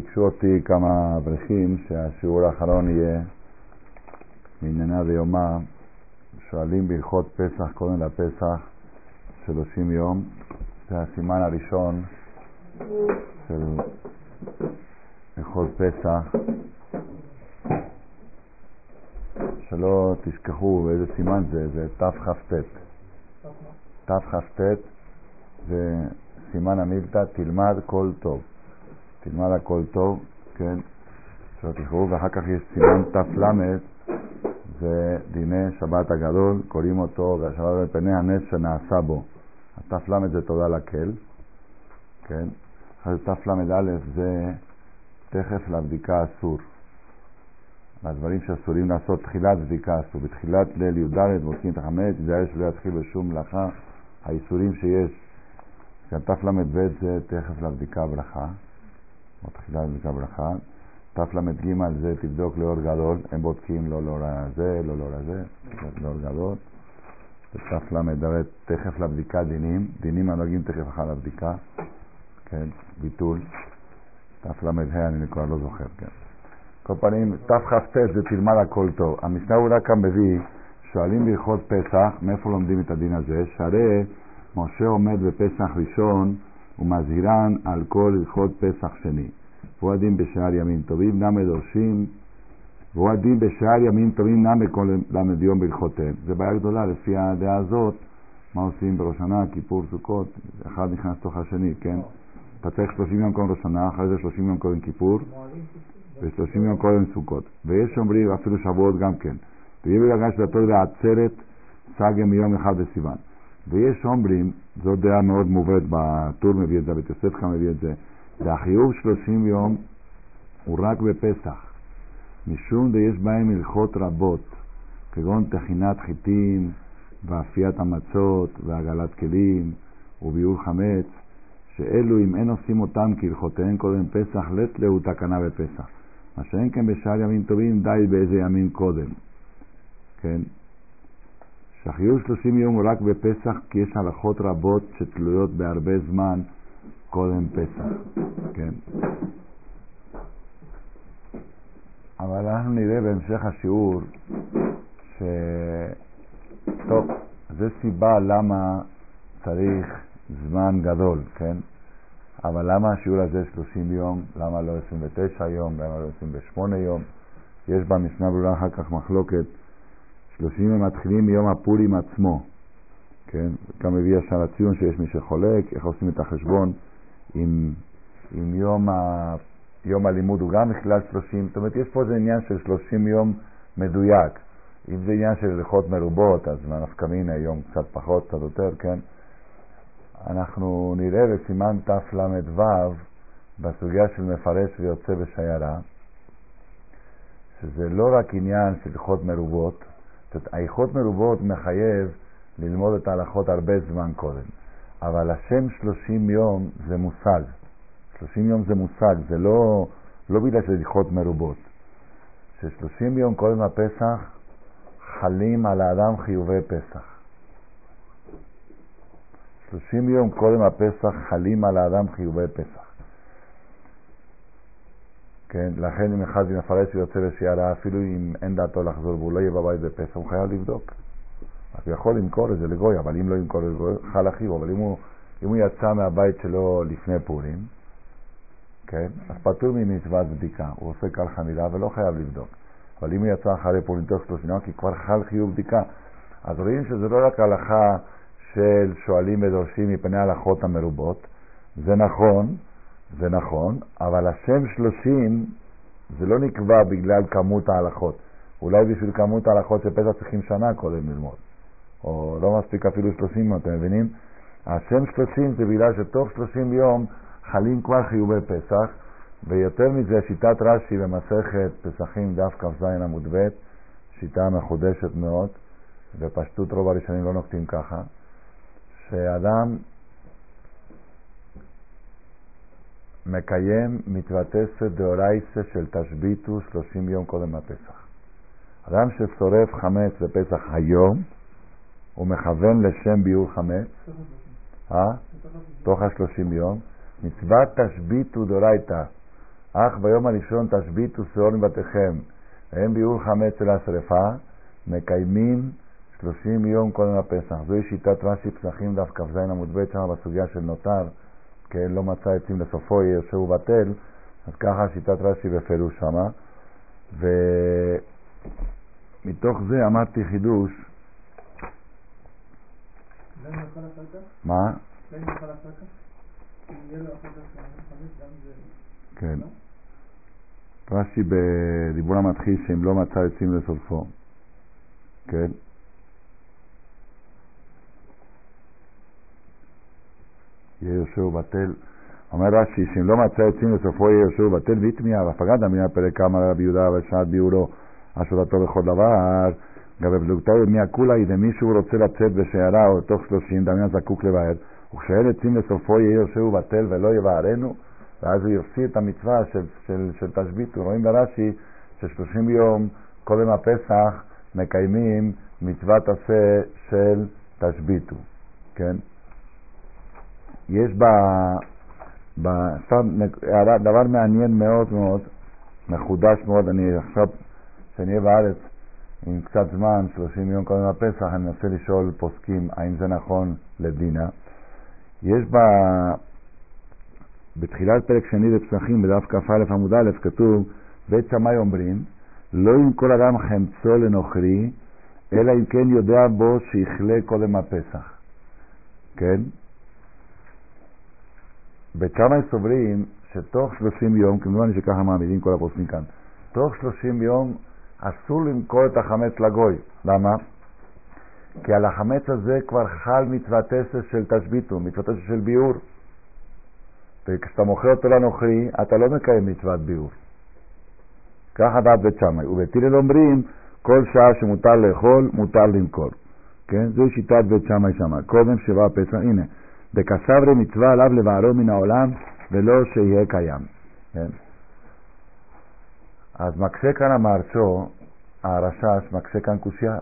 ביקשו אותי כמה אברכים שהשיעור האחרון יהיה מעניינה ויומא. שואלים בהלכות פסח, קודם לפסח 30 יום. זה הסימן הראשון של הלכות פסח. שלא תשכחו איזה סימן זה תכ"ט. תכ"ט זה סימן המילתא, תלמד כל טוב. תלמד הכל טוב, כן? שלא תשכחו. ואחר כך יש סימן תל"מ, זה דיני שבת הגדול, קוראים אותו והשבת בפני הנס שנעשה בו. התל"מ זה תודה לקהל, כן? אחרי תל"א זה תכף לבדיקה אסור. הדברים שאסורים לעשות תחילת בדיקה אסור. בתחילת ליל י"ד בודקים את החמץ, זה שלא יתחיל בשום מלאכה. האיסורים שיש, תל"ב זה תכף לבדיקה ברכה, או תחילת בדיקה ברכה. תל"ג זה תבדוק לאור גדול, הם בודקים לא לאור הזה, לא לאור הזה, לאור גדול. תל"ד תכף לבדיקה דינים הנוגעים תכף אחר לבדיקה, כן, ביטול. תל"ה אני כבר לא זוכר, כן. כל פנים, תכ"ט זה תלמד הכל טוב. המשנה אולי כאן מביא, שואלים בהלכות פסח, מאיפה לומדים את הדין הזה? שהרי משה עומד בפסח ראשון ומזהירן על כל הלכות פסח שני. והוא הדין בשאר ימים טובים, נמי דורשים, והוא הדין בשאר ימים טובים, נמי כל למד יום בהלכותיהם. זה בעיה גדולה, לפי הדעה הזאת, מה עושים בראש השנה, כיפור, סוכות, אחד נכנס תוך השני, כן? אתה צריך 30 יום קודם ראש השנה, אחרי זה 30 יום קודם כיפור, ו30 יום קודם סוכות. ויש אומרים אפילו שבועות גם כן. ויהיה בגלל שדתו לעצרת סגה מיום אחד בסיוון. ויש אומרים, זו דעה מאוד מובאת, בטור מביא את זה, בית יוסף כאן מביא את זה, והחיוב 30 יום הוא רק בפסח, משום שיש בהם הלכות רבות, כגון תחינת חיטים, ואפיית המצות, ועגלת כלים, וביעור חמץ, שאלו אם אין עושים אותם כהלכותיהם קודם פסח, לתלו תקנה בפסח. מה שאין כן בשאר ימים טובים, די באיזה ימים קודם. כן? שהחיוב 30 יום הוא רק בפסח, כי יש הלכות רבות שתלויות בהרבה זמן קודם פסח. כן? אבל אנחנו נראה בהמשך השיעור טוב, זה סיבה למה צריך זמן גדול, כן? אבל למה השיעור הזה 30 יום? למה לא 29 יום? למה לא 28 יום? יש במשנה ברורה אחר כך מחלוקת. 30 יום מתחילים מיום הפורים עצמו, כן? גם מביא השאר הציון שיש מי שחולק, איך עושים את החשבון עם יום הלימוד הוא גם בכלל 30, זאת אומרת יש פה זה עניין של 30 יום מדויק. אם זה עניין של הלכות מרובות, אז נפקא מינה יום קצת פחות, קצת יותר, כן? אנחנו נראה בסימן תל"ו בסוגיה של מפרש ויוצא בשיירה, שזה לא רק עניין של הלכות מרובות. ההלכות מרובות מחייב ללמוד את ההלכות הרבה זמן קודם, אבל השם 30 יום זה מושג. 30 יום זה מושג, זה לא בגלל שזה הלכות מרובות. ש30 יום קודם הפסח חלים על האדם חיובי פסח. 30 יום קודם הפסח חלים על האדם חיובי פסח. כן, לכן אם אחד מפרש ויוצא לשיירה, אפילו אם אין דעתו לחזור והוא לא יהיה בבית בפסח, הוא חייב לבדוק. אז הוא יכול למכור את זה לגוי, אבל אם לא ימכור את זה חל החיוב. אבל אם הוא יצא מהבית שלו לפני פורים, כן, אז פטור ממצוות בדיקה. הוא עושה קל חמילה ולא חייב לבדוק. אבל אם הוא יצא אחרי פורים תוך 30 יום, כי כבר חל חיוב בדיקה. אז רואים שזה לא רק הלכה של שואלים ודורשים מפני הלכות המרובות. זה נכון, אבל השם 30 זה לא נקבע בגלל כמות ההלכות. אולי בשביל כמות ההלכות שפסח צריכים שנה קודם ללמוד, או לא מספיק אפילו 30 יום, אתם מבינים? השם 30 זה בגלל שתוך 30 יום חלים כבר חיובי פסח. ויותר מזה, שיטת רש"י במסכת פסחים דף כ"ז עמוד ב', שיטה מחודשת מאוד, ופשטות רוב הראשונים לא נוקטים ככה, שאדם מקיים מצוות עשה דאורייתא של תשביתו 30 יום קודם לפסח. אדם ששורף חמץ בפסח היום, הוא מכוון לשם ביעור חמץ, תוך ה-30 יום, מצוות תשביתו דאורייתא אך ביום הראשון תשביתו שאור מבתיכם, והם ביעור חמץ של השרפה, מקיימים 30 יום קודם הפסח. זוהי שיטת רש"י פסחים דף כ"ז עמוד ב' שם בסוגיה של נותר, כן, לא מצא עצים לסופו ירשה ובטל, אז ככה שיטת רש"י בפירוש שמה. ומתוך זה אמרתי חידוש. מה? כן. רש"י בדיבור המתחיל שהם לא מצא עצים לסופו, כן. יהיה יושב ובטל. אומר רש"י שאם לא מצא עצים לסופו יהיה יושב ובטל ויתמיה והפגד המדינה פרק כמה רבי יהודה ושעת ביורו השורתו בכל דבר גבי בלוגתו ידמיה כולי ומישהו רוצה לצאת בשערה או תוך 30 דמיה זקוק לבאר וכשאין עצים לסופו יהיה יושב ובטל ולא יבערנו ואז הוא יפסיר את המצווה של תשבית. רואים ברש"י ש30 יום קודם הפסח מקיימים מצוות עשה של תשביתו, כן. יש דבר מעניין מאוד מאוד, מחודש מאוד. אני עכשיו שנהיה בארץ עם קצת זמן, 30 יום קודם הפסח, אני מנסה לשאול פוסקים האם זה נכון לדינה. יש בתחילת פרק שני בפסחים בדף כ"א עמוד א' כתוב בית שמאי אומרים לא ימכור אדם חמצו לנוכרי אלא אם כן יודע בו שיכלה קודם הפסח, כן. בית שמאי סוברים שתוך 30 יום, כמובן שככה מעמידים כל הפוסקים כאן, תוך 30 יום אסור למכור את החמץ לגוי. למה? כי על החמץ הזה כבר חל מצוות עשה של תשביתו, מצוות עשה של ביעור. וכשאתה מוכר אותו לנוכרי, אתה לא מקיים מצוות ביעור. ככה דעת בית שמאי. ובית הלל אומרים, כל שעה שמותר לאכול, מותר למכור. כן? זו שיטת בית שמאי שמה. קודם שבע הפסח, הנה. דקסברי מצווה עליו לבערו מן העולם, ולא שיהיה קיים. כן? אז מקשה כאן המהרש"א, הרש"ש, מקשה כאן קושיה.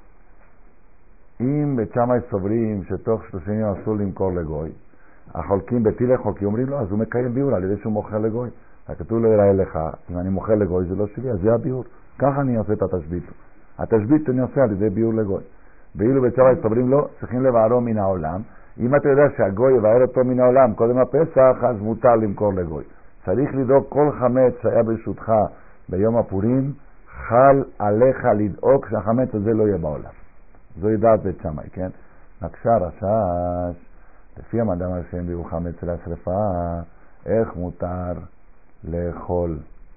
אם בית שמאי סוברים שתוך 30 יום אסור למכור לגוי, החולקים בית הלל חולקים אומרים לו, אז הוא מקיים ביעור על ידי שהוא מוכר לגוי. הכתוב לא יראה לך, אם אני מוכר לגוי זה לא שלי, אז זה הביעור. ככה אני עושה את התשבית. התשבית אני עושה על ידי ביעור לגוי. ואילו בית שמאי סוברים לו, צריכים לבערו מן העולם. אם אתה יודע שהגוי יבער אותו מן העולם קודם הפסח, אז מותר למכור לגוי. צריך לדאוג כל חמץ שהיה ברשותך ביום הפורים, חל עליך לדאוג שהחמץ הזה לא יהיה בעולם. זו ידעת בית שמאי, כן? נקשה רש"ש, לפי המדע מרשים ביעור חמץ של השרפה, איך מותר לאכול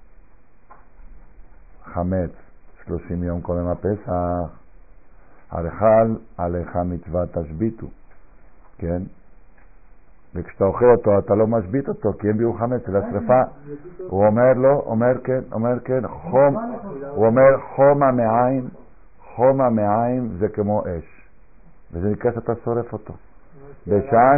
חמץ 30 יום קודם הפסח? הרי חל עליך מצוות תשביתו, כן? וכשאתה אוכל אותו אתה לא משבית אותו כי אין ביעור חמץ של השרפה. הוא אומר לו, אומר כן, חום, הוא אומר חום המעיים זה כמו אש, וזה נקרא שאתה שורף אותו. בשעה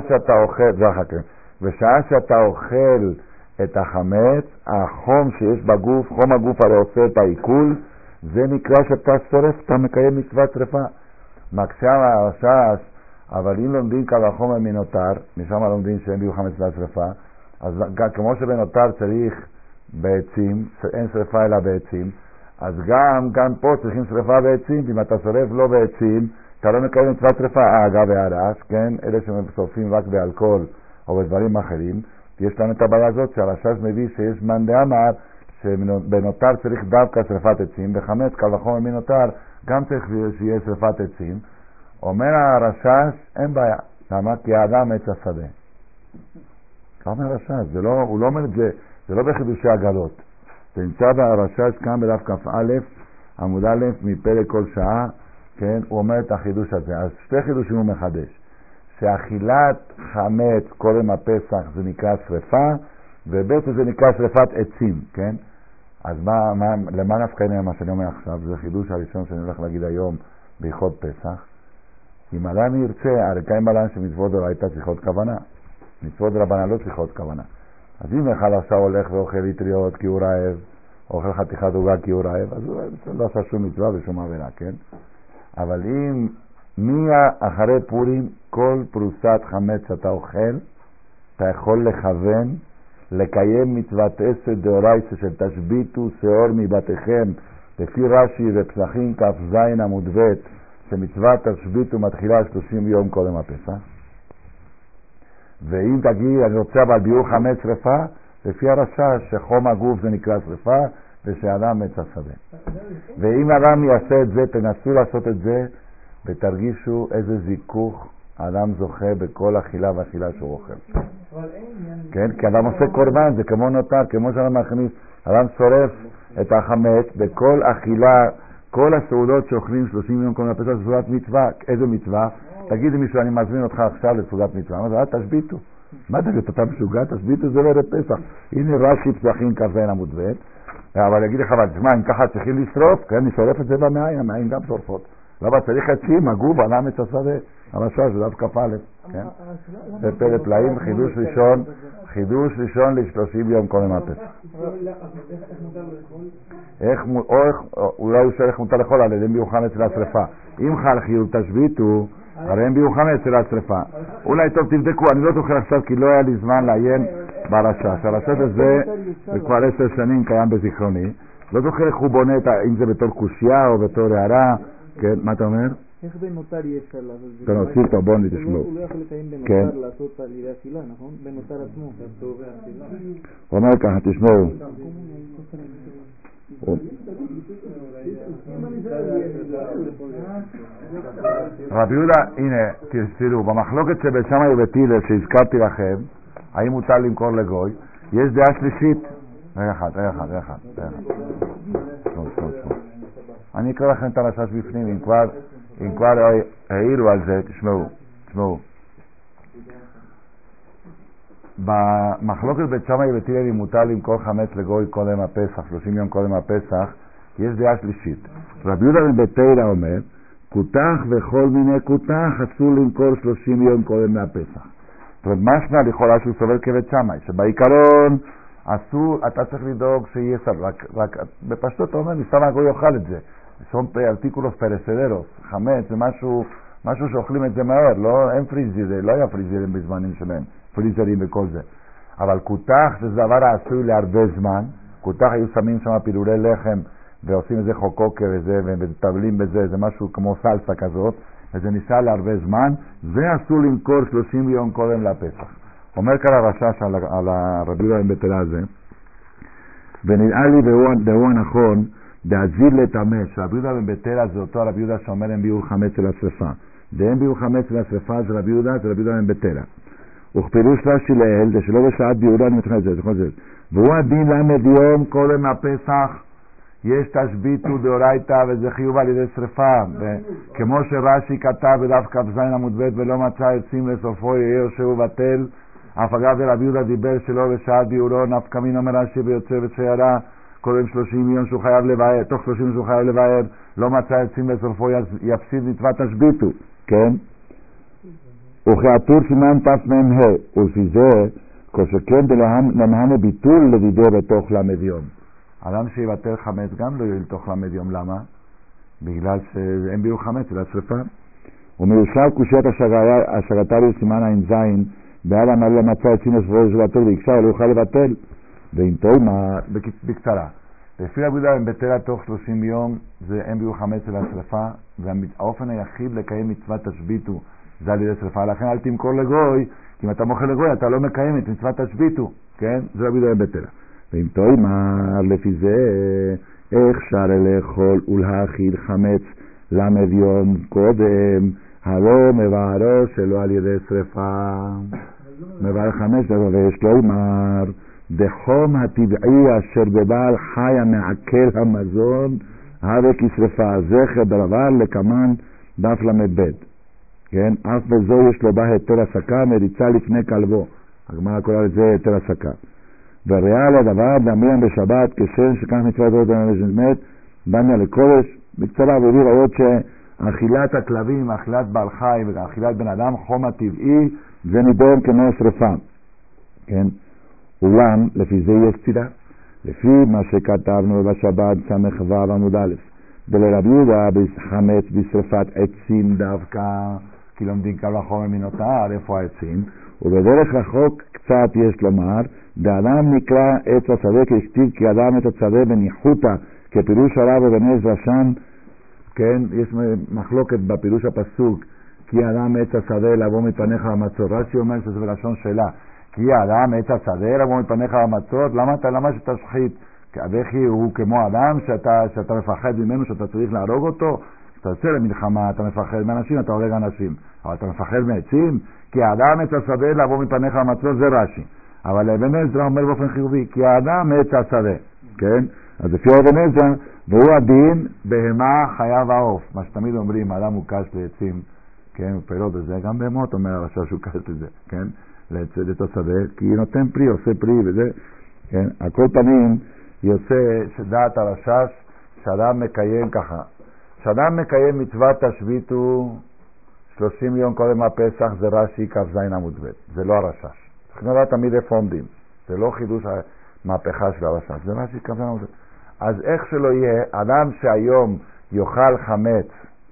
שאתה אוכל את החמץ, החום שיש בגוף, חום הגוף הרי עושה את העיכול, זה נקרא שאתה שורף, אתה מקיים מצוות שרפה. מקשה הרש"ש, אבל אם לומדים קל וחומר מנותר, משם לומדים שאין ביעור חמץ לשרפה, אז כמו שבנותר צריך בעצים, אין שרפה אלא בעצים, אז גם פה צריכים שרפה בעצים, ואם אתה שורף לא בעצים, אתה לא מקיים מצוות שרפה. אגב והרש, כן, אלה ששורפים רק באלכוהול או בדברים אחרים, יש להם את הבעיה הזאת שהרש"ש מביא שיש מאן דאמר שבנותר צריך דווקא שרפת עצים, בחמץ קל וחומר מנותר גם צריך שיהיה שרפת עצים. אומר הרש"ש, אין בעיה. למה? כי האדם עץ השדה. כמה אומר הרש"ש? הוא לא אומר את זה, זה לא בחידושי הגלות. זה נמצא ברש"ש כאן בדף כ"א, עמוד א', מפרק כל שעה, כן? הוא אומר את החידוש הזה. אז שתי חידושים הוא מחדש. שאכילת חמץ קודם הפסח זה נקרא שריפה, ובית זה נקרא שריפת עצים, כן? אז למה נפקא מה שאני אומר עכשיו? זה חידוש הראשון שאני הולך להגיד היום בהלכות פסח. אם אדם ירצה, הרי קיים בלן שמצוות דאורייתא צריכות כוונה, מצוות רבנן לא צריכות כוונה. אז אם אחד עכשיו הולך ואוכל אטריות כי הוא רעב, אוכל חתיכת עוגה כי הוא רעב, אז הוא לא עשה שום מצווה ושום עבירה, כן? אבל אם אחרי פורים כל פרוסת חמץ שאתה אוכל, אתה יכול לכוון לקיים מצוות עשה דאורייתא של תשביתו שאור מבתיכם, לפי רש"י בפסחים כ"ז עמוד ב', שמצוות תשביתו מתחילה 30 יום קודם הפסח. ואם תגיד, אני רוצה אבל ביור חמץ שרפה, לפי הרש"ש שחום הגוף זה נקרא שרפה, ושאדם מת השדה. ואם אדם יעשה את זה, תנסו לעשות את זה, ותרגישו איזה זיכוך האדם זוכה בכל אכילה ואכילה שהוא אוכל. כן, כי אדם עושה קורבן, זה כמו נותר, כמו שאדם מכניס, אדם שורף את החמץ בכל אכילה, כל הסעודות שאוכלים 30 יום קודם הפסח, זה סעודת מצווה. איזה מצווה? תגיד לי מישהו, אני מזמין אותך עכשיו לסעודת מצווה. אמר, תשביתו. מה תגיד, אתה משוגע? תשביתו, זה לא ערב פסח. הנה רש"י פסחים כ"ז עמוד ב', אבל אני אגיד לך, אבל תשמע, אם ככה צריכים לשרוף, כן, אני שורף את זה במעיים, המעיים גם שורפות. למה צריך עצים, הגוף, ענם את השדה. הרש"ש זה דף כ"א, כן? זה פלא פלאים, חידוש ראשון ל30 יום קודם הפסח. אולי הוא שואל איך מותר לאכול, על ידי ביור חמץ לשרפה. אם חל חיוב תשביתו, הרי הם ביור חמץ לשרפה. אולי טוב תבדקו, אני לא זוכר עכשיו כי לא היה לי זמן לעיין ברש"ש. הרש"ש הזה כבר 10 שנים קיים בזיכרוני. לא זוכר איך הוא בונה, אם זה בתור קושיה או בתור הערה. כן, מה אתה אומר? איך בנותר יש לעשות? אתה נוסיף אותו, בוא נתשמעו. הוא לא יכול לקיים בנותר לעשות על ידי אכילה, נכון? בנותר עצמו. הוא אומר ככה, תשמעו. רבי יהודה, הנה, תראו, במחלוקת שבית שמאי ובית הלל שהזכרתי לכם, האם מותר למכור לגוי, יש דעה שלישית. רגע אחד. אני אקרא לכם את הרש"ש בפנים, אם כבר העירו על זה, תשמעו. במחלוקת בית שמאי ובית הלל אם מותר למכור חמץ לגוי קודם הפסח, 30 יום קודם הפסח, יש דעה שלישית. רבי יהודה בן בתרא אומר, קותח וכל מיני קותח אסור למכור 30 יום קודם הפסח. זאת אומרת, משמע לכאורה שהוא סובר כבית שמאי, שבעיקרון אסור, אתה צריך לדאוג שיהיה סבל, רק בפשטות אתה אומר, מסתם הגוי יאכל את זה. סום ארטיקולוס פרסדרוס, חמץ זה משהו שאוכלים את זה מהר, לא, אין פריזירים, לא היה פריזירים בזמנים שלהם, פריזירים וכל זה. אבל קותח זה דבר העשוי להרבה זמן, קותח היו שמים שם פירורי לחם ועושים איזה חוקוקר וזה, ומטבלים בזה, זה משהו כמו סלסה כזאת, וזה ניסה להרבה זמן, זה אסור למכור 30 יום קודם לפסח. אומר כאן הרש"ש על הרבי יהודה בן בתרא הזה, ונראה לי והוא הנכון, דאזיל לטמא, שרבי יהודה בן בתרא זה אותו רבי יהודה שאומר הם ביור חמץ אל השרפה. ואין ביור חמץ אל השרפה זה רבי יהודה בן בתרא. וכפירוש רש"י לאל, זה שלא בשעת ביורה אני מתחיל את זה. והוא הדין למד יום קודם הפסח, יש תשביתו דאורייתא וזה חיוב על ידי שרפה. כמו שרש"י כתב בדף כ"ז עמוד ב' ולא מצא עצים לסופו יהיה יושב ובטל, אף אגב רבי יהודה דיבר שלא בשעת ביורו, נפקא מינה אומר רש"י ויוצא ושיירה, קודם 30 יום שהוא חייב לבאר, תוך 30 שהוא חייב לבאר, לא מצא עצים לסופו יפסיד מצוות תשביתו, כן? וכעטור סימן תמ"ה, ולפי זה, כל שכן דלמהנה ביטול לדידי בתוך למד יום. אדם שיבטל חמץ גם לא יהיה לתוך למד יום, למה? בגלל שאין ביור חמץ, אלא שרפה. ומיושב קושיית השגתה לסימן ע"ז, בעל אמר למצא עצים לסופו שבטל ויקשה, לא יוכל לבטל. ואם תאמר, בקצרה, לפי רבי יהודה בן בתרא תוך 30 יום זה אין ביור חמץ אלא שרפה, והאופן היחיד לקיים מצוות תשביתו זה על ידי שרפה, לכן אל תמכור לגוי, כי אם אתה מוכר לגוי אתה לא מקיים את מצוות תשביתו, כן? זה רבי יהודה בן בתרא. ואם תאמר, לפי זה איך אפשר לאכול ולהאכיל חמץ למד יום קודם, הלא מבערו שלא על ידי שרפה, מבער חמץ, ויש לומר דחום הטבעי אשר בבעל חי המעכל המזון הווה כשרפה, זכר דרבל לקמן דף למד ב', כן? אף בזו יש לו בה היתר הסקה, מריצה לפני כלבו, הגמרא קוראה לזה היתר הסקה. וריאל הדבר דאמרין בשבת כשם שכך מצוות עוד מת בניה לקודש. בקצרה והביא ראיות שאכילת הכלבים, אכילת בעל חי ואכילת בן אדם, חום הטבעי זה נידון כמו שרפה, כן? אולם לפי זה יש צידה, לפי מה שכתבנו בשבת סמ"ו עמוד א', דלרבי יהודה בחמץ בשרפת עצים דווקא, כי לומדים כמה חומר מנותר, איפה העצים, ובדרך רחוק קצת יש לומר, באדם נקרא עץ השדה ככתיב כי אדם עץ השדה בניחותא, כפירוש הרב אבן עזרא שם, כן, יש מחלוקת בפירוש הפסוק, כי אדם עץ השדה לבוא מפניך המצות. רש"י אומר שזה בלשון שאלה, כי אדם עץ השדה לבוא מפניך המצות, למה שתשחית? וכי הוא כמו אדם שאתה מפחד ממנו, שאתה צריך להרוג אותו? אתה יוצא למלחמה, אתה מפחד מאנשים, אתה הורג אנשים, אבל אתה מפחד מעצים? כי האדם עץ השדה לבוא מפניך המצות, זה רש"י. אבל אבן עזרא אומר באופן חיובי, כי האדם עץ השדה, כן? אז לפי אבן עזרא, והוא הדין בהמה חיה ועוף. מה שתמיד אומרים, האדם הוא קש לעצים, כן, פירות וזה, גם בהמות אומר הרש"ש שהוא קש לזה, כן? לעץ השדה, כי היא נותן פרי, עושה פרי וזה, כן? על כל פנים, יוצא שדעת הרש"ש, שאדם מקיים ככה, שאדם מקיים מצוות תשביתו 30 יום קודם הפסח, זה רש"י כ"ז עמוד ב', זה לא הרש"ש. צריכים לדעת תמיד איפה עומדים, זה לא חידוש המהפכה של הרש"ש, זה רש"י כ"ז עמוד ב'. אז איך שלא יהיה, אדם שהיום יאכל חמץ,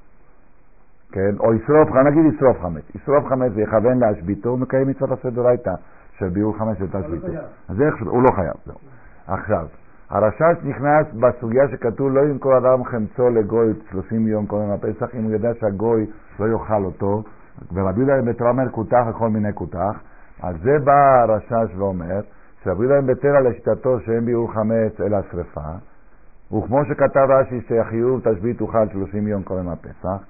כן, או ישרוף חמץ, נגיד ישרוף חמץ ויכוון להשביתו, הוא מקיים מצוות עשה דאורייתא של ביעור חמץ ותשביתו. אז איך שלא, הוא לא חייב, זהו. עכשיו, הרש"ש נכנס בסוגיה שכתוב לא ימכור אדם חמצו לגוי 30 יום קודם הפסח, אם הוא יודע שהגוי לא יאכל אותו, ורבי יהודה בתורה אומר כותח וכל מיני כותח, אז זה בא הרש"ש ואומר שרבי יהודה בתורה לשיטתו שאין ביעור חמץ אלא שריפה, וכמו שכתב רש"י שהחיוב תשבית תאכל 30 יום קודם הפסח,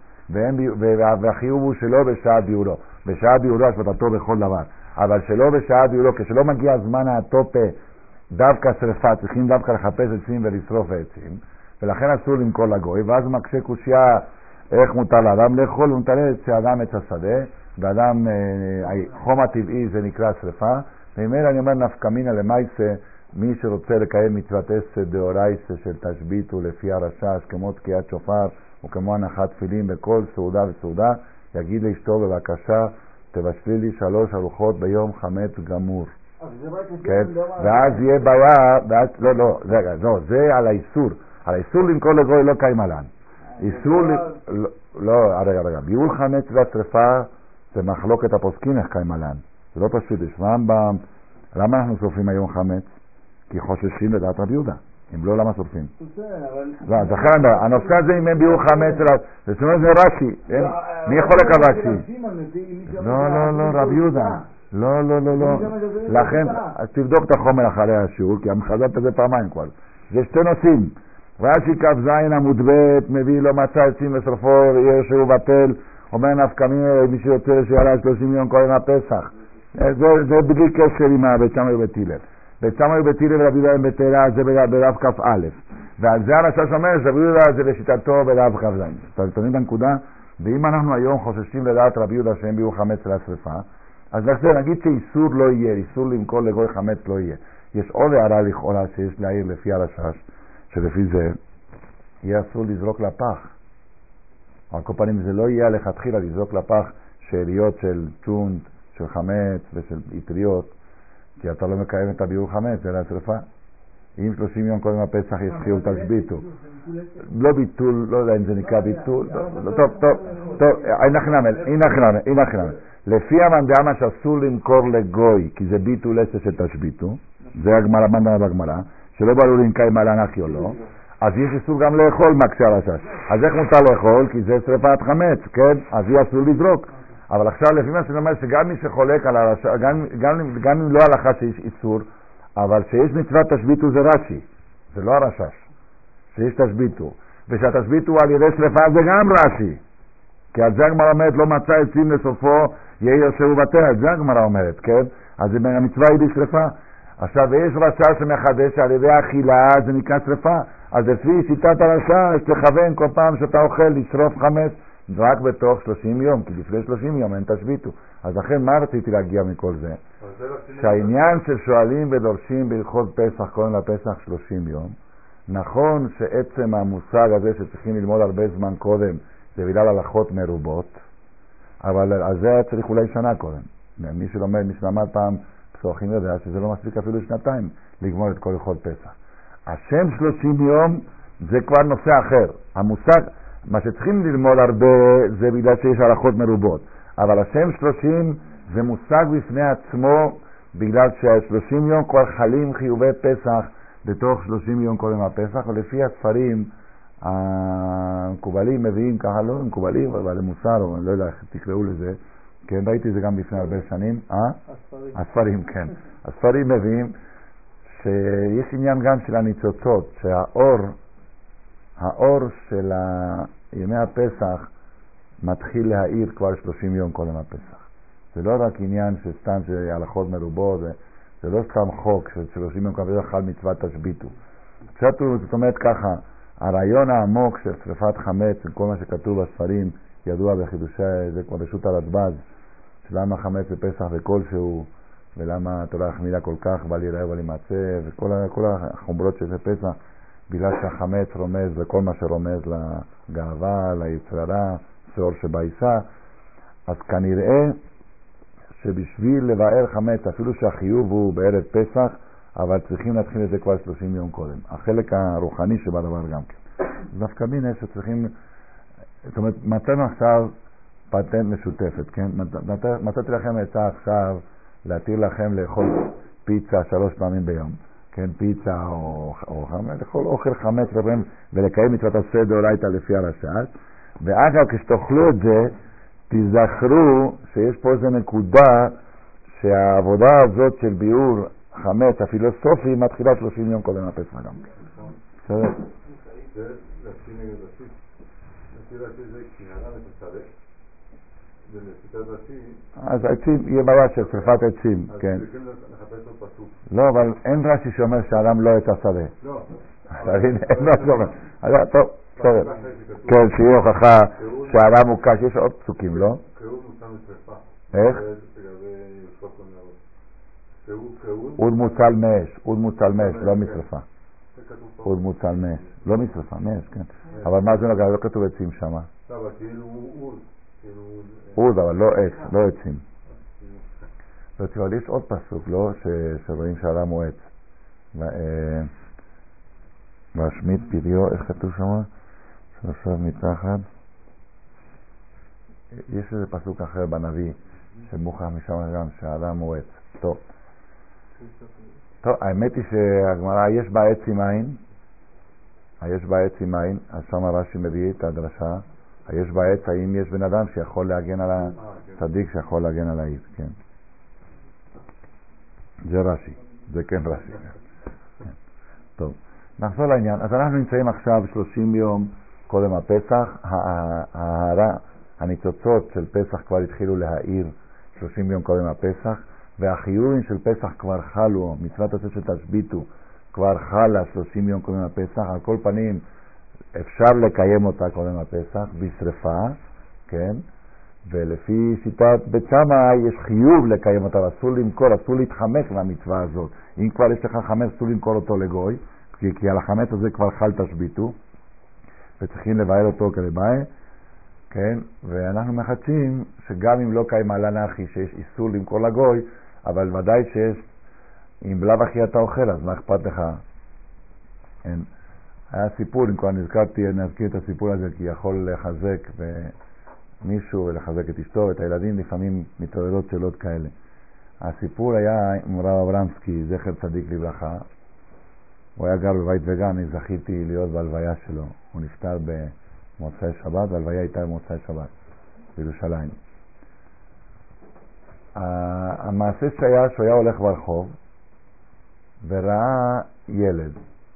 והחיוב הוא שלא בשעת ביעורו, בשעת ביעורו השבתתו בכל דבר, אבל שלא בשעת ביעורו, כשלא מגיע זמן הטופה דווקא שריפה, צריכים דווקא לחפש עצים ולשרוף עצים, ולכן אסור למכור לגוי, ואז הוא מקשה קושיה איך מותר לאדם לאכול, ומותר שאדם עץ השדה, ואדם, חום הטבעי זה נקרא שריפה, ואומר אני אומר נפקא מינה למעשה, מי שרוצה לקיים מצוות עשה דאורייתא של תשביתו לפי הרש"ש, כמו תקיעת שופר, או כמו הנחת תפילין בכל סעודה וסעודה, יגיד לאשתו בבקשה, תבשלי לי 3 ארוחות ביום חמץ גמור. כן, ואז יהיה בעיה, לא, זה על האיסור. על האיסור למכור לגוי לא קיים עלן. איסור, לא, רגע, ביעור חמץ והשריפה זה מחלוקת הפוסקים איך קיים עלן. זה לא פשוט, יש רמב"ם. למה אנחנו שורפים היום חמץ? כי חוששים לדעת רבי יהודה. אם לא, למה שורפים? לא, אז אחרי הנושא הזה אם הם ביעור חמץ, זה רש"י. מי יכול לקבע רש"י? לא, רבי יהודה. לא. לכן, אז תבדוק את החומר אחרי השיעור, כי חזרת את זה פעמיים כבר. זה 2 נושאים. רש"י כ"ז עמוד ב' מביא לו מצא עצים ושרפו יהיה שהוא בטל, אומר נפקא מינה מי שיוצא שיעלה 30 יום קודם הפסח. זה בלי קשר עם בית שמאי ובית הלל. בית שמאי ובית הלל ורבי יהודה בתורה זה בדף כ"א. ועל זה הרש"ש אומר שרבי יהודה זה לשיטתו בדף כ"ז. אתה מבין את הנקודה? ואם אנחנו היום חוששים לדעת רבי יהודה שהם ביעור חמץ לשרפה, אז נגיד שאיסור לא יהיה, איסור למכור לגוי חמץ לא יהיה. יש עוד הערה לכאורה שיש להעיר לפי הרש"ש, שלפי זה יהיה אסור לזרוק לפח. על כל פנים זה לא יהיה לכתחילה לזרוק לפח שאריות של צ'ונט, של חמץ ושל יטריות, כי אתה לא מקיים את הביעור חמץ, זה לשרפה. אם 30 יום קודם הפסח יתחילו תשביתו. לא ביטול, לא יודע אם זה נקרא ביטול. טוב, אין הכנמל. לפי המנדמה שאסור למכור לגוי, כי זה ביטול עשה של תשביתו, זה המנדמה בגמרא, שלא ברור אם קיים עלן אחי או לא, אז יש איסור גם לאכול מקשה הרש"ש. אז איך מותר לאכול? כי זה שריפת חמץ, כן? אז יהיה אסור לזרוק. אבל עכשיו לפי מה שאני אומר שגם מי שחולק על הרש"ש, גם אם לא הלכה שיש איסור, אבל שיש מצוות תשביתו זה רש"י, זה לא הרש"ש, שיש תשביתו, ושהתשביתו על ידי שריפה זה גם רש"י, כי על זה הגמרא אומרת לא מצא עצים לסופו יהיה יושב ובטל, זה הגמרא אומרת, כן? אז המצווה היא בשריפה. עכשיו יש רש"ש שמחדש על ידי אכילה זה נקרא שריפה, אז לפי שיטת הרש"ש לכוון כל פעם שאתה אוכל לשרוף חמץ רק בתוך 30 יום, כי לפני 30 יום אין תשביתו. אז לכן מה רציתי להגיע מכל זה? שהעניין של שואלים ודורשים בהלכות פסח קודם לפסח 30 יום, נכון שעצם המושג הזה שצריכים ללמוד הרבה זמן קודם זה בגלל הלכות מרובות, אבל על זה צריך אולי שנה קודם. מי שלמד פעם פסוחים יודע שזה לא מספיק אפילו 2 לגמור את כל הלכות פסח. השם 30 יום זה כבר נושא אחר. המושג, מה שצריכים ללמוד הרבה זה בגלל שיש הלכות מרובות. אבל השם 30 זה מושג בפני עצמו, בגלל שה30 יום כבר חלים חיובי פסח בתוך 30 יום קודם הפסח, ולפי הספרים המקובלים מביאים ככה, לא מקובלים, אבל למוסר, או אני לא יודע איך תקראו לזה, כן, ראיתי זה גם לפני הרבה שנים. הספרים, כן. הספרים מביאים שיש עניין גם של הניצוצות, שהאור של ימי הפסח מתחיל להאיר כבר 30 יום קודם הפסח. זה לא רק עניין שסתם שהלכות מרובות, זה לא סתם חוק של 30 יום קודם הפסח, מצוות תשביתו. זאת אומרת ככה, הרעיון העמוק של שריפת חמץ וכל מה שכתוב בספרים ידוע בחידושי, זה כבר רשות הרדב"ז, שלמה חמץ בפסח וכלשהו, ולמה התורה החמירה כל כך, בל יראה בל ימצא, וכל החומרות של פסח, בגלל שהחמץ רומז לכל מה שרומז לגאווה, ליצררה, שאור שבעיסה. אז כנראה שבשביל לבאר חמץ, אפילו שהחיוב הוא בערב פסח, אבל צריכים להתחיל את זה כבר 30 יום קודם. החלק הרוחני שבדבר גם כן. דווקא מיני שצריכים, זאת אומרת, מצאנו עכשיו פטנט משותפת, כן? מצאתי לכם עצה עכשיו להתיר לכם לאכול פיצה 3 פעמים ביום, כן? פיצה או לאכול אוכל חמץ ולקיים מצוות עשה דאורייתא לפי הרש"ת. ואגב, כשתאכלו את זה, תזכרו שיש פה איזו נקודה שהעבודה הזאת של ביאור חמץ הפילוסופי מתחילה 30 יום קודם הפסח גם. בסדר? זה להפשי נגד ראשי. לפי ראשי זה כי הרם את השדה. ולפיתת ראשי... אז העצים, יהיה בעיה של שריפת עצים, כן. אז צריכים לחפש לו פסוק. לא, אבל אין רש"י שאומר שהאדם לא את השדה. לא. אין רש"י שאומר. טוב, בסדר. כן, שיהיה הוכחה שהאדם הוא קש. יש עוד פסוקים, לא? קהוד מוצא משריפה. איך? אוד מוצל מאש, לא משרפה. אוד מוצל מאש, לא משרפה, מאש, כן. אבל מה זה נוגע? לא כתוב עצים שם. לא, אבל כאילו אוד. אוד, אבל לא עץ, לא עצים. אבל יש עוד פסוק, לא? שרואים שהאדם הוא עץ. והשמיט פריו, איך כתוב שם? שעכשיו מתחת. יש איזה פסוק אחר בנביא, שמוכח משם גם שהאדם הוא עץ. טוב. טוב, האמת היא שהגמרא, יש בה עץ עם עין, אז שם רש"י מביא את הדרשה, יש בה עץ, האם יש בן אדם שיכול להגן על הצדיק, שיכול להגן על העיר, כן. זה רש"י, זה כן רש"י. כן. טוב, נחזור לעניין. אז אנחנו נמצאים עכשיו 30 יום קודם הפסח, הניצוצות של פסח כבר התחילו להאיר 30 יום קודם הפסח, והחיורים של פסח כבר חלו, מצוות עשה של תשביתו כבר חלה 30 יום קודם הפסח. על כל פנים אפשר לקיים אותה קודם הפסח בשריפה, כן? ולפי שיטת בית שמאי יש חיוב לקיים אותה, אסור למכור, אסור להתחמק מהמצווה הזאת. אם כבר יש לך חמץ, אסור למכור אותו לגוי, כי על החמץ הזה כבר חל תשביתו וצריכים לבאר אותו כלבאי, כן? ואנחנו מחדשים שגם אם לא קיים עלה נחי שיש איסור למכור לגוי, אבל ודאי שיש, אם בלב אחי אתה אוכל, אז מה אכפת לך? כן. היה סיפור, אם כבר נזכיר את הסיפור הזה, כי יכול לחזק מישהו ולחזק את אשתו, את הילדים, לפעמים מתעוררות שאלות כאלה. הסיפור היה עם רב אברמסקי, זכר צדיק לברכה. הוא היה גר בבית וגן, אני זכיתי להיות בהלוויה שלו. הוא נפטר במוצאי שבת, וההלוויה הייתה במוצאי שבת, בירושלים. המעשה שהיה שהוא היה הולך ברחוב וראה ילד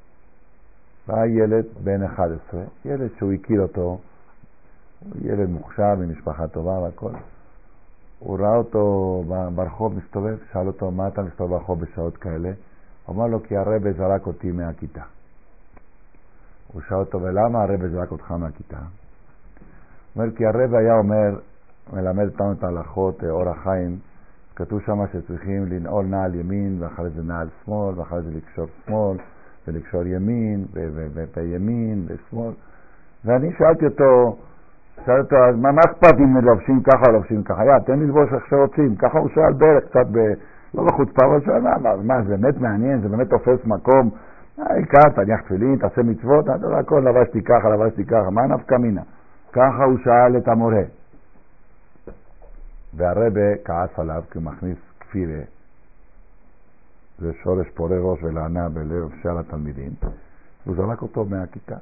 בן 11, ילד שהוא הכיר אותו, ילד מוכשר ממשפחה טובה והכל. הוא ראה אותו ברחוב מסתובב, שאל אותו מה אתה מסתובב ברחוב בשעות כאלה? הוא אמר לו כי הרב זרק אותי מהכיתה. הוא שאל אותו ולמה הרב זרק אותך מהכיתה? הוא אומר כי הרב היה מלמד אותנו את ההלכות אור החיים, כתוב שם שצריכים לנעול נעל ימין ואחרי זה נעל שמאל ואחרי זה לקשור שמאל ולקשור ימין וימין ושמאל. ואני שאלתי אותו אז מה אכפת אם לובשים ככה או לובשים ככה? תן ללבוש איך שרוצים. ככה הוא שאל בערך קצת לא בחוצפה, אבל שאל מה זה באמת מעניין, זה באמת תופס מקום. העיקר תניח תפילין, תעשה מצוות, הכל לבשתי ככה, מה נפקא מינה? ככה הוא שאל את המורה. והרבה כעס עליו כי הוא מכניס כפירה, זה שורש פורה ראש ולענה בלב שאר התלמידים, הוא זרק אותו מהכיתה.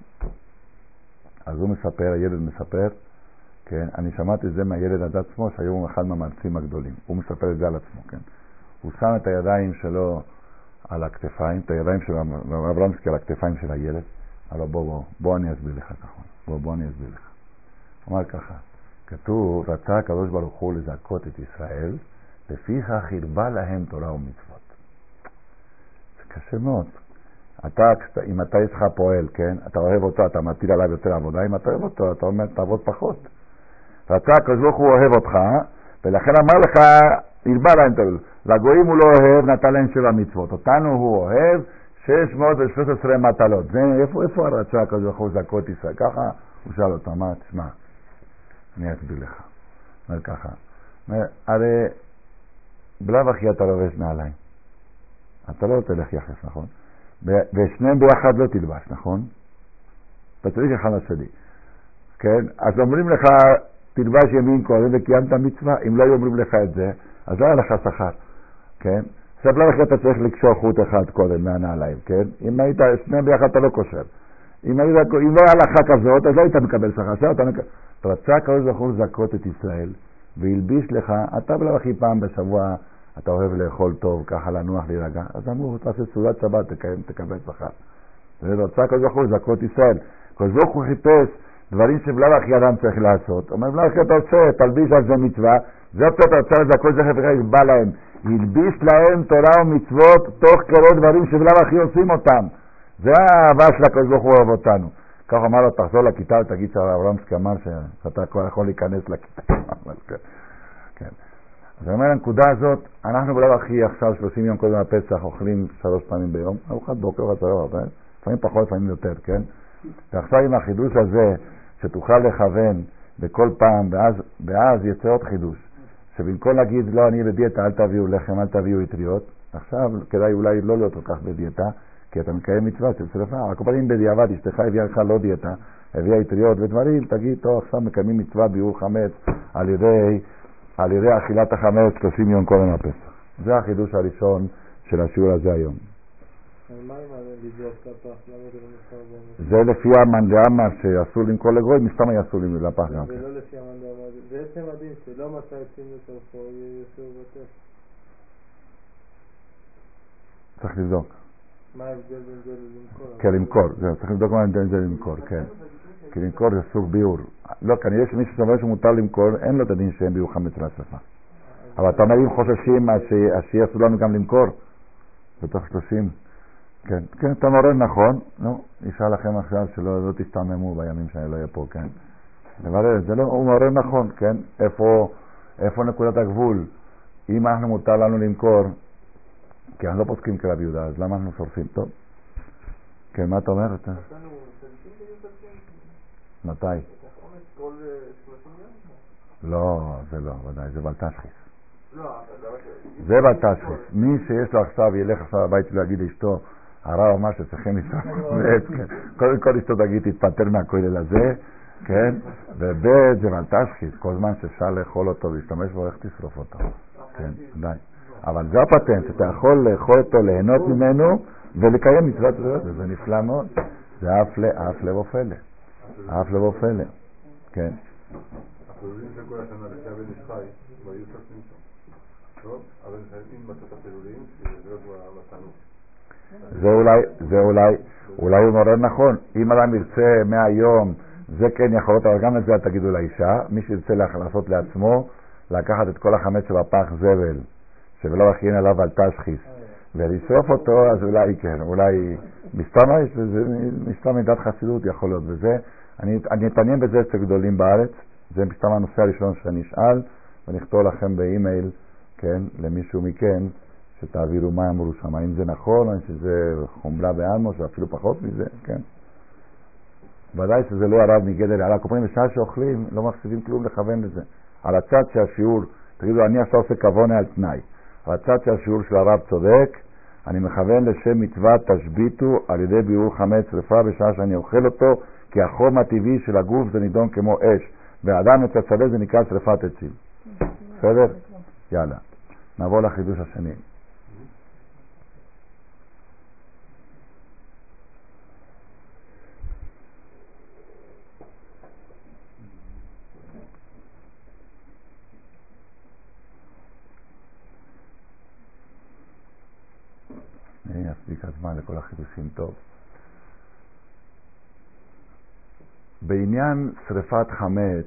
אז הוא מספר, הילד מספר, כן, אני שמעתי את זה מהילד עד עצמו שהיום הוא אחד מהמרצים הגדולים, הוא מספר את זה על עצמו, כן. הוא שם את הידיים שלו על הכתפיים, את הידיים של אברמסקי על הכתפיים של הילד, אבל בוא אני אסביר לך ככה, בוא אני אסביר לך. הוא אמר ככה, כתוב, רצה הקדוש ברוך הוא לזכות את ישראל, לפיכך הרבה להם תורה ומצוות. זה קשה מאוד. אם אתה יש לך פועל, כן, אתה אוהב אותו, אתה מטיל עליו יותר עבודה, אם אתה אוהב אותו, אתה אומר, תעבוד פחות. רצה הקדוש ברוך הוא אוהב אותך, ולכן אמר לך, הרבה להם תורה. לגויים הוא לא אוהב, נתן להם 7 מצוות. אותנו הוא אוהב, 613 מטלות. זה, איפה רצה הקדוש ברוך הוא לזכות ישראל? ככה הוא שאל אותו, אמר, תשמע, אני אסביר לך. אומר ככה, הרי בלב אחי אתה לובש נעליים. אתה לא תלך יחס, נכון? ושניהם ביחד לא תלבש, נכון? אתה צריך אחד לשני. כן? אז אומרים לך, תלבש ימין קודם וקיימת מצווה. אם לא אומרים לך את זה, אז לא היה לך שכר. כן? עכשיו בלב אחי אתה צריך לקשור חוט אחד קודם מהנעליים, כן? אם היית, שניהם ביחד אתה לא קושר. אם לא היה לך כזאת, אז לא היית מקבל שכר. עכשיו אתה מקבל. רצה הקדוש ברוך הוא לזכות את ישראל, והלביש לך, אתה בלב אחי פעם בשבוע, אתה אוהב לאכול טוב, ככה לנוח להירגע, אז אמרו, תעשה סעודת שבת, תקבל שכר. ורצה הקדוש ברוך הוא לזכות ישראל. הקדוש ברוך הוא חיפש דברים שבלב אחי אדם צריך לעשות. אומר, בלב אחי אתה עושה, תלביש על זה מצווה, זה אתה רוצה לזכות זכר וחי, בא להם. הלביש להם תורה ומצוות, תוך כדי דברים שבלב אחי עושים אותם. זה האהבה של הקדוש ברוך הוא אוהב אותנו. כך אמר לו, תחזור לכיתה ותגיד שאברמסקי אמר שאתה כבר יכול להיכנס לכיתה. כן. אז אני אומר, הנקודה הזאת, אנחנו בלב אחי עכשיו 30 יום קודם הפסח אוכלים 3 פעמים ביום, ארוחת בוקר, לפעמים פחות, לפעמים יותר, כן? ועכשיו עם החידוש הזה, שתוכל לכוון בכל פעם, ואז יצא עוד חידוש, שבמקום להגיד, לא, אני בדיאטה, אל תביאו לחם, אל תביאו אטריות, עכשיו כדאי אולי לא להיות כל כך בדיאטה, כי אתה מקיים מצווה של שרפה, רק פעמים בדיעבד, אשתך הביאה לך לא דיאטה, הביאה אטריות ודברים, תגיד, טוב, עכשיו מקיימים מצווה ביעור חמץ על ידי אכילת החמץ 30 יום קודם הפסח. זה החידוש הראשון של השיעור הזה היום. מה עם לזרוק כפח? למה זה לא נפטר בו? זה לפי המנדאמה שאסור למכור לגוי, מסתם היה אסור לפח גם. זה לא לפי המנדאמה, זה עצם הדין שלא מצא עצים לצורפו, יסור בטף. צריך לבדוק. מה ההבדל בין זה למכור? כן, למכור, צריך לבדוק מה ההבדל בין זה למכור, כן. כי למכור זה סוג ביעור. לא, כנראה שמי שסובר שמותר למכור, אין לו את הדין שאין ביעור חמץ לשרפה. אבל אתה אומר, אם חוששים, אז שיעשו לנו גם למכור. בתוך 30. כן, כן, אתה מורה נכון. נו, ישאל לכם עכשיו שלא תסתממו בימים שאני לא אהיה פה, כן. זה לא, הוא מורה נכון, כן. איפה נקודת הגבול? אם אנחנו מותר לנו למכור, כי אנחנו לא פוסקים כרב יהודה, אז למה אנחנו שורפים? טוב. כן, מה אתה אומר? מתי? לא, זה לא, ודאי, זה בלתשחיס. זה בלתשחיס. מי שיש לו עכשיו, ילך עכשיו הבית שלו, יגיד לאשתו, הרב אמר שצריכים לשרוף בעת, כן. קודם כל אשתו תגיד, תתפטר מהכולל הזה, כן? ובית זה בלתשחיס, כל זמן שאפשר לאכול אותו ולהשתמש בו, איך תשרוף אותו? כן, די. אבל זה הפטנט, שאתה יכול לאכול אותו, ליהנות ממנו, ולקיים מצוות זו, וזה נפלא מאוד. זה אף לב ופלא. אף לב ופלא. כן. אנחנו יודעים שכל השנה לפי הבן איש חי, והיו שופטים שם. טוב? אבל אם מצאת הפירורים, שזה בתנור. זה אולי הוא מורה נכון. אם אדם ירצה מהיום, זה כן יכול להיות, אבל גם את זה תגידו לאישה. מי שירצה לעשות לעצמו, לקחת את כל החמץ שבפח זבל, שבלא הכין עליו על תשחיס, ולשרוף אותו, אז אולי כן, אולי מסתם מידת חסידות יכול להיות בזה. אני אתעניין בזה אצל גדולים בארץ, זה מסתם הנושא הראשון שאני אשאל, ואני אכתוב לכם באימייל, כן, למישהו מכן, שתעבירו מה אמרו שם, האם זה נכון, האם שזה חומלה בעלמו, שאפילו פחות מזה, כן. ודאי שזה לא הרב מגדר, על הקופרים בשעה שאוכלים, לא מפסידים כלום לכוון לזה. על הצד שהשיעור, תגידו, אני עכשיו עושה כוונה על תנאי. על הצד שהשיעור של הרב צודק, אני מכוון לשם מצווה תשביטו על ידי ביעור חמץ שרפה בשעה שאני אוכל אותו, כי החום הטבעי של הגוף זה נידון כמו אש, והאדם מצד שדה זה נקרא שרפת עצים. בסדר? יאללה. נעבור לחידוש השני. אני אספיק הזמן לכל החידושים טוב. בעניין שריפת חמץ,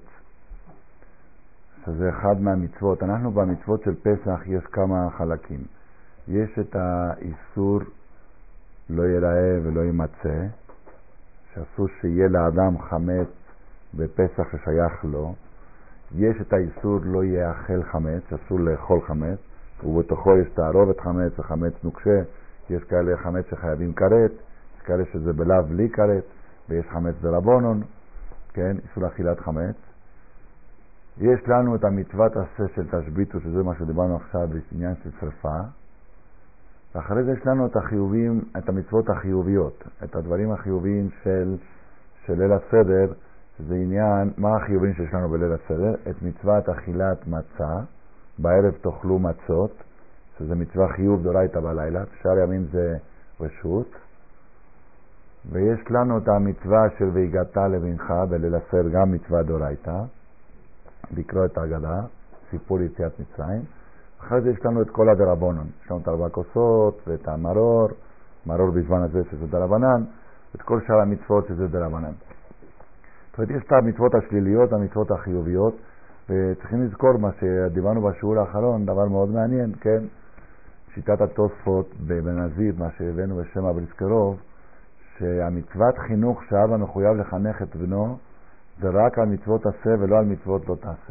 שזה אחד מהמצוות, אנחנו במצוות של פסח יש כמה חלקים. יש את האיסור לא ייראה ולא יימצא, שאסור שיהיה לאדם חמץ בפסח ששייך לו. יש את האיסור לא יאכל חמץ, שאסור לאכול חמץ, ובתוכו יש תערובת חמץ וחמץ נוקשה. יש כאלה חמץ שחייבים כרת, יש כאלה שזה בלאו בלי כרת, ויש חמץ דרבנן, כן, איסור אכילת חמץ. יש לנו את המצוות עשה של תשביתו, שזה מה שדיברנו עכשיו בעניין של שריפה. ואחרי זה יש לנו את החיובים, את המצוות החיוביות, את הדברים החיוביים של ליל הסדר, שזה עניין, מה החיובים שיש לנו בליל הסדר? את מצוות אכילת מצה, בערב תאכלו מצות, שזה מצווה חיוב דורייתא בלילה, שאר ימים זה רשות. ויש לנו את המצווה של והגעת לבנך בליל הסדר, גם מצווה דורייתא, לקרוא את ההגדה, סיפור יציאת מצרים. אחרי זה יש לנו את כל הדרבנן, יש לנו את 4 כוסות ואת המרור, מרור בזמן הזה שזה דרבנן, את כל שאר המצוות שזה דרבנן. זאת אומרת, יש את המצוות השליליות, המצוות החיוביות, וצריכים לזכור מה שדיברנו בשיעור האחרון, דבר מאוד מעניין, כן? שיטת התוספות בנזיר, מה שהבאנו בשם הבריסקרוב, שהמצוות חינוך שאבא מחויב לחנך את בנו, זה רק על מצוות עשה ולא על מצוות לא תעשה.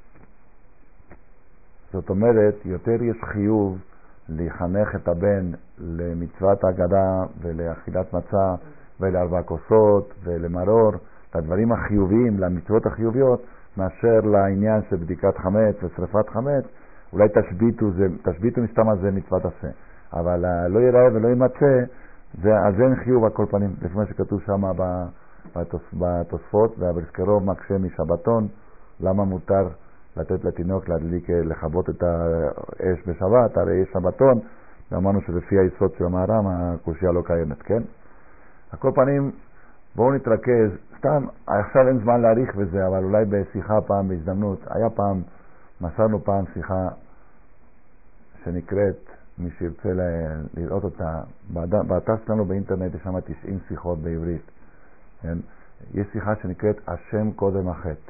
זאת אומרת, יותר יש חיוב לחנך את הבן למצוות ההגדה ולאכילת מצה ול4 כוסות ולמרור, את הדברים החיוביים, למצוות החיוביות, מאשר לעניין של בדיקת חמץ ושריפת חמץ. אולי תשביתו מסתם זה מצוות עשה, אבל לא ייראה ולא יימצא, אז אין חיוב על כל פנים, לפי מה שכתוב שם בתוספות, והבריסקרוב מקשה משבתון, למה מותר לתת לתינוק להדליק, לכבות את האש בשבת, הרי יש שבתון, ואמרנו שלפי היסוד של המהר"ם הקושיה לא קיימת, כן? על כל פנים, בואו נתרכז, סתם, עכשיו אין זמן להאריך בזה, אבל אולי בשיחה פעם בהזדמנות, היה פעם, מסרנו פעם שיחה שנקראת, מי שירצה לראות אותה, באתר שלנו באינטרנט יש שם 90 שיחות בעברית, כן? יש שיחה שנקראת השם קודם החטא.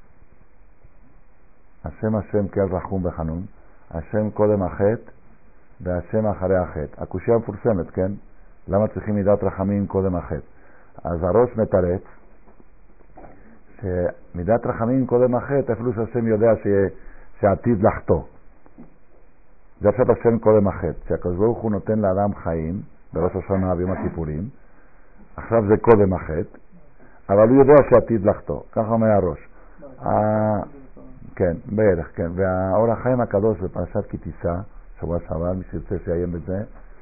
השם כאל רחום וחנון, השם קודם החטא והשם אחרי החטא. הקושיה המפורסמת, כן? למה צריכים מידת רחמים קודם החטא? אז הראש מתרץ שמידת רחמים קודם החטא, אפילו שהשם יודע שעתיד לחטוא. זה עכשיו השם קודם החטא, שהקדוש ברוך הוא נותן לאדם חיים בראש השנה ביום הכיפורים, עכשיו זה קודם החטא, אבל הוא יודע שעתיד לחטוא, ככה אומר הראש. כן, בערך, כן. והאור החיים הקדוש בפרשת כי תישא, שבוע שעבר, מי שירצה שיעיין בזה,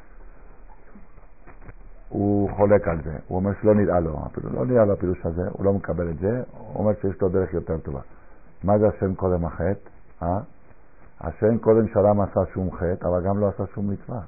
הוא חולק על זה. הוא אומר שלא נראה לו, לא נראה לו הפירוש הזה, הוא לא מקבל את זה, הוא אומר שיש לו דרך יותר טובה. מה זה השם קודם החטא? השם קודם שלם עשה שום חטא, אבל גם לא עשה שום מצווה.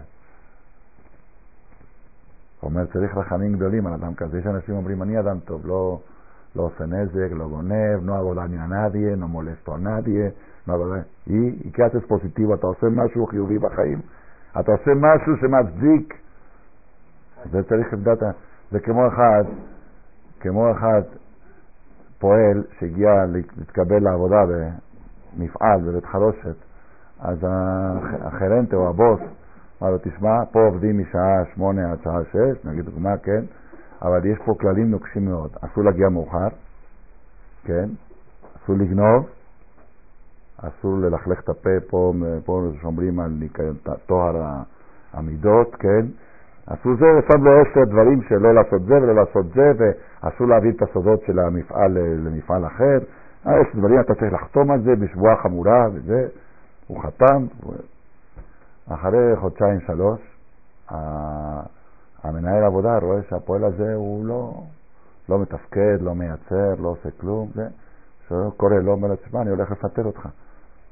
הוא אומר, צריך רחמים גדולים על אדם כזה. יש אנשים אומרים, אני אדם טוב, לא עושה נזק, לא גונב, no hago daño a nadie, no molesto a nadie, no hago daño. ¿Y qué haces positivo? אתה עושה משהו חיובי בחיים? אתה עושה משהו שמצדיק? זה צריך לדעת, זה כמו אחד פועל שהגיע להתקבל לעבודה במפעל, בבית חרושת, אז החרנטה או הבוס אמר לו, תשמע, פה עובדים משעה 8 עד שעה 6, נגיד דוגמה, כן? אבל יש פה כללים נוקשים מאוד. אסור להגיע מאוחר, כן? אסור לגנוב, אסור ללכלך את הפה, פה שומרים על טוהר המידות, כן? אסור זה, שם לו 10 דברים שלא לעשות זה ולא לעשות זה, ואסור להביא את הסודות של המפעל למפעל אחר. יש דברים, אתה צריך לחתום על זה בשבועה חמורה וזה, הוא חתם. אחרי 2-3, המנהל עבודה רואה שהפועל הזה הוא לא מתפקד, לא מייצר, לא עושה כלום, זה קורא, לא אומר, תשמע, אני הולך לפטר אותך.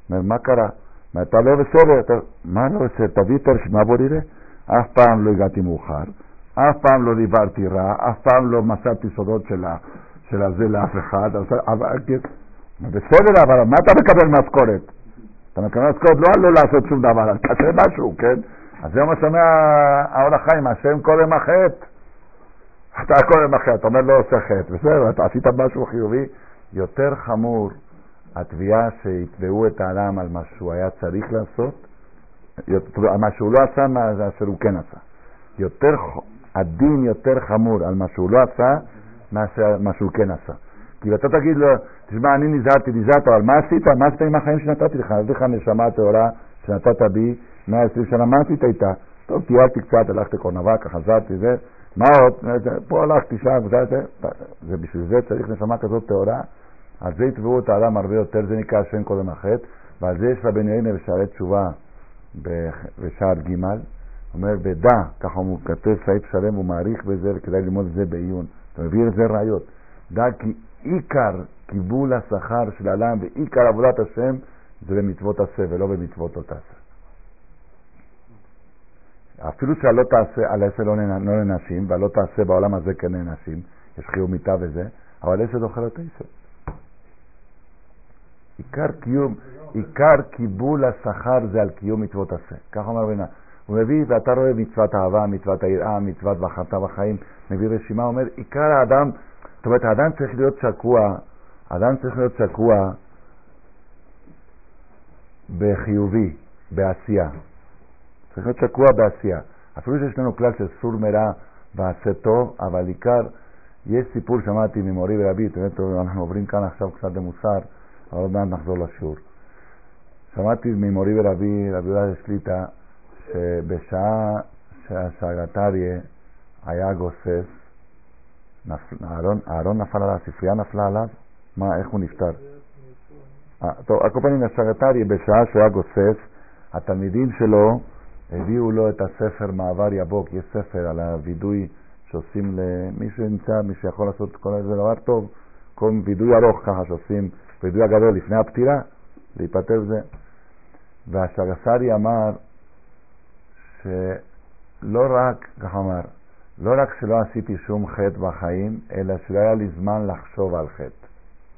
אומר, מה קרה? אתה לא בסדר, מה לא בסדר? תביא את הרשימה, בוא נראה. אף פעם לא הגעתי מאוחר, אף פעם לא דיברתי רע, אף פעם לא מסרתי סודות של הזה לאף אחד. בסדר, אבל מה אתה מקבל משכורת? אתה מקבל משכורת לא לעשות שום דבר, אתה תעשה משהו, כן? אז זה מה שאומר האור החיים, השם קודם החטא. אתה קודם החטא, אתה אומר לא עושה חטא, בסדר, אתה עשית משהו חיובי. יותר חמור התביעה שיתבעו את האדם על מה שהוא היה צריך לעשות, מה שהוא לא עשה, מה שהוא כן עשה. הדין יותר חמור על מה שהוא לא עשה, מה שהוא כן עשה. כי אתה תגיד לו, תשמע, אני נזהרתי, אבל מה עשית? מה עשית עם החיים שנתתי לך? אז לך נשמה טהורה שנתת בי 120 שנה, מה עשית איתה? טוב, טיילתי קצת, הלכתי קורנבק, חזרתי, זה, מה עוד? פה הלכתי שם, זה בשביל זה צריך נשמה כזאת טהורה. על זה יתבעו את האדם הרבה יותר, זה נקרא השם קודם החטא, ועל זה יש רבנו יונה בשערי תשובה בשער ג', אומר בדע, ככה הוא כתב סעיף שלם, הוא מעריך בזה וכדאי ללמוד את זה בעיון, אתה מביא לזה ראיות, דע כי עיקר קיבול השכר של האדם ועיקר עבודת השם זה במצוות עשה ולא במצוות לא תעשה. אפילו שהלא תעשה על עשה לא ננשים, והלא תעשה בעולם הזה כן ננשים, יש חיוב מיטה וזה, אבל עשה דוחה את עשה. עיקר קיבול השכר זה על קיום מצוות עשה. כך אומר רבנו. הוא מביא, ואתה רואה מצוות אהבה, מצוות היראה, מצוות ואכלת בחיים, מביא רשימה, אומר, עיקר האדם, זאת אומרת, האדם צריך להיות שקוע, בחיובי, בעשייה. צריך להיות שקוע בעשייה. אפילו שיש לנו כלל של סור מרע ועשה טוב, אבל עיקר, יש סיפור שמעתי ממורי ורבי, אנחנו עוברים כאן עכשיו קצת למוסר, אבל עוד מעט נחזור לשיעור. שמעתי ממורי ורבי, רבי יהודה שליטה, שבשעה שהסגרטריה היה גוסס, אהרון נפל עליו, הספרייה נפלה עליו, איך הוא נפטר? טוב, על כל פנים הסגרטריה בשעה שהוא היה גוסס, התלמידים שלו הביאו לו את הספר מעבר יבוק, יש ספר על הוידוי שעושים למי שנמצא, מי שיכול לעשות כל זה דבר טוב, כל וידוי ארוך ככה שעושים, וידוי הגדול לפני הפטירה, להיפטר בזה. והסגרטריה אמר שלא רק, ככה אמר, לא רק שלא עשיתי שום חטא בחיים, אלא שלא היה לי זמן לחשוב על חטא.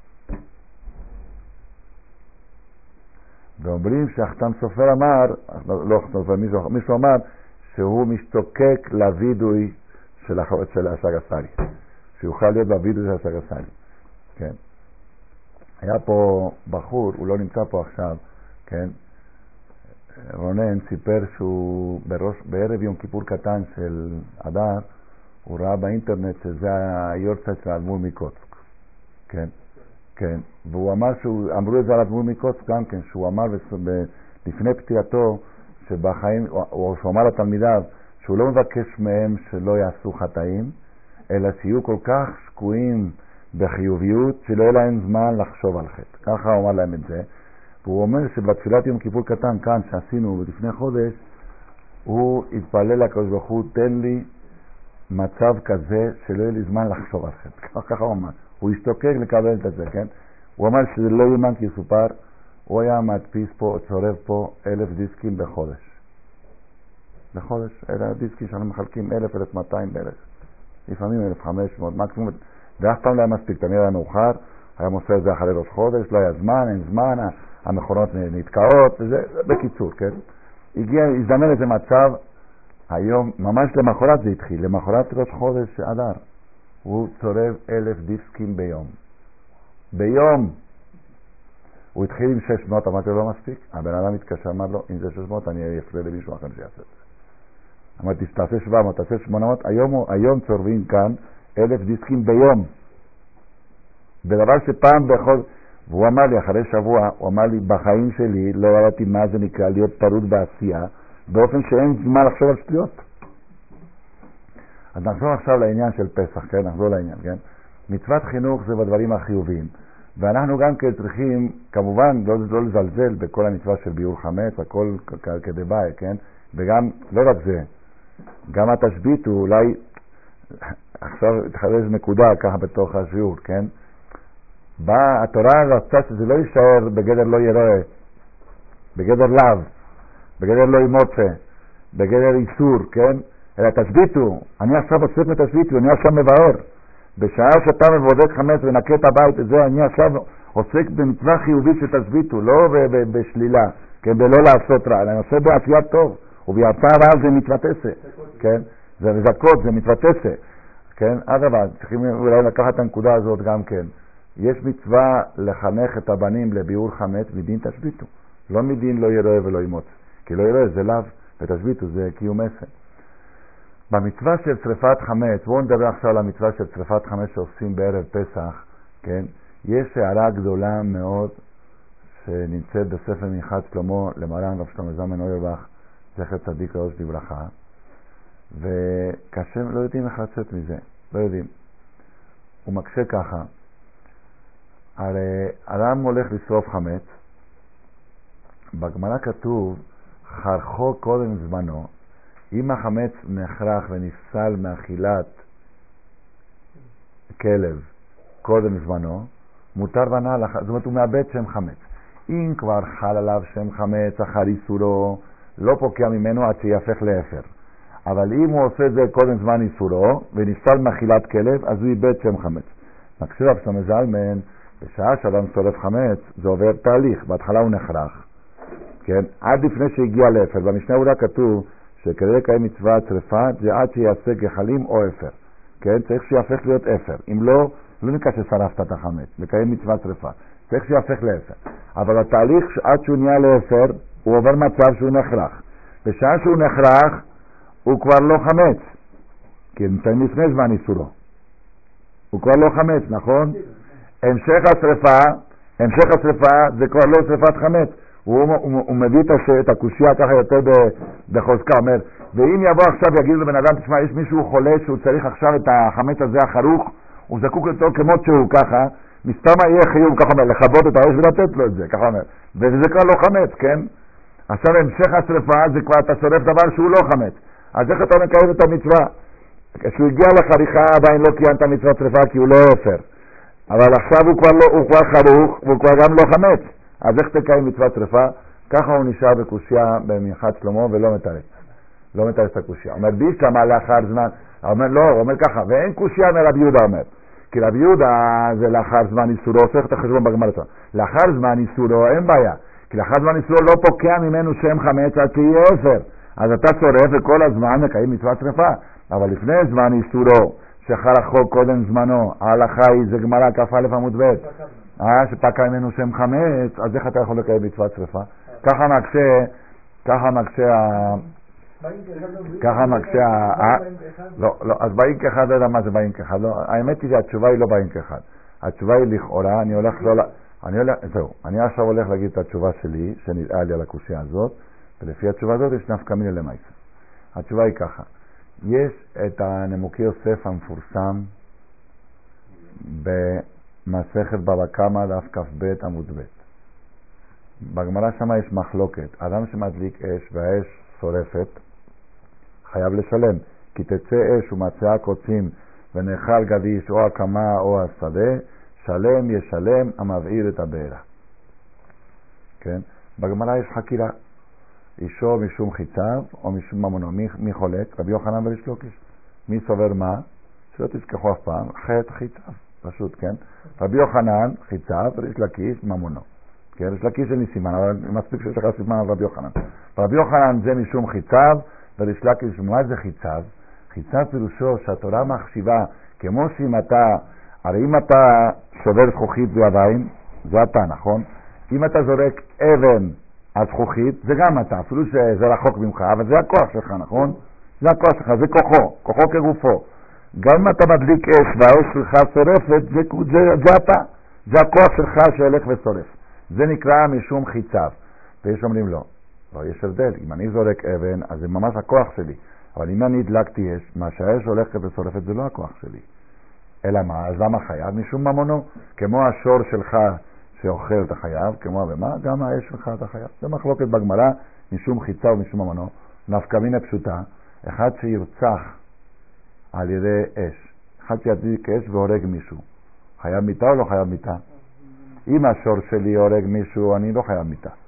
ואומרים שהחתם סופר אמר, לא חתם סופר, מישהו אמר שהוא משתוקק לוידוי של הסגרטריה, שיוכל להיות בוידוי של הסגרטריה. כן. היה פה בחור, הוא לא נמצא פה עכשיו, כן? רונן סיפר שהוא בערב יום כיפור קטן של אדר, הוא ראה באינטרנט שזה היורצייט של האדמו"ר מקוצק. כן? כן. והוא אמר אמרו את זה על האדמו"ר מקוצק גם כן, שהוא אמר לפני פטירתו, שבחיים, או שהוא אמר לתלמידיו, שהוא לא מבקש מהם שלא יעשו חטאים, אלא שיהיו כל כך שקועים בחיוביות שלא יהיה להם זמן לחשוב על חטא. ככה הוא אמר להם את זה. והוא אומר שבתפילת יום כיפור קטן כאן שעשינו לפני חודש, הוא התפלל לקדוש ברוך הוא, תן לי מצב כזה שלא יהיה לי זמן לחשוב על חטא. ככה הוא אמר. הוא השתוקק לקבל את זה, כן? הוא אמר שזה לא יאומן כי יסופר, הוא היה מדפיס פה, צורף פה 1,000 דיסקים בחודש. בחודש, אלה הדיסקים שאנחנו מחלקים 1,000, 1,200 בערך. לפעמים 1,500, מקסימום, ואף פעם לא היה מספיק, תמיד היה מאוחר, היה מוסר את זה אחרי ראש חודש, לא היה זמן, אין זמן, המכונות נתקעות, וזה, בקיצור, כן? הזדמן איזה מצב, היום, ממש למחרת זה התחיל, למחרת ראש חודש אדר, הוא צורב 1,000 דיסקים ביום. ביום! הוא התחיל עם 600, אמרתי לו לא מספיק, הבן אדם התקשר, אמר לו, אם זה 600 אני אפריע למישהו אחר שיעשה את זה. אמרתי, תעשה 700, תעשה 800, היום צורבים כאן 1,000 דיסקים ביום. בדבר שפעם בכל... והוא אמר לי, אחרי שבוע, הוא אמר לי, בחיים שלי לא ראיתי מה זה נקרא להיות טרוד בעשייה, באופן שאין זמן לחשוב על שטויות. אז נחזור עכשיו לעניין של פסח, כן? נחזור לעניין, כן? מצוות חינוך זה בדברים החיוביים. ואנחנו גם צריכים, כמובן, לא לזלזל בכל המצווה של ביור חמץ, הכל כדבעי, כן? וגם, לא רק זה, גם התשבית הוא אולי, עכשיו תחדש נקודה ככה בתוך השיעור, כן? התורה רצתה שזה לא יישאר בגדר לא יראה, בגדר לאו, בגדר לא ימוצא, בגדר איסור, כן? אלא תשביתו, אני עכשיו עוסק בתשביתו, אני עכשיו מבאר. בשעה שאתה מבודק חמץ ונקה את הבית, זה אני עכשיו עוסק במצווה חיובית שתשביתו, לא בשלילה, כן? בלא לעשות רע, אני עושה בעשיית טוב, וביעשה רע זה מתוותסה, כן? זה וזכות, זה מתוותסה, כן? אדרבה, צריכים אולי לקחת את הנקודה הזאת גם כן. יש מצווה לחנך את הבנים לביאור חמץ מדין תשביתו, לא מדין לא יראה ולא ימוץ, כי לא יראה זה לאו, ותשביתו זה קיום עשר. במצווה של שריפת חמץ, בואו נדבר עכשיו על המצווה של שריפת חמץ שעושים בערב פסח, כן? יש הערה גדולה מאוד שנמצאת בספר מנחת שלמה למרן רב שלמה זלמן אוירבך, זכר צדיק ראש לברכה, וקשה, לא יודעים איך לצאת מזה, לא יודעים. הוא מקשה ככה, הרי אדם הולך לשרוף חמץ, בגמרא כתוב חרכו קודם זמנו, אם החמץ נחרח ונפסל מאכילת כלב קודם זמנו, מותר ונעל, זאת אומרת הוא מאבד שם חמץ. אם כבר חל עליו שם חמץ אחר איסורו, לא פוקע ממנו עד שיהפך לאפר. אבל אם הוא עושה את זה קודם זמן איסורו ונפסל מאכילת כלב, אז הוא איבד שם חמץ. מקשיב רב שלמה זלמן, בשעה שאדם שורף חמץ זה עובר תהליך, בהתחלה הוא נחרח, כן? עד לפני שהגיע לאפר. במשנה אולי כתוב שכדי לקיים מצוות שריפה זה עד שיעשה גחלים או אפר, כן? צריך שיהפך להיות אפר. אם לא, לא נקרא ששרפת את החמץ, לקיים מצוות שריפה, צריך שיהפך לאפר. אבל התהליך עד שהוא נהיה לאפר הוא עובר מצב שהוא נחרח. בשעה שהוא נחרח הוא כבר לא חמץ, כי נמצאים לפני זמן איסורו, הוא כבר לא חמץ, נכון? המשך השריפה זה כבר לא שריפת חמץ. הוא מביא את הקושיה ככה יותר בחוזקה, אומר, ואם יבוא עכשיו ויגיד לבן אדם, תשמע, יש מישהו חולה שהוא צריך עכשיו את החמץ הזה החרוך, הוא זקוק אותו כמות שהוא ככה, מסתמה יהיה חיוב, ככה אומר, לכבות את האש ולתת לו את זה, ככה אומר, וזה כבר לא חמץ, כן? עכשיו המשך השריפה זה כבר אתה שורף דבר שהוא לא חמץ, אז איך אתה מקיים את המצווה? כשהוא הגיע לחריכה עדיין לא קיים את המצוות שריפה כי הוא לא אפר, אבל עכשיו הוא כבר חרוך והוא כבר גם לא חמץ, אז איך תקיים מצוות שריפה? ככה הוא נשאר בקושיה במנחת שלמה ולא מתרץ. לא מתרץ את הקושיה. אומר בישלמה לאחר זמן, הוא אומר ככה, ואין קושיה מרבי יהודה אומר. כי רבי יהודה זה לאחר זמן איסורו, עושה את החשבון בגמרא. לאחר זמן איסורו אין בעיה. כי לאחר זמן איסורו לא פוקע ממנו שם חמץ עד שיהיה אפר. אז אתה שורף וכל הזמן מקיים מצוות שריפה. אבל לפני זמן איסורו, שחרחו קודם זמנו, ההלכה היא זה גמרא כ"א עמוד ב'. שפקע ממנו שם חמץ, אז איך אתה יכול לקיים מצוות שריפה? ככה מקשה, לא, אז באים כאחד, לא יודע מה זה באים כאחד, האמת היא שהתשובה היא לא באים כאחד, התשובה היא לכאורה, אני עכשיו הולך להגיד את התשובה שלי, שנראה לי על הקושיה הזאת, ולפי התשובה הזאת יש נפקא מינה למעשה. התשובה היא ככה, יש את הנמוקי יוסף המפורסם במסכת בבא קמא דף כ"ב עמוד ב'. בגמרא שמה יש מחלוקת, אדם שמדליק אש והאש שורפת חייב לשלם, כי תצא אש ומצאה קוצים ונאכל גדיש או הקמה או השדה, שלם ישלם המבעיר את הבעירה. כן? בגמרא יש חקירה, אישו משום חיציו או משום ממונו, מי חולק? רבי יוחנן וריש לקיש. מי סובר מה? שלא תזכחו אף פעם, חטא חיציו, פשוט, כן? רבי יוחנן חיציו וריש לקיש ממונו. כן, ריש לקיש זה סימן, אבל מספיק שיש לך סימן על רבי יוחנן. רבי יוחנן זה משום חיציו וריש לקיש, מה זה חיציו? חיציו פירושו שהתורה מחשיבה, כמו שאם אתה, הרי אם אתה שובר זכוכית בידיים, זה אתה, נכון? אם אתה זורק אבן על זכוכית, זה גם אתה, אפילו שזה רחוק ממך, אבל זה הכוח שלך, נכון? זה הכוח שלך, זה כוחו כגופו. גם אם אתה מדליק אש והאש שלך שורפת, זה אתה, זה הכוח שלך שהולך ושורף. זה נקרא משום חיציו. ויש אומרים לא, יש הבדל, אם אני זורק אבן, אז זה ממש הכוח שלי. אבל אם אני הדלקתי אש, מה שהאש הולכת ושורפת זה לא הכוח שלי. אלא מה? אז למה חייב? משום ממונו. כמו השור שלך שאוכל את החייב, כמו הבמה, גם האש שלך אתה חייב. זה מחלוקת בגמרא, משום חיצה ומשום ממונו. נפקא מינה פשוטה, אחד שירצח על ידי אש, אחד שידליק אש והורג מישהו, חייב מיתה או לא חייב מיתה? אם השור שלי הורג מישהו, אני לא חייב מיתה.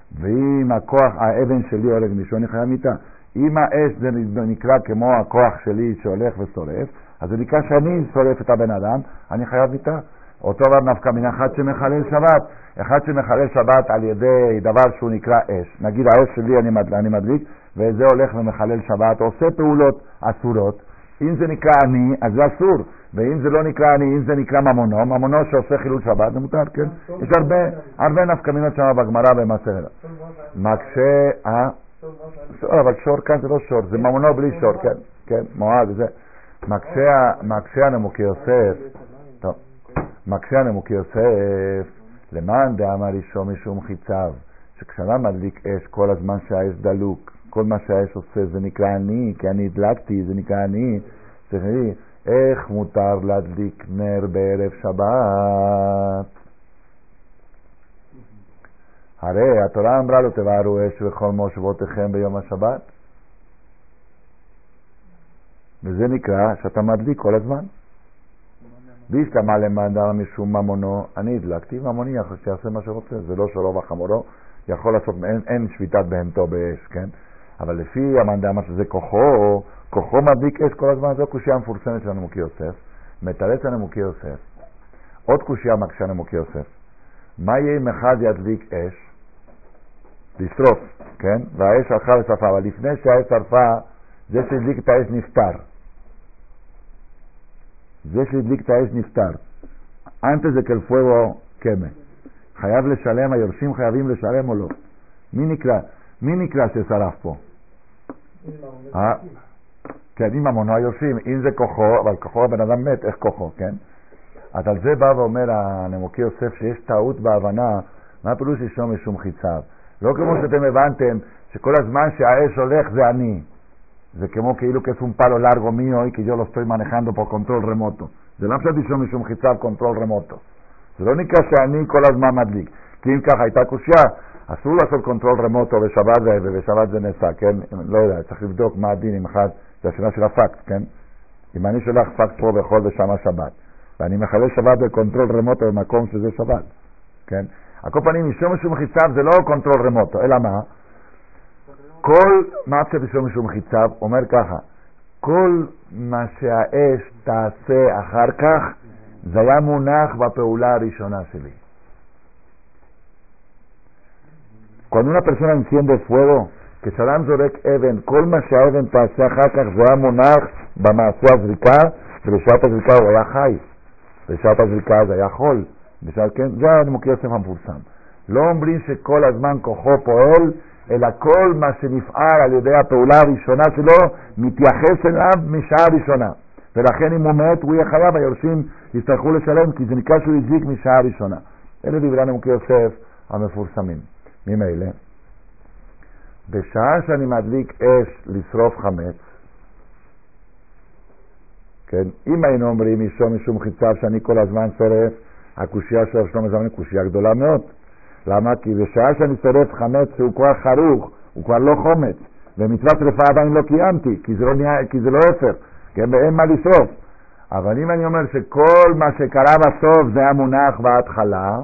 ואם הכוח, האבן שלי הולך מישהו, אני חייב מיתה. אם האש זה נקרא כמו הכוח שלי שהולך ושורף, אז זה נקרא שאני שורף את הבן אדם, אני חייב מיתה. אותו דבר נפקא מן אחד שמחלל שבת. אחד שמחלל שבת על ידי דבר שהוא נקרא אש. נגיד האש שלי אני מדליק, וזה הולך ומחלל שבת, עושה פעולות אסורות. אם זה נקרא אני, אז זה אסור. ואם זה לא נקרא אני, אם זה נקרא ממונו, ממונו שעושה חילול שבת, זה מותר, כן? יש הרבה נפקא מינות שם בגמרא במסכת. מקשה, אבל שור כאן זה לא שור, זה ממונו בלי שור, כן? כן, מועד, זה. מקשה הנמוקי יוסף, טוב, מקשה הנמוקי יוסף, למען דאמר אישו משום חיציו, שכשאדם מדליק אש כל הזמן שהאש דלוק, כל מה שהאש עושה זה נקרא אני, כי אני הדלקתי, זה נקרא אני, תראי, איך מותר להדליק נר בערב שבת? הרי התורה אמרה לו תבערו אש בכל מושבותיכם ביום השבת, וזה נקרא שאתה מדליק כל הזמן. והסתמה למען משום ממונו, אני הדלקתי, ממוני שיעשה מה שרוצה, זה לא שלו וחמורו, יכול לעשות, אין שביתת בהמתו באש, כן? אבל לפי המנדמה שזה כוחו מדליק אש כל הזמן, זו קושיה המפורסמת של הנמוקי יוסף, מתרץ הנמוקי יוסף, עוד קושיה מקשה הנמוקי יוסף, מה יהיה אם אחד ידליק אש? לשרוף, כן? והאש הלכה לשרפה, אבל לפני שהאש שרפה, זה שהדליק את האש נפטר. זה שהדליק את האש נפטר. antes de que el fuego queme. חייב לשלם, היורשים חייבים לשלם או לא? מי נקרא ששרף פה? כן, אם ממונו היורשים, אם זה כוחו, אבל כוחו הבן אדם מת, איך כוחו, כן? אז על זה בא ואומר הנמוקי יוסף שיש טעות בהבנה, מה פירוש אישו משום חיציו? לא כמו שאתם הבנתם, שכל הזמן שהאש הולך זה אני. זה כמו כאילו que es un palo largo mío y que yo lo estoy manejando por control remoto. זה לא פשוט אישו משום חיציו קונטרול רמוטו. זה לא נקרא שאני כל הזמן מדליק. כי אם ככה הייתה קושיה, אסור לעשות קונטרול רמוטו בשבת זה, ובשבת זה נעשה, כן? לא יודע, צריך לבדוק מה הדין עם אחד, זה השאלה של הפקס, כן? אם אני שולח פקס פה בכל ושמה שבת, ואני מחלל שבת בקונטרול רמוטו במקום שזה שבת, כן? על כל פנים, אישו משום חיציו זה לא קונטרול רמוטו, אלא מה? כל מה שאישו משום חיציו אומר ככה, כל מה שהאש תעשה אחר כך, זה היה מונח בפעולה הראשונה שלי. Cuando una persona enciende fuego, que שאדם זורק אבן, כל מה שהאבן תעשה אחר כך זה היה מונח במעשה הזריקה, ובשעת הזריקה הוא היה חי. בשעת הזריקה זה היה חול. בשעת, כן? זה הנמוקי יוסף המפורסם. לא אומרים שכל הזמן כוחו פועל, אלא כל מה שנפעל על ידי הפעולה הראשונה שלו, מתייחס אליו משעה ראשונה. ולכן אם הוא מת, הוא יהיה חייב, היורשים יצטרכו לשלם, כי זה נקרא שהוא הדליק משעה ראשונה. אלה דברי הנמוקי יוסף המפורסמים. ממילא, בשעה שאני מדליק אש לשרוף חמץ, כן, אם היינו אומרים אישו משום חיציו שאני כל הזמן שורף, הקושיה של שלמה זמן היא קושיה גדולה מאוד. למה? כי בשעה שאני שורף חמץ שהוא כבר חרוך, הוא כבר לא חומץ, ומצוות שרפה עדיין לא קיימתי, כי זה לא אפר, כן, ואין מה לשרוף. אבל אם אני אומר שכל מה שקרה בסוף זה היה מונח בהתחלה,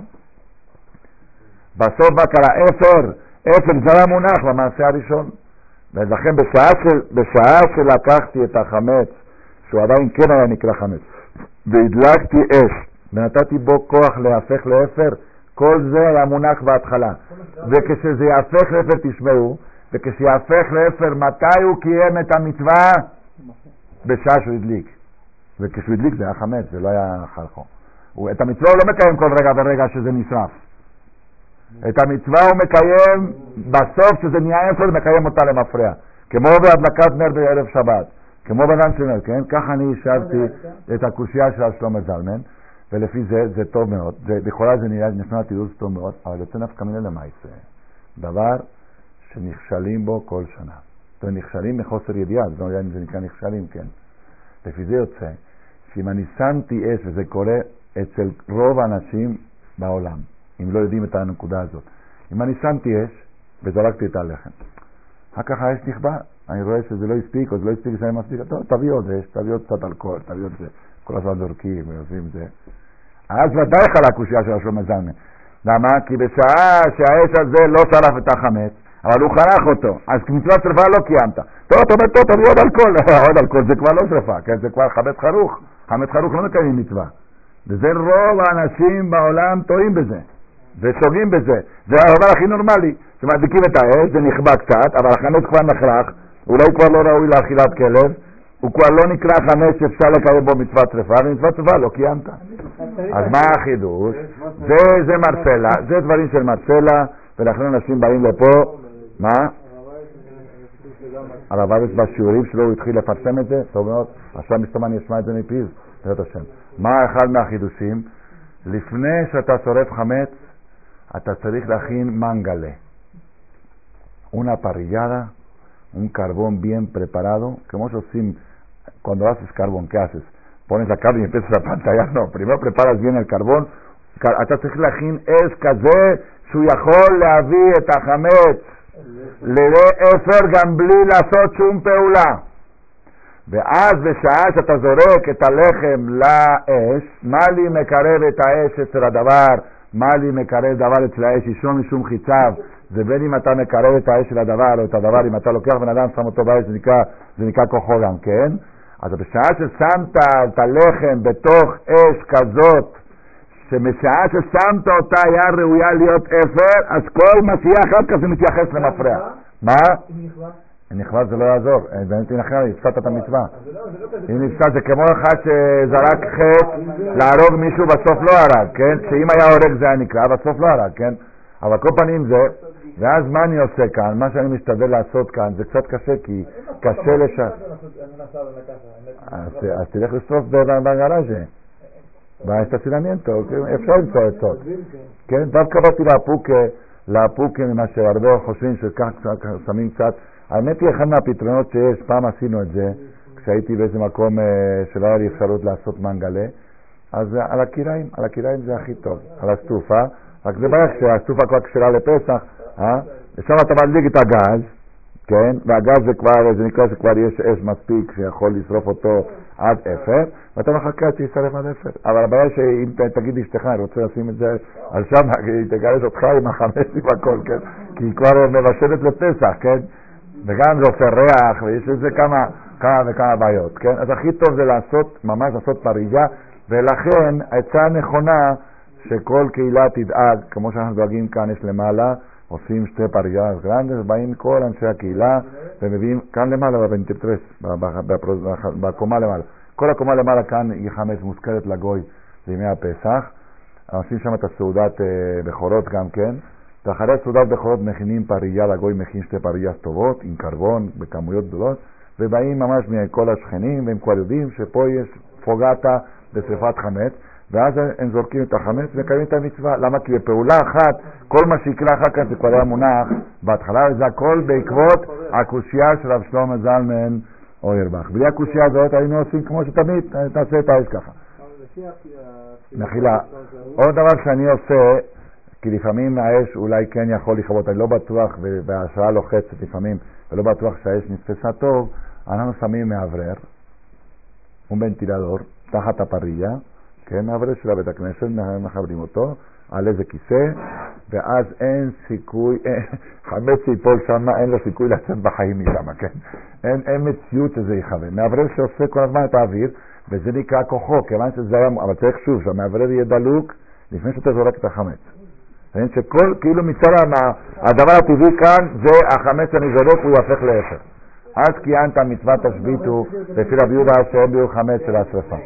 בסוף בקרה אפר זה היה מונח במעשה הראשון. ולכן בשעה שלקחתי את החמץ, שהוא עדיין כן היה נקרא חמץ, והדלקתי אש, ונתתי בו כוח להפך לאפר, כל זה היה מונח בהתחלה. וכשזה יהפך לאפר, תשמעו, וכשיהפך לאפר, מתי הוא קיים את המצווה? בשעה שהוא הדליק. וכשהוא הדליק זה היה חמץ, זה לא היה חלחו. את המצווה הוא לא מקיים כל רגע ורגע שזה נשרף. את המצווה הוא מקיים בסוף שזה נהיה אפר, מקיים אותה למפרע. כמו בהדלקת נר בערב שבת. כמו בנן של נר, כן? ככה אני השבתי את הקושיה של שלמה זלמן, ולפי זה, זה טוב מאוד. לכאורה זה נשמע תירוץ טוב מאוד, אבל יוצא נפקא מינה למעשה. דבר שנכשלים בו כל שנה. נכשלים מחוסר ידיעה, זה לא יודע אם זה נקרא נכשלים, כן. לפי זה יוצא, שאם אני שמתי אש, וזה קורה אצל רוב האנשים בעולם, אם לא יודעים את הנקודה הזאת. אם אני שמתי אש וזרקתי את הלחם, אחר כך האש נכבה, אני רואה שזה לא הספיק, או זה לא הספיק שאני מספיק, תביא עוד אש, תביא עוד קצת אלכוהול, תביא עוד זה, כל הזמן זורקים ועושים זה. אז ודאי חלה הקושיה של שלמה זלמן. למה? כי בשעה שהאש הזה לא שרף את החמץ, אבל הוא חרך אותו, אז מצוות שרפה לא קיימת. טוב, אתה אומר, טוב, תביא עוד אלכוהול. עוד אלכוהול זה כבר לא שרפה, כן? זה כבר חמץ חרוך. חמץ חרוך לא מקיימים מצווה. וזה רוב האנשים בעולם טועים בזה. ושוגים בזה. זה הדבר הכי נורמלי. שמדליקים את האש, זה נכבה קצת, אבל החמץ כבר נחרך, אולי כבר לא ראוי לאכילת כלב, הוא כבר לא נקרא חמץ שאפשר לקיים בו מצוות שרפה, ומצוות שרפה לא קיימת. אז מה החידוש? זה מרסלה, זה דברים של מרסלה, ולכן אנשים באים לפה, מה? הרב אריס בשיעורים שלו הוא התחיל לפרסם את זה, טוב מאוד, עכשיו מסתום אני אשמע את זה מפיז, תראה את השם. מה אחד מהחידושים? לפני שאתה שורף חמץ, אתה צריך להכין מנגלה. Una parrillada, un carbón bien preparado, como se hace cuando haces carbón, ¿qué haces? Pones la carne y empiezas a pantallar, no, primero preparas bien el carbón, אתה צריך להכין אש כזה שהוא יכול להביא את החמץ לאפר גם בלי לעשות שום פעולה. ואז בשעה שאתה זורק את הלחם לאש, מה לי מקרב את האש אצל הדבר, מה לי מקרב דבר אצל האש, ישום משום חיציו, זה בין אם אתה מקרב את האש של הדבר או את הדבר, אם אתה לוקח בן אדם שם אותו באש, זה נקרא כוחו גם כן. אז בשעה ששמת את הלחם בתוך אש כזאת, שמשעה ששמת אותה היה ראויה להיות אפר, אז כל מה שיהיה אחר כך זה מתייחס למפרע. מה? אם נכווה זה לא יעזור, הפסדת את המצווה. אם נפסד זה כמו אחד שזרק חטא להרוג מישהו בסוף לא הרג, כן? שאם היה הורג זה היה נקרא, בסוף לא הרג, כן? אבל כל פנים זה, ואז מה אני עושה כאן? מה שאני משתדל לעשות כאן זה קצת קשה, כי קשה אז תלך לשרוף בגראז'ה. באסטציונמיento, אפשר למצוא עצות. כן, דווקא באתי לאפוקה ממה שהרבה חושבים שכך שמים קצת. האמת היא אחד מהפתרונות שיש, פעם עשינו את זה, כשהייתי באיזה מקום שלא היה לי אפשרות לעשות מנגלה, אז על הקיריים זה הכי טוב, על הסטופה, רק זה בעיה כשהסטופה כבר כשרה לפסח, ושם אתה מדליק את הגז, כן, והגז זה כבר, זה נקרא שכבר יש אש מספיק שיכול לשרוף אותו עד אפר, ואתה מחכה שישרף עד אפר. אבל הבעיה שאם תגיד לאשתך, אני רוצה לשים את זה על שם, היא תגרש אותך עם החמץ עם הכל, כן, כי היא כבר מבשלת לפסח, כן, וגם זה עושה ריח, ויש לזה כמה וכמה בעיות, כן, אז הכי טוב זה ממש לעשות פריג'ה, ולכן העצה הנכונה שכל קהילה תדאג, כמו שאנחנו דואגים כאן יש למעלה, עושים שתי פריג'ות גרנדס, ובאים כל אנשי הקהילה ומביאים כאן למעלה בבנטרטרס, בקומה למעלה. כל הקומה למעלה כאן היא חמץ מוזכרת לגוי בימי הפסח. עושים שם את הסעודת בכורות גם כן. ואחרי הסעודת בכורות מכינים פריג'ה, לגוי מכין שתי פריג'ות טובות עם קרבון בכמויות גדולות, ובאים ממש מכל השכנים, והם כבר יודעים שפה יש פוגטה בשריפת חמץ, ואז הם זורקים את החמץ ומקיימים את המצווה. למה? כי בפעולה אחת, כל מה שיקרה אחר כך זה כבר היה מונח בהתחלה, וזה הכל בעקבות הקושייה של רב שלמה זלמן אוירבך. בלי הקושייה הזאת היינו עושים כמו שתמיד, תעשה את האש ככה. מחילה. עוד דבר שאני עושה, כי לפעמים האש אולי כן יכול לכבות, אני לא בטוח, וההשראה לוחצת לפעמים, ולא בטוח שהאש נתפסה טוב, אנחנו שמים מאוורר, וונטילדור, תחת הפריג'ה, כן, העבודה של בית הכנסת, מחברים אותו על איזה כיסא, ואז אין סיכוי, חמץ שיפול שם, אין לו סיכוי לצאת בחיים משם, כן? אין מציאות שזה יכוון. מעברר שעושה כל הזמן את האוויר, וזה נקרא כוחו, כיוון שזה היה, אבל צריך שוב, שהמעברר יהיה דלוק, לפני שאתה זורק את החמץ. שכל, כאילו מצד הדבר הטבעי כאן, זה החמץ אני זורק, הוא יהפך לאפר. אז קיינת מצוות השביתו, לפי רבי יהודה שאין ביור חמץ של השרפה.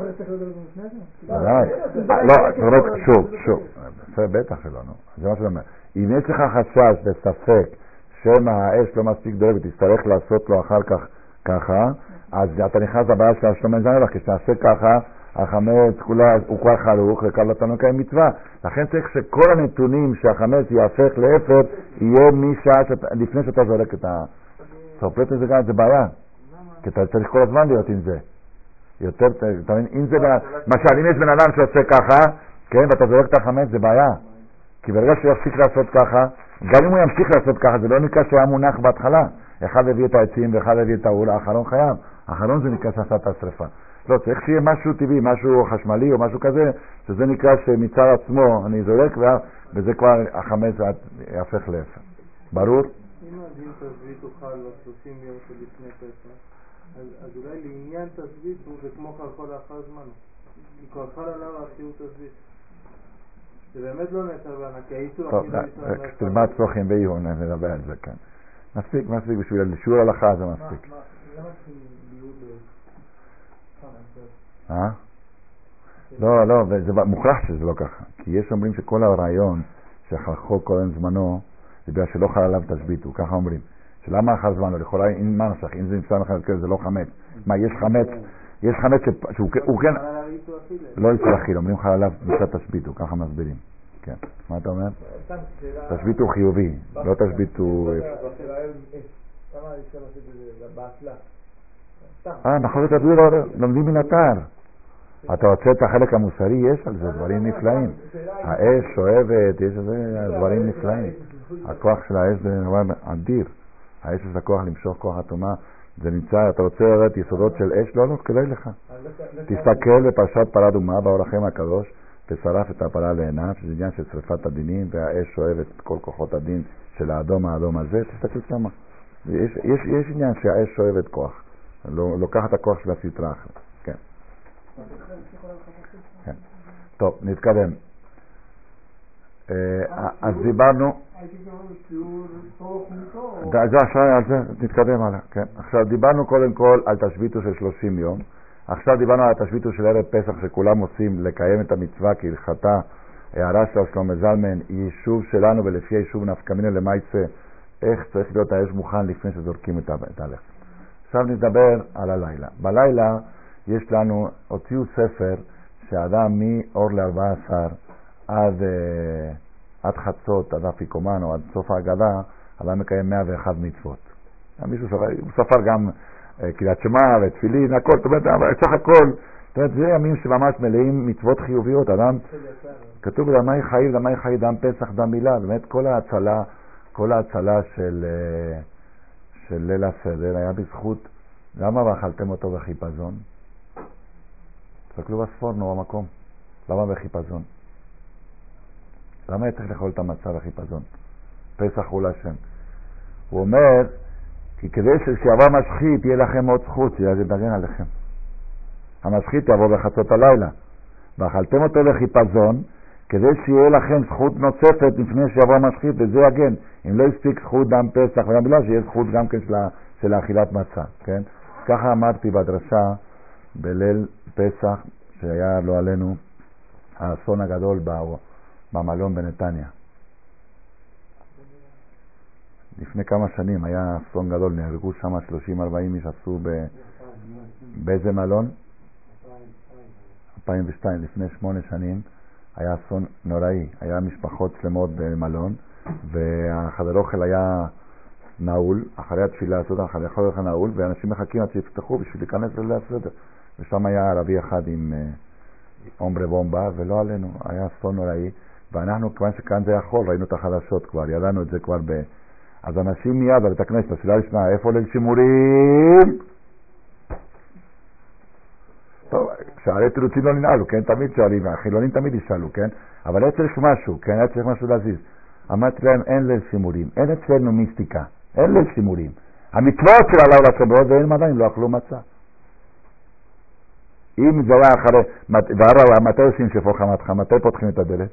לא, שוב, זה בטח שלא, זה מה שאני אומר. אם יש לך חשש וספק שמא האש לא מספיק גדולה ותצטרך לעשות לו אחר כך ככה, אז אתה נכנס לבעיה של השלמה זנלך, כשתעשה ככה, החמץ הוא כבר חלוך וכבר לא תנו קיים מצווה. לכן צריך שכל הנתונים שהחמץ יהפך לאפר, יהיה משעה לפני שאתה זורק את סופלט הזה גם, זה בעיה, כי אתה צריך כל הזמן להיות עם זה. יותר, אתה מבין, אם זה, למשל, אם יש בן אדם שעושה ככה, כן, ואתה זורק את החמץ, זה בעיה. כי ברגע שהוא יפסיק לעשות ככה, גם אם הוא ימשיך לעשות ככה, זה לא נקרא שהיה מונח בהתחלה. אחד הביא את העצים ואחד הביא את העול, האחרון חייב. האחרון זה נקרא שעשה את השרפה. לא, צריך שיהיה משהו טבעי, משהו חשמלי או משהו כזה, שזה נקרא שמצד עצמו אני זורק, וזה כבר החמץ יהפך לאפר. ברור? אם הדין תשבית הוא חל ב-30 יום שלפני פסח, אז אולי לעניין תשבית זה כמו חלחול לאחר זמן. כי כבר חל עליו החיוב תשבית. זה באמת לא נעצר בענק, כי האיסור טוב, תלמד צוחים בעיון, נדבר על זה כאן. מספיק, בשביל שיעור הלכה זה מספיק. למה שליהוד לא, זה מוכרח שזה לא ככה. כי יש אומרים שכל הרעיון שחלחול כל זמנו, זה בגלל שלא חל עליו תשביתו, ככה אומרים. שלמה אחר זמנו, לכאורה, מה נשך, אם זה נמצא לכם כזה, זה לא חמץ. מה, יש חמץ שהוא כן, לא יצא אכיל, אומרים חל עליו מצד תשביתו, ככה מסבירים. כן, מה אתה אומר? תשבית הוא חיובי, לא תשבית הוא... למה אפשר לעשות את זה באסלה? נכון, לומדים מן אתר. אתה רוצה את החלק המוסרי, יש על זה דברים נפלאים. האש שואבת, יש על זה דברים נפלאים. הכוח של האש זה דבר אדיר. האש יש הכוח למשוך כוח התאומה. זה נמצא, אתה רוצה לראות יסודות של אש? לא, כדאי לך. תסתכל בפרשת פרה דומה, באור החיים הקדוש, ושרף את הפרה לעיניו, שזה עניין של שריפת הדינים, והאש שואבת את כל כוחות הדין של האדום הזה, תסתכל שמה. יש עניין שהאש שואבת כוח. לוקח את הכוח של הסתרה אחרת. כן. טוב, נתקדם. אז דיברנו... על זה נתקדם הלאה. עכשיו דיברנו קודם כל על תשביתו של 30 יום. עכשיו דיברנו על התשביתו של ערב פסח שכולם עושים לקיים את המצווה כהלכתה. הערה של שלמה זלמן היא יישוב שלנו, ולפי היישוב נפקא מינה למה יצא, איך צריך להיות האש מוכן לפני שזורקים את הלך. עכשיו נדבר על הלילה. בלילה יש לנו, הוציאו ספר שאדם מאור ל-14 עד חצות, עד אפיקומן או עד סוף ההגדה, אדם מקיים 101 מצוות. מישהו ספר גם קריאת שמע ותפילין, הכל, זאת אומרת, סך הכל, זאת אומרת, זה ימים שממש מלאים מצוות חיוביות. אדם, כתוב דמי חי, דם פסח, דם מילה, באמת כל ההצלה של ליל הסדר היה בזכות. למה ואכלתם אותו בחיפזון? תסתכלו בספורנו במקום. למה בחיפזון? למה היה צריך לאכול את המצה בחיפזון? פסח הוא להשם. הוא אומר, כי כדי שיבוא משחית יהיה לכם עוד זכות, ידגן עליכם. המשחית יבוא בחצות הלילה. ואכלתם אותו בחיפזון, כדי שיהיה לכם זכות נוספת לפני שיבוא המשחית, וזה יגן. אם לא יספיק זכות דם פסח וגם בגלל שיהיה זכות גם כן של האכילת מצה, כן? ככה אמרתי בדרשה בליל פסח, שהיה לא עלינו האסון הגדול במלון בנתניה. לפני כמה שנים היה אסון גדול, נהרגו שם 30-40 איש, עשו באיזה מלון? 2002, לפני 8 שנים היה אסון נוראי, היה משפחות שלמות במלון, והחדר אוכל היה נעול, אחרי התפילה הזאת, אחרי החדר אוכל נעול, ואנשים מחכים עד שיפתחו בשביל להיכנס לליל הסדר. ושם היה ערבי אחד עם אומברה בומבה, ולא עלינו, היה אסון נוראי, ואנחנו, כיוון שכאן זה יכול, ראינו את החדשות כבר, ידענו את זה כבר אז אנשים מיד על את הכנסת, השאלה ראשונה, איפה ליל שימורים? טוב, שערי תירוצים לא ננעלו, כן? תמיד שואלים, החילונים תמיד ישאלו, כן? אבל היה צריך משהו, כן? היה צריך משהו להזיז. אמרתי להם, אין ליל שימורים, אין אצלנו מיסטיקה, אין ליל שימורים. המצוות של הלילה שומרות, ואין עדיין, לא אכלו מצה. אם זה היה אחרי, מתי עושים שפוך חמתך? מתי פותחים את הדלת?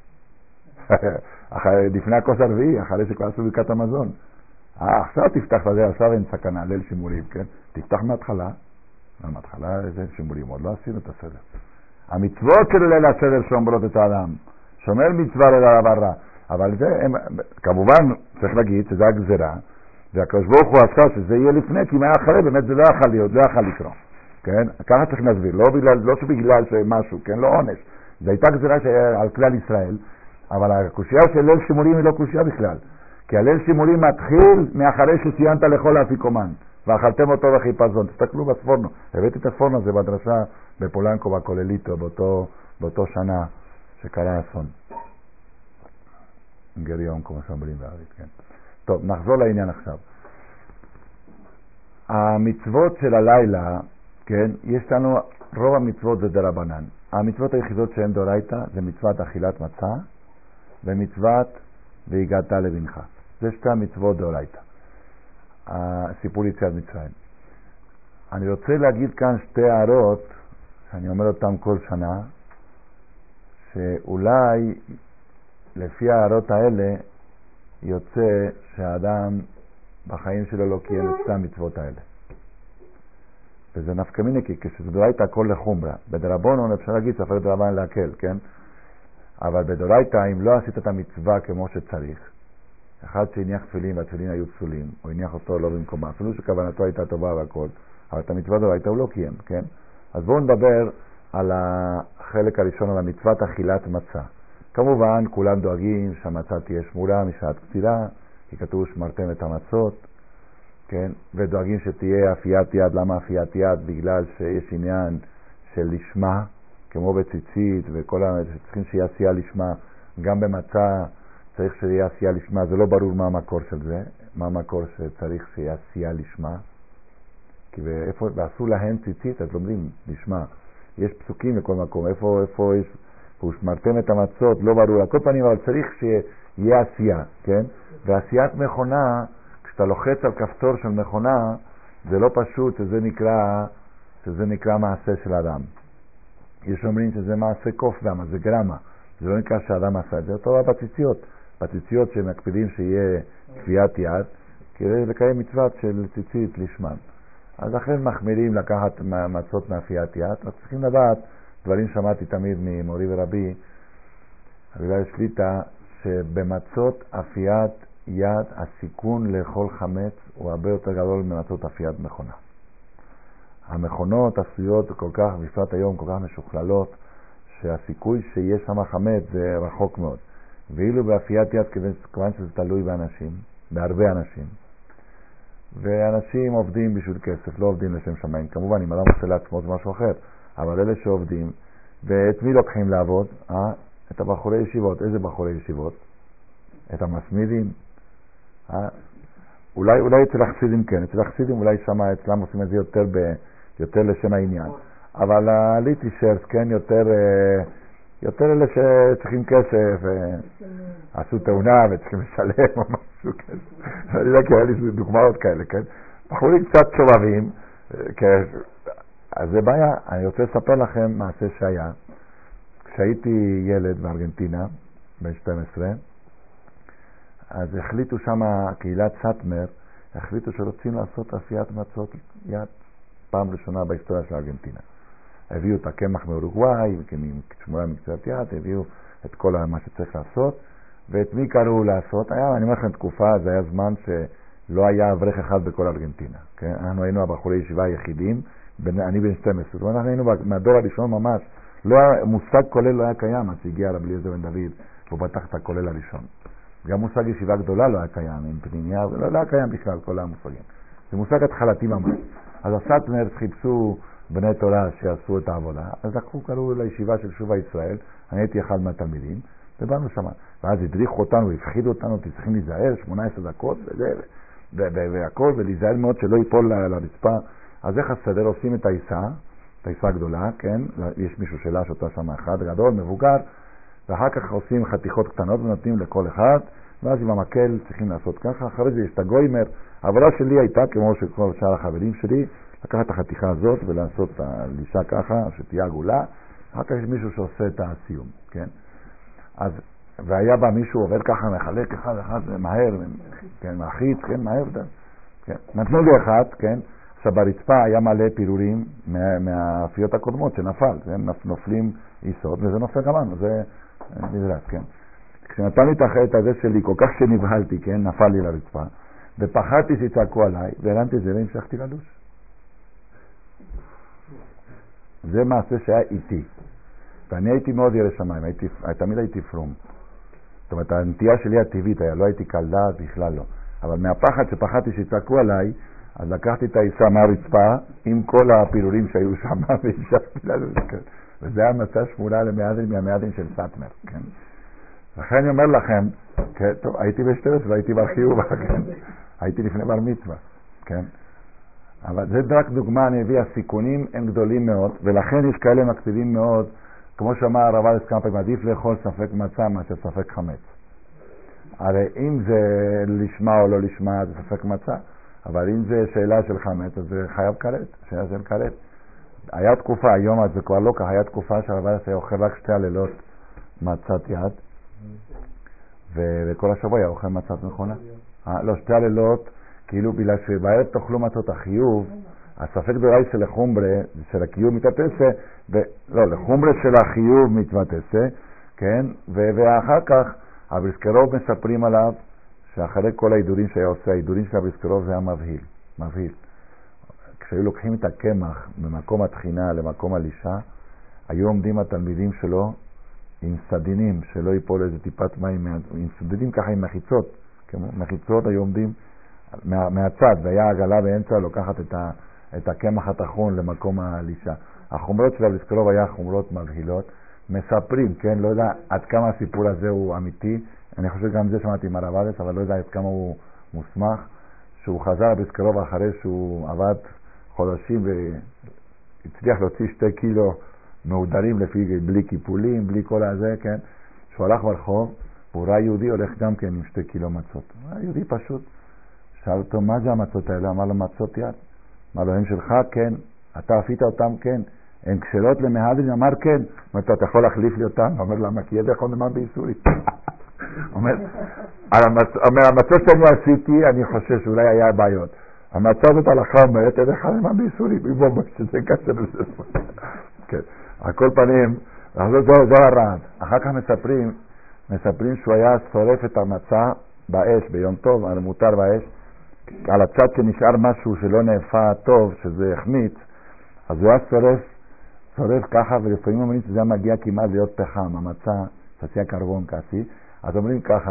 לפני הכוס הרביעי, אחרי שכבר עשו ברכת המזון. עכשיו תפתח לזה, עכשיו אין סכנה, ליל שימורים, כן? תפתח מההתחלה, זה שימורים, עוד לא עשינו את הסדר. המצוות של ליל הסדר שומרות את האדם, שומר מצווה ליל הרע, אבל זה, כמובן, צריך להגיד שזה הגזרה, והקדוש ברוך הוא עשה שזה יהיה לפני, כי מה אחרי, באמת זה לא יכול להיות, לא יכול לקרוא, כן? ככה צריך להסביר, לא שבגלל שמשהו, כן? לא עונש. זו הייתה גזרה על כלל ישראל, אבל הקושייה של ליל שימורים היא לא קושייה בכלל, כי הליל שימורים מתחיל מאחרי שציינת לכל האפיקומן, ואכלתם אותו בחיפזון. תסתכלו בספורנו, הבאתי את הספורנו הזה בדרשה בפולנקו בקולליטו, באותו שנה שקרה אסון. גריון, כמו שאומרים בערבית, כן. טוב, נחזור לעניין עכשיו. המצוות של הלילה, כן, יש לנו רוב המצוות זה דרבנן. המצוות היחידות שהן דאורייתא זה מצוות אכילת מצה ומצוות והגעת לבנך. זה שתי המצוות דאורייתא. הסיפור יציאת מצרים. אני רוצה להגיד כאן שתי הערות שאני אומר אותן כל שנה, שאולי לפי הערות האלה יוצא שהאדם בחיים שלו לא קיים את שתי המצוות האלה. וזה נפקא מינה, כי כשזה דאורייתא הכל לחומרה. בדרבנן אפשר להגיד ספר דרבנן להקל, כן? אבל בדאורייתא אם לא עשית את המצווה כמו שצריך, אחד שהניח תפילין והתפילין היו פסולים, או הניח אותו לא במקומה, אפילו שכוונתו הייתה טובה והכל, אבל את המצווה דאורייתא הוא לא קיים, כן? אז בואו נדבר על החלק הראשון, על המצוות אכילת מצה. כמובן כולם דואגים שהמצה תהיה שמורה משעת קצירה, כי כתוב שמרתם את המצות, כן? ודואגים שתהיה אפיית יד. למה אפיית יד? בגלל שיש עניין של לשמה, כמו בציצית וכל שצריכים שיהיה עשייה לשמה. גם במצה צריך שיהיה עשייה לשמה. זה לא ברור מה המקור של זה, מה המקור שצריך שיהיה עשייה לשמה, ועשו להן ציצית, אז לומדים לשמה. יש פסוקים בכל מקום, איפה יש, ושמרתם את המצות, לא ברור, על כל פנים, אבל צריך שיהיה עשייה, כן? ועשיית מכונה, כשאתה לוחץ על כפתור של מכונה, זה לא פשוט, שזה נקרא מעשה של אדם. יש אומרים שזה מעשה קוף דם, זה גרמה, זה לא נקרא שאדם עשה את זה. אותו בציציות, בציציות שמקפידים שיהיה כפיית יד, כדי לקיים מצוות של ציצית לשמן. אז לכן מחמירים לקחת מצות מאפיית יד. אז צריכים לדעת, דברים שמעתי תמיד ממורי ורבי, אבילי שליטה, שבמצות אפיית יד הסיכון לאכול חמץ הוא הרבה יותר גדול ממצות אפיית מכונה. המכונות עשויות כל כך, בפרט היום כל כך משוכללות, שהסיכוי שיש שם חמץ זה רחוק מאוד. ואילו באפיית יד, כיוון שזה תלוי באנשים, בהרבה אנשים, ואנשים עובדים בשביל כסף, לא עובדים לשם שמיים. כמובן, אם אדם עושה לעצמו זה משהו אחר, אבל אלה שעובדים, ואת מי לוקחים לעבוד? את הבחורי ישיבות. איזה בחורי ישיבות? את המסמידים? אולי אצל החסידים כן, אצל החסידים אולי שמה אצלם עושים את זה יותר לשם העניין. אבל הליטישרס כן יותר אלה שצריכים כסף, עשו תאונה וצריכים לשלם או משהו כזה. אני לא קרא לי דוגמאות כאלה, כן? בחורים קצת שובבים, אז זה בעיה. אני רוצה לספר לכם מעשה שהיה. כשהייתי ילד בארגנטינה, בן 12, אז החליטו שם, קהילת סאטמר, החליטו שרוצים לעשות אפיית מצות יד פעם ראשונה בהיסטוריה של ארגנטינה. הביאו את הקמח מאורוגוואי, שמורה מקצת יד, הביאו את כל מה שצריך לעשות, ואת מי קראו לעשות? אני אומר לכם תקופה, זה היה זמן שלא היה אברך אחד בכל ארגנטינה. כן? אנחנו היינו הבחורי ישיבה היחידים, אני בן 12, ואנחנו היינו מהדור הראשון ממש, מושג כולל לא היה קיים, אז הגיע רבי אליעזר בן דוד, והוא פתח את הכולל הראשון. גם מושג ישיבה גדולה לא היה קיים, עם פנימיה, לא היה קיים בכלל כל המושגים. זה מושג התחלתי ממש. אז הסאטמר חיפשו בני תורה שעשו את העבודה, אז לקחו, קראו לישיבה של שובה ישראל, אני הייתי אחד מהתלמידים, ובאנו שם, ואז הדריכו אותנו, הפחידו אותנו, צריכים להיזהר 18 דקות, והכל, ולהיזהר מאוד שלא ייפול לרצפה. אז איך הסדר עושים את העיסה הגדולה, כן? יש מישהו שלש אותה שם אחד גדול, מבוגר, ואחר כך עושים חתיכות קטנות ונותנים לכל אחד, ואז עם המקל צריכים לעשות ככה. אחרי זה יש את הגוימר. העבודה שלי הייתה, כמו שכל שאר החברים שלי, לקחת את החתיכה הזאת ולעשות את הלישה ככה, שתהיה עגולה. אחר כך יש מישהו שעושה את הסיום, כן? אז, והיה בה מישהו עובד ככה, מחלק אחד מהר, כן, מאחיץ, כן, מהר, כן. נתנו לי אחד, כן? עכשיו ברצפה היה מלא פירורים מהאפיות הקודמות שנפל, כן? נופלים עיסות, וזה נופל גם לנו, זה נדרס, כן? כשנתן לי את החטא הזה שלי, כל כך שנבהלתי, כן? נפל לי לרצפה, ופחדתי שיצעקו עליי, והרמתי את זה והמשכתי לדוש. זה מעשה שהיה איתי. ואני הייתי מאוד ירא שמיים, תמיד הייתי פרום. זאת אומרת, הנטייה שלי הטבעית היה, לא הייתי קלדה, בכלל לא. אבל מהפחד שפחדתי שיצעקו עליי, אז לקחתי את העיסה מהרצפה, עם כל הפירורים שהיו שם, והמשכתי לדוש. וזה היה מצא שמורה מהמהדרין של סאטמר, כן? לכן אני אומר לכם, כן, טוב, הייתי ב-12 והייתי בר חיובה, כן? הייתי לפני בר מצווה, כן? אבל זה רק דוגמה, אני מביא, הסיכונים הם גדולים מאוד, ולכן יש כאלה מקפידים מאוד, כמו שאמר הרב אלס כמה פעמים, עדיף לאכול ספק מצה מאשר ספק חמץ. הרי אם זה לשמה או לא לשמה, זה ספק מצה, אבל אם זה שאלה של חמץ, אז זה חייב קראת, שאלה של קראת. היה תקופה, היום אז זה כבר לא כך, היה תקופה שהרב אלס היה אוכל רק 2 לילות מצת יד, וכל השבוע היה אוכל מצת מכונה. לא, 2 לילות, כאילו בגלל שבערב תאכלו מצות החיוב, הספק דאורייסה לחומרה, של הקיוב מתעטסה, לא, לחומרה של החיוב מתעטסה, כן? ואחר כך, הבריסקרוב מספרים עליו, שאחרי כל העידורים שהיה עושה, העידורים של הבריסקרוב זה היה מבהיל, מבהיל. כשהיו לוקחים את הקמח ממקום התחינה למקום הלישה, היו עומדים התלמידים שלו עם סדינים, שלא ייפול איזה טיפת מים, עם סדינים ככה עם מחיצות, מחיצות היו עומדים מהצד, והיה עגלה באמצע לוקחת את הקמח התחון למקום הלישה. החומרות של הבריסקרוב היה חומרות מבהילות, מספרים, כן, לא יודע עד כמה הסיפור הזה הוא אמיתי, אני חושב גם זה שמעתי עם הרב אלס, אבל לא יודע עד כמה הוא מוסמך, שהוא חזר לבריסקרוב אחרי שהוא עבד חודשים והצליח להוציא 2 קילו מעודרים בלי קיפולים, בלי כל הזה, כן, שהוא הלך ברחוב, והוא ראה יהודי הולך גם כן עם 2 קילו מצות. יהודי פשוט, שאל אותו, מה זה המצות האלה? אמר לו, מצות יד. אמר לו, הם שלך? כן. אתה עשית אותם? כן. הן כשלות למהדרין? אמר כן. אומר, אתה יכול להחליף לי אותם? אומר, למה? כי ידע יכול נאמר בייסורית. אומר, המצות שאני עשיתי, אני חושב שאולי היה בעיות. המצות את הלכה אומרת, ידע יכול נאמר בייסורית. שזה קצר לזה. כן. על כל פנים, זו הרעד. אחר כך מספרים שהוא היה שורף את המצה באש, ביום טוב, על מותר באש, על הצד שנשאר משהו שלא נאפה טוב, שזה החמיץ, אז הוא היה שורף ככה, ולפעמים אומרים שזה מגיע כמעט להיות פחם, המצה, חצי הקרבון כסי, אז אומרים ככה,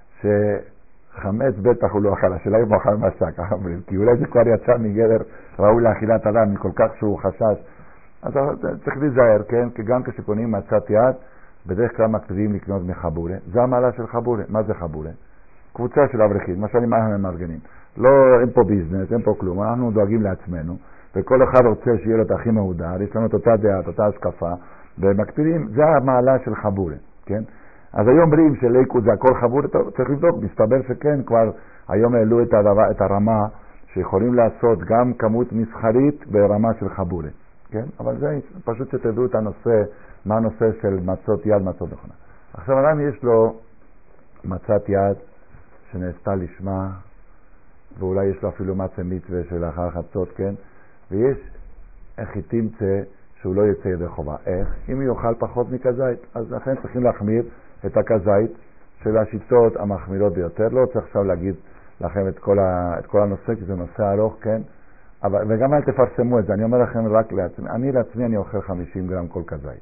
שחמץ בטח הוא לא אכל, השאלה אם הוא אכל מצה, ככה אומרים, כי אולי זה כבר יצא מגדר ראוי לאכילת אדם, מכל כך שהוא חשש, אז צריך להיזהר, כן? כי גם כשקונים מצת יד, בדרך כלל מקפידים לקנות מחבורה. זה המעלה של חבורה. מה זה חבורה? קבוצה של אברכים, מה שאני מה הם מארגנים. לא, אין פה ביזנס, אין פה כלום, אנחנו דואגים לעצמנו, וכל אחד רוצה שיהיה לו את הכי מהודר, יש לנו את אותה דעה, את אותה השקפה, ומקפידים, זה המעלה של חבורה, כן? אז היום אומרים שליקוד זה הכל חבורה, טוב, צריך לבדוק, מסתבר שכן, כבר היום העלו את הרמה, שיכולים לעשות גם כמות מסחרית ברמה של חבורה, כן? אבל זה פשוט שתדעו את הנושא, מה הנושא של מצות יד, מצות נכונה. עכשיו אדם יש לו מצת יד שנעשתה לשמה, ואולי יש לו אפילו מצה מצווה של אחר חצות, כן? ויש איך היא תמצא שהוא לא יצא ידי חובה. איך? אם הוא יאכל פחות מכזית, אז לכן צריכים להחמיר את הכזית של השיטות המחמירות ביותר. לא צריך עכשיו להגיד לכם את כל הנושא, כי זה נושא ארוך, כן? וגם אל תפרסמו את זה, אני אומר לכם רק לעצמי. אני לעצמי אני אוכל 50 גרם כל כזית.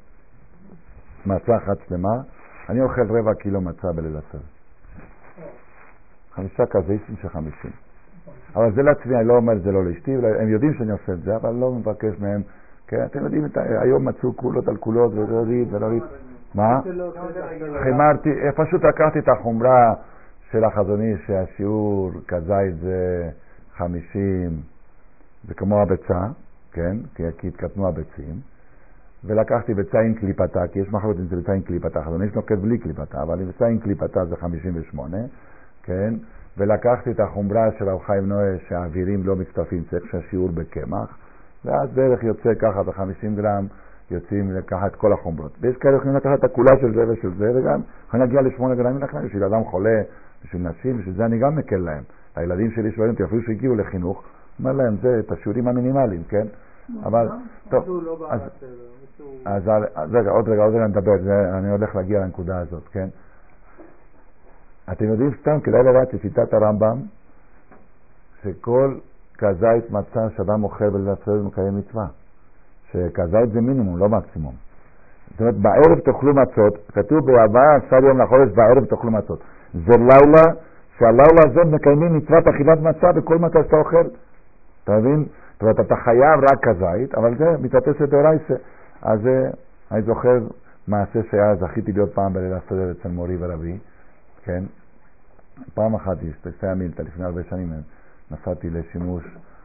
מצה אחת שלמה, אני אוכל 4 קילו מצה בליל הסדר. 5 כזיתים של 50. אבל זה לעצמי, אני לא אומר זה לא לאשתי, הם יודעים שאני עושה את זה, אבל לא מבקש מהם, כן, אתם יודעים, היום מצאו קולות על קולות ולא ריב. מה? חימרתי, פשוט לקחתי את החומרה של החזוני שהשיעור כזית זה 50, זה כמו הביצה, כן, כי התקטנו הביצים, ולקחתי ביצה עם קליפתה, כי יש מחלות עם ביצה עם קליפתה, החזוני שנוקט בלי קליפתה, אבל עם ביצה עם קליפתה זה 58, כן, ולקחתי את החומרה של רב חיים נועה שהאווירים לא מצטרפים, צריך שהשיעור בקמח, ואז בערך יוצא ככה ב-50 גרם, יוצאים לקחת את כל החומרות. ויש כאלה יכולים לקחת את הכולה של זה ושל זה, וגם יכולים להגיע ל8 גרמים לכם, בשביל אדם חולה, בשביל נשים, בשביל זה אני גם מקל להם. הילדים שלי שואלים אותי, אפילו שהגיעו לחינוך, אומר להם, זה את השיעורים המינימליים, כן? אבל, טוב, אז רגע, עוד רגע נדבר, אני הולך להגיע לנקודה הזאת, כן? אתם יודעים סתם, כדאי לדעת ששיטת הרמב"ם, שכל כזית מצה שאדם אוכל בליל הסדר מקיים מצווה. שכזית זה מינימום, לא מקסימום. זאת אומרת, בערב תאכלו מצות, כתוב ב14 יום לחודש, בערב תאכלו מצות. זה לילה, שהלילה הזה מקיימים מצוות אכילת מצה בכל מצה שאתה אוכל. אתה מבין? זאת אומרת, אתה חייב רק כזית, אבל זה מתעטס דאורייסה. אז אני זוכר מעשה שהיה, זכיתי להיות פעם בליל הסדר אצל מורי ורבי, כן? פעם אחת הסתייע מילתא, לפני הרבה שנים נסעתי לשימוש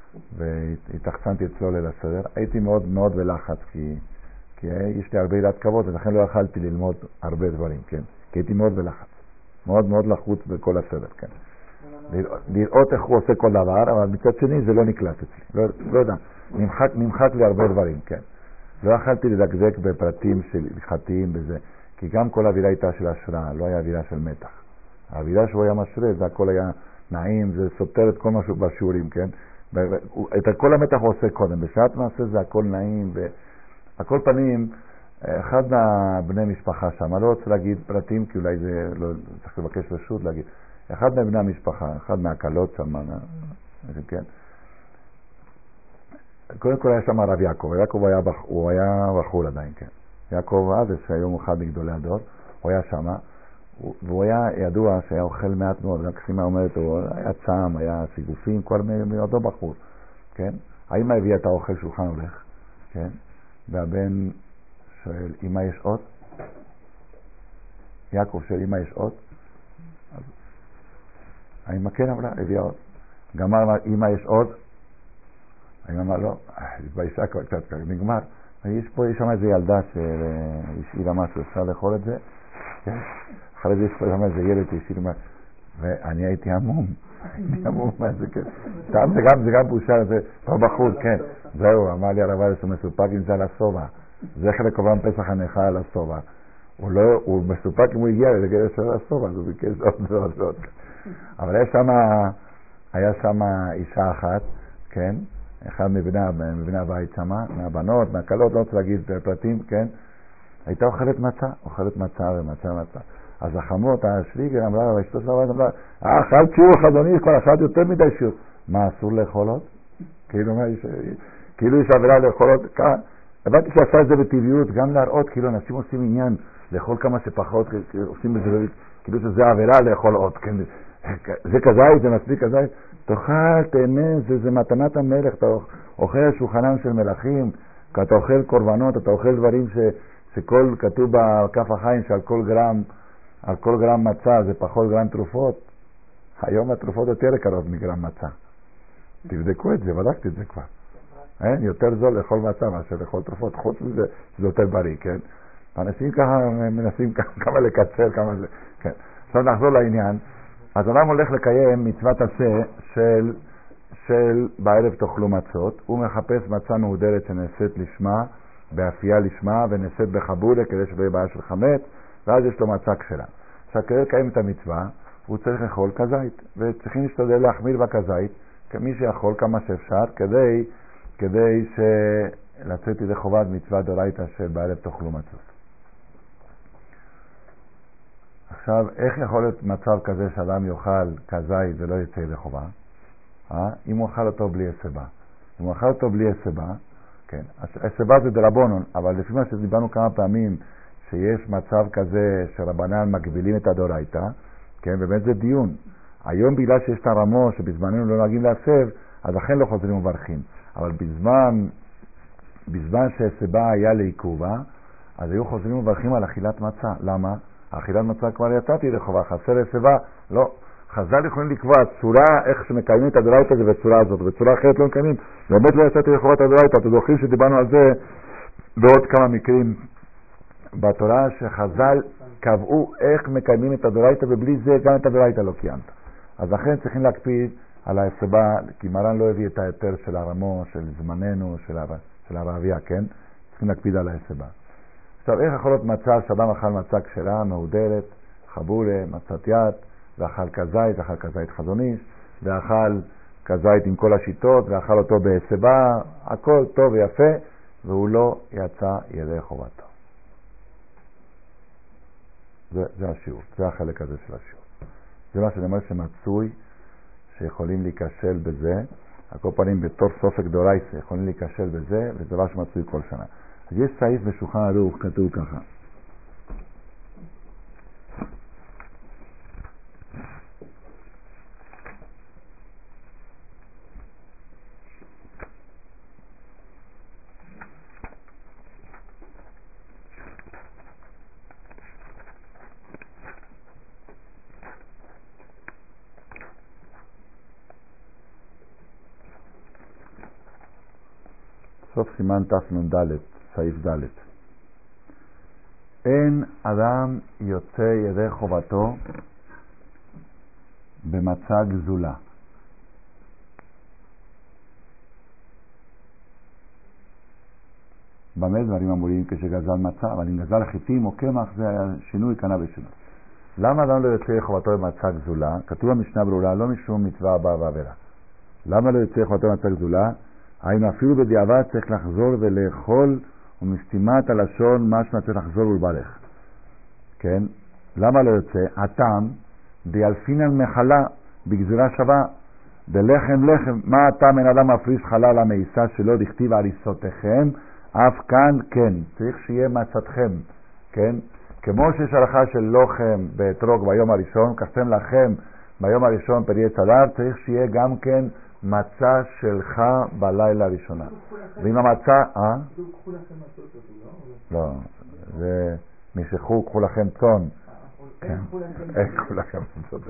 והתחצנתי אצלו ליל הסדר. הייתי מאוד מאוד בלחץ, כי יש לי הרבה יראת כבוד, ולכן לא יכלתי ללמוד הרבה דברים, כן? כי הייתי מאוד בלחץ, מאוד מאוד לחוץ בכל הסדר, כן? לראות איך הוא עושה כל דבר, אבל מצד שני זה לא נקלט אצלי, לא יודע, נמחק לי הרבה דברים, כן? לא יכלתי לדקדק בפרטים של הלכתיים בזה, כי גם כל האווירה הייתה של השראה, לא היה אווירה של מתח. האווירה שהוא היה משרה, זה הכל היה נעים, זה סותר את כל משהו בשיעורים, כן? את כל המתח הוא עושה קודם, בשעת מעשה זה הכל נעים, הכל פנים, אחד מהבני משפחה שם, אני לא רוצה להגיד פרטים, כי אולי זה לא צריך לבקש רשות להגיד, אחד מבני המשפחה, אחד מהקלות שם, כן? קודם כל היה שם הרב יעקב, יעקב הוא היה בחור עדיין, כן? יעקב אז, שהיום הוא אחד מגדולי הדור, הוא היה שם, והוא היה ידוע שהיה אוכל מעט מאוד, רק סימה אומרת, הוא היה צעם, היה סיגופים, כל מאותו בחור, כן? האמא הביאה את האוכל, שולחן הולך, כן? והבן שואל, אמא יש עוד? יעקב שואל, אמא יש עוד? האמא כן אמרה, הביאה עוד. גמר, אמא יש עוד? האמא אמרה, לא, התביישה כבר קצת, נגמר. יש שם איזו ילדה שהשאירה משהו, אפשר לאכול את זה? כן? אחרי זה יש פה שם איזה ילד שהשאיר משהו. ואני הייתי המום, מה זה כן? זה גם בושה, זה לא בחור, כן. זהו, אמר לי הרב אלס, הוא מסופק אם זה על הסובה. זה חלק קורבן פסח הנכה על הסובה. הוא מסופק אם הוא הגיע לגלל של הסובה, אז הוא ביקש עוד ועוד ועוד. אבל היה שם אישה אחת, כן? אחד מבני הבית שם, מהבנות, מהקלות, לא רוצה להגיד פרטים, כן? הייתה אוכלת מצה ומצה. אז החמות, השוויגר אמרה, ואשתו של הבית אמרה, אכלת שיעור חזוני, כבר אכלת יותר מדי שיעור. מה, אסור לאכול עוד? כאילו יש עבירה לאכול עוד? הבנתי שעשה את זה בטבעיות, גם להראות, כאילו אנשים עושים עניין לאכול כמה שפחות, עושים בזה, כאילו שזה עבירה לאכול עוד, כן? זה כזית, זה מספיק כזית. תאכל, תהנה, זה מתנת המלך, אתה אוכל על שולחנם של מלכים, אתה אוכל קורבנות, אתה אוכל דברים שכל כתוב בכף החיים שעל כל גרם מצה זה פחות גרם תרופות. היום התרופות יותר יקרות מגרם מצה. תבדקו את זה, בדקתי את זה כבר. יותר זול לאכול מצה מאשר לאכול תרופות, חוץ מזה זה יותר בריא, כן? אנשים ככה מנסים כמה לקצר, כמה זה, כן. עכשיו נחזור לעניין. אז אדם הולך לקיים מצוות עשה של בערב תאכלו מצות, הוא מחפש מצה מהודרת שנעשית לשמה, באפייה לשמה, ונעשית בחבולה כדי שבאי בעיה של חמץ, ואז יש לו מצה כשרה. עכשיו כדי לקיים את המצווה, הוא צריך לאכול כזית, וצריכים להשתדל להחמיר בכזית, כמי שיכול כמה שאפשר, כדי לצאת ידי חובת מצווה דאורייתא של בערב תאכלו מצות. עכשיו, איך יכול להיות מצב כזה שאדם יאכל כזית ולא יצא ידי חובה? אם הוא אכל אותו בלי הסיבה. אם הוא אכל אותו בלי הסיבה, כן, הסיבה זה דרבנן, אבל לפי מה שדיברנו כמה פעמים, שיש מצב כזה שרבנן מגבילים את הדאורייתא, כן, באמת זה דיון. היום בגלל שיש את הרמו שבזמננו לא נוהגים להסב, אז אכן לא חוזרים ומברכים. אבל בזמן שהסיבה היה לעיכובה, אז היו חוזרים ומברכים על אכילת מצה. למה? האכילת מצה כבר יצאתי לחובה, חסר לסיבה, לא. חז"ל יכולים לקבוע צורה, איך שמקיימים את הדאורייתא זה בצורה הזאת, ובצורה אחרת לא מקיימים. באמת לא יצאתי לחובת הדאורייתא, אתם זוכרים שדיברנו על זה בעוד כמה מקרים בתורה, שחז"ל קבעו איך מקיימים את הדאורייתא, ובלי זה גם את הדאורייתא לא קיימת. אז לכן צריכים להקפיד על הסיבה, כי מרן לא הביא את היתר של הרמו, של זמננו, של הרעביה, כן? צריכים להקפיד על הסיבה. עכשיו, איך יכול להיות מצב שאדם אכל מצה כשרה, מהודרת, חבולה, מצת יד, ואכל כזית, אכל כזית חזוניש, ואכל כזית עם כל השיטות, ואכל אותו בהסיבה, הכל טוב ויפה, והוא לא יצא ידי חובתו. זה השיעור, זה החלק הזה של השיעור. זה מה שאני אומר שמצוי, שיכולים להיכשל בזה, על כל פנים בתור סופק דאורייתא יכולים להיכשל בזה, וזה דבר שמצוי כל שנה. אז יש סעיף בשולחן ערוך, כתוב ככה. סוף סימן תנ"ד, סעיף ד'. אין אדם יוצא ידי חובתו במצה גזולה. במה דברים אמורים כשגזל מצה, אבל אם גזל חיטים או קמח זה היה שינוי קנה בשינוי. למה אדם לא יוצא חובתו במצה גזולה? כתוב במשנה ברורה, לא משום מצווה הבאה ועבירה. למה לא יוצא חובתו במצה גזולה? היינו אפילו בדיעבד צריך לחזור ולאכול ומסתימת הלשון משמע צריך לחזור ולברך. כן? למה לא יוצא? הטעם דיאלפינן מחלה בגזירה שווה בלחם לחם. מה הטעם אין אדם מפריש חלל המעיסה שלא דכתיב הריסותיכם אף כאן כן צריך שיהיה מצתכם. כן? כמו שיש הלכה של לוחם באתרוג ביום הראשון, כסתם לכם ביום הראשון פרי עץ הדר, צריך שיהיה גם כן מצה שלך בלילה הראשונה. ואם המצה... לא, זה משכו, קחו לכם צון. קחו לכם צון.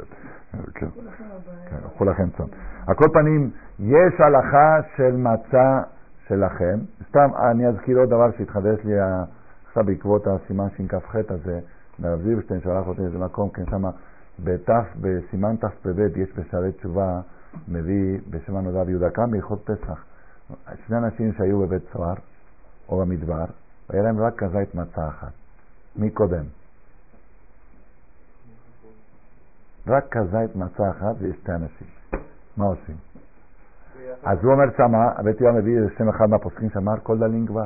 קחו לכם צון. על כל פנים, יש הלכה של מצה שלכם. סתם, אני אזכיר עוד דבר שהתחדש לי עכשיו בעקבות הסימן שכ"ח הזה, מהרב זילברשטיין שלח אותי איזה מקום, כן שמה, בסימן תפ"ב יש בשערי תשובה, מביא בשם הנודע ויהודה קם בהלכות פסח. שני אנשים שהיו בבית סוהר או במדבר, והיה להם רק כזית מצה אחת. מי קודם? רק כזית מצה אחת ויש שתי אנשים. מה עושים? אז הוא אומר שמה, הבית יום מביא שם אחד מהפוסקים שאמר כל דלין כבר.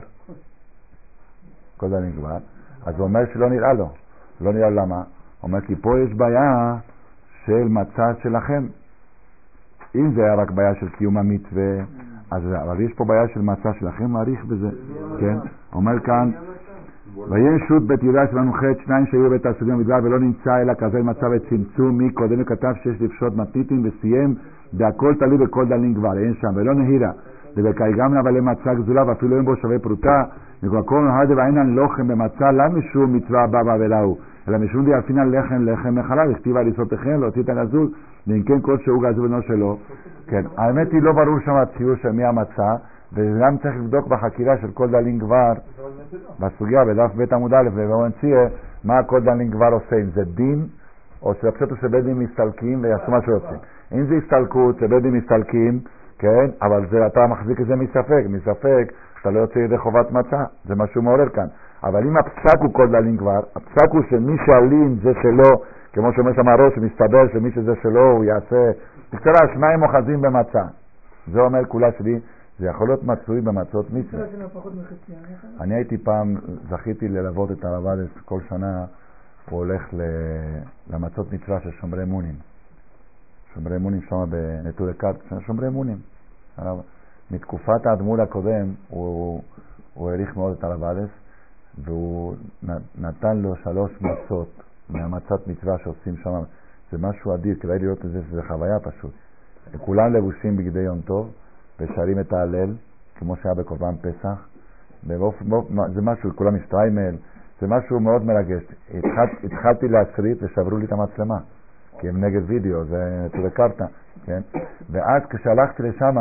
כל דלין כבר. אז הוא אומר שלא נראה לו. לא נראה למה? הוא אומר כי פה יש בעיה של מצה שלכם. אם זה היה רק בעיה של קיום המצווה, אבל יש פה בעיה של מצה שלכם, מעריך בזה. כן? אומר כאן, ויהיה שו"ת בית יהודה שלנו ח' שניים שהיו בבית הסודים במדבר ולא נמצא אלא כזה מצה וצמצום מי קודם וכתב שיש לפשוט מתניתים וסיים והכל תלוי בכל דלין כבר, אין שם ולא נהירה ובקאי גם נבלה מצה גזולה ואפילו אין בו שווה פרוטה וככל נהדה ואינן לוחם במצה לא משום מצווה הבא ולאו אלא משום דיאפינן לחם מחלה וכתיב הריסותיכם להוציא את הגזול ואם כן כל שהוא גזול בנו שלו. כן, האמת היא לא ברור שם הציור של מי המצה וגם צריך לבדוק בחקירה של כל דלין כבר בסוגיה בדף בית עמוד א' ובמנציע מה כל דלין כבר עושה, אם זה דין או שפשוט שבית דין מסתלקים ויעשו מה שעושים. אם זה הסתלקות שבית דין מסתלקים, כן, אבל זה, אתה מחזיק את זה מספק אתה לא יוצא ידי חובת מצה, זה משהו מעורר כאן. אבל אם הפסק הוא כל דלין כבר, הפסק הוא שמי שאלים זה שלו, כמו שאומר שם הראש שמסתבר שמי שזה שלו הוא יעשה, בקצרה שניים אוחזים במצה, זה אומר כולה שלי זה יכול להיות מצוי במצות מצווה. אני הייתי פעם, זכיתי ללוות את הרב אדס כל שנה, הוא הולך למצות מצווה של שומרי מונים. שומרי מונים שם בנטורי קרקע, שומרי מונים. מתקופת האדמו"ר הקודם, הוא העריך מאוד את הרב אדס, והוא נתן לו 3 מצות מהמצת מצווה שעושים שם. זה משהו אדיר, כדאי לראות את זה, זה חוויה פשוט. כולם לבושים בגדי יום טוב, ושרים את ההלל, כמו שהיה בקורבן פסח, זה משהו, כולם משטריימל, זה משהו מאוד מרגש. התחלתי להצריט ושברו לי את המצלמה, כי הם נגד וידאו, זה נטורי קרתא, כן? ואז כשהלכתי לשם,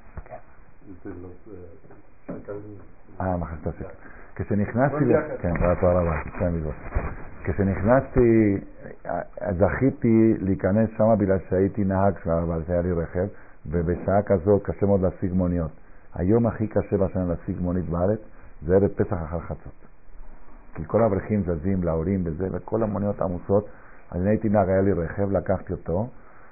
כשנכנסתי, זכיתי להיכנס שם בגלל שהייתי נהג, אבל זה היה לי רכב, ובשעה כזאת קשה מאוד להשיג מוניות. היום הכי קשה בשנה להשיג מונית בארץ זה ערב פסח אחר חצות. כי כל האברכים זזים להורים בזה, וכל המוניות עמוסות. אז אני הייתי נהג, היה לי רכב, לקחתי אותו,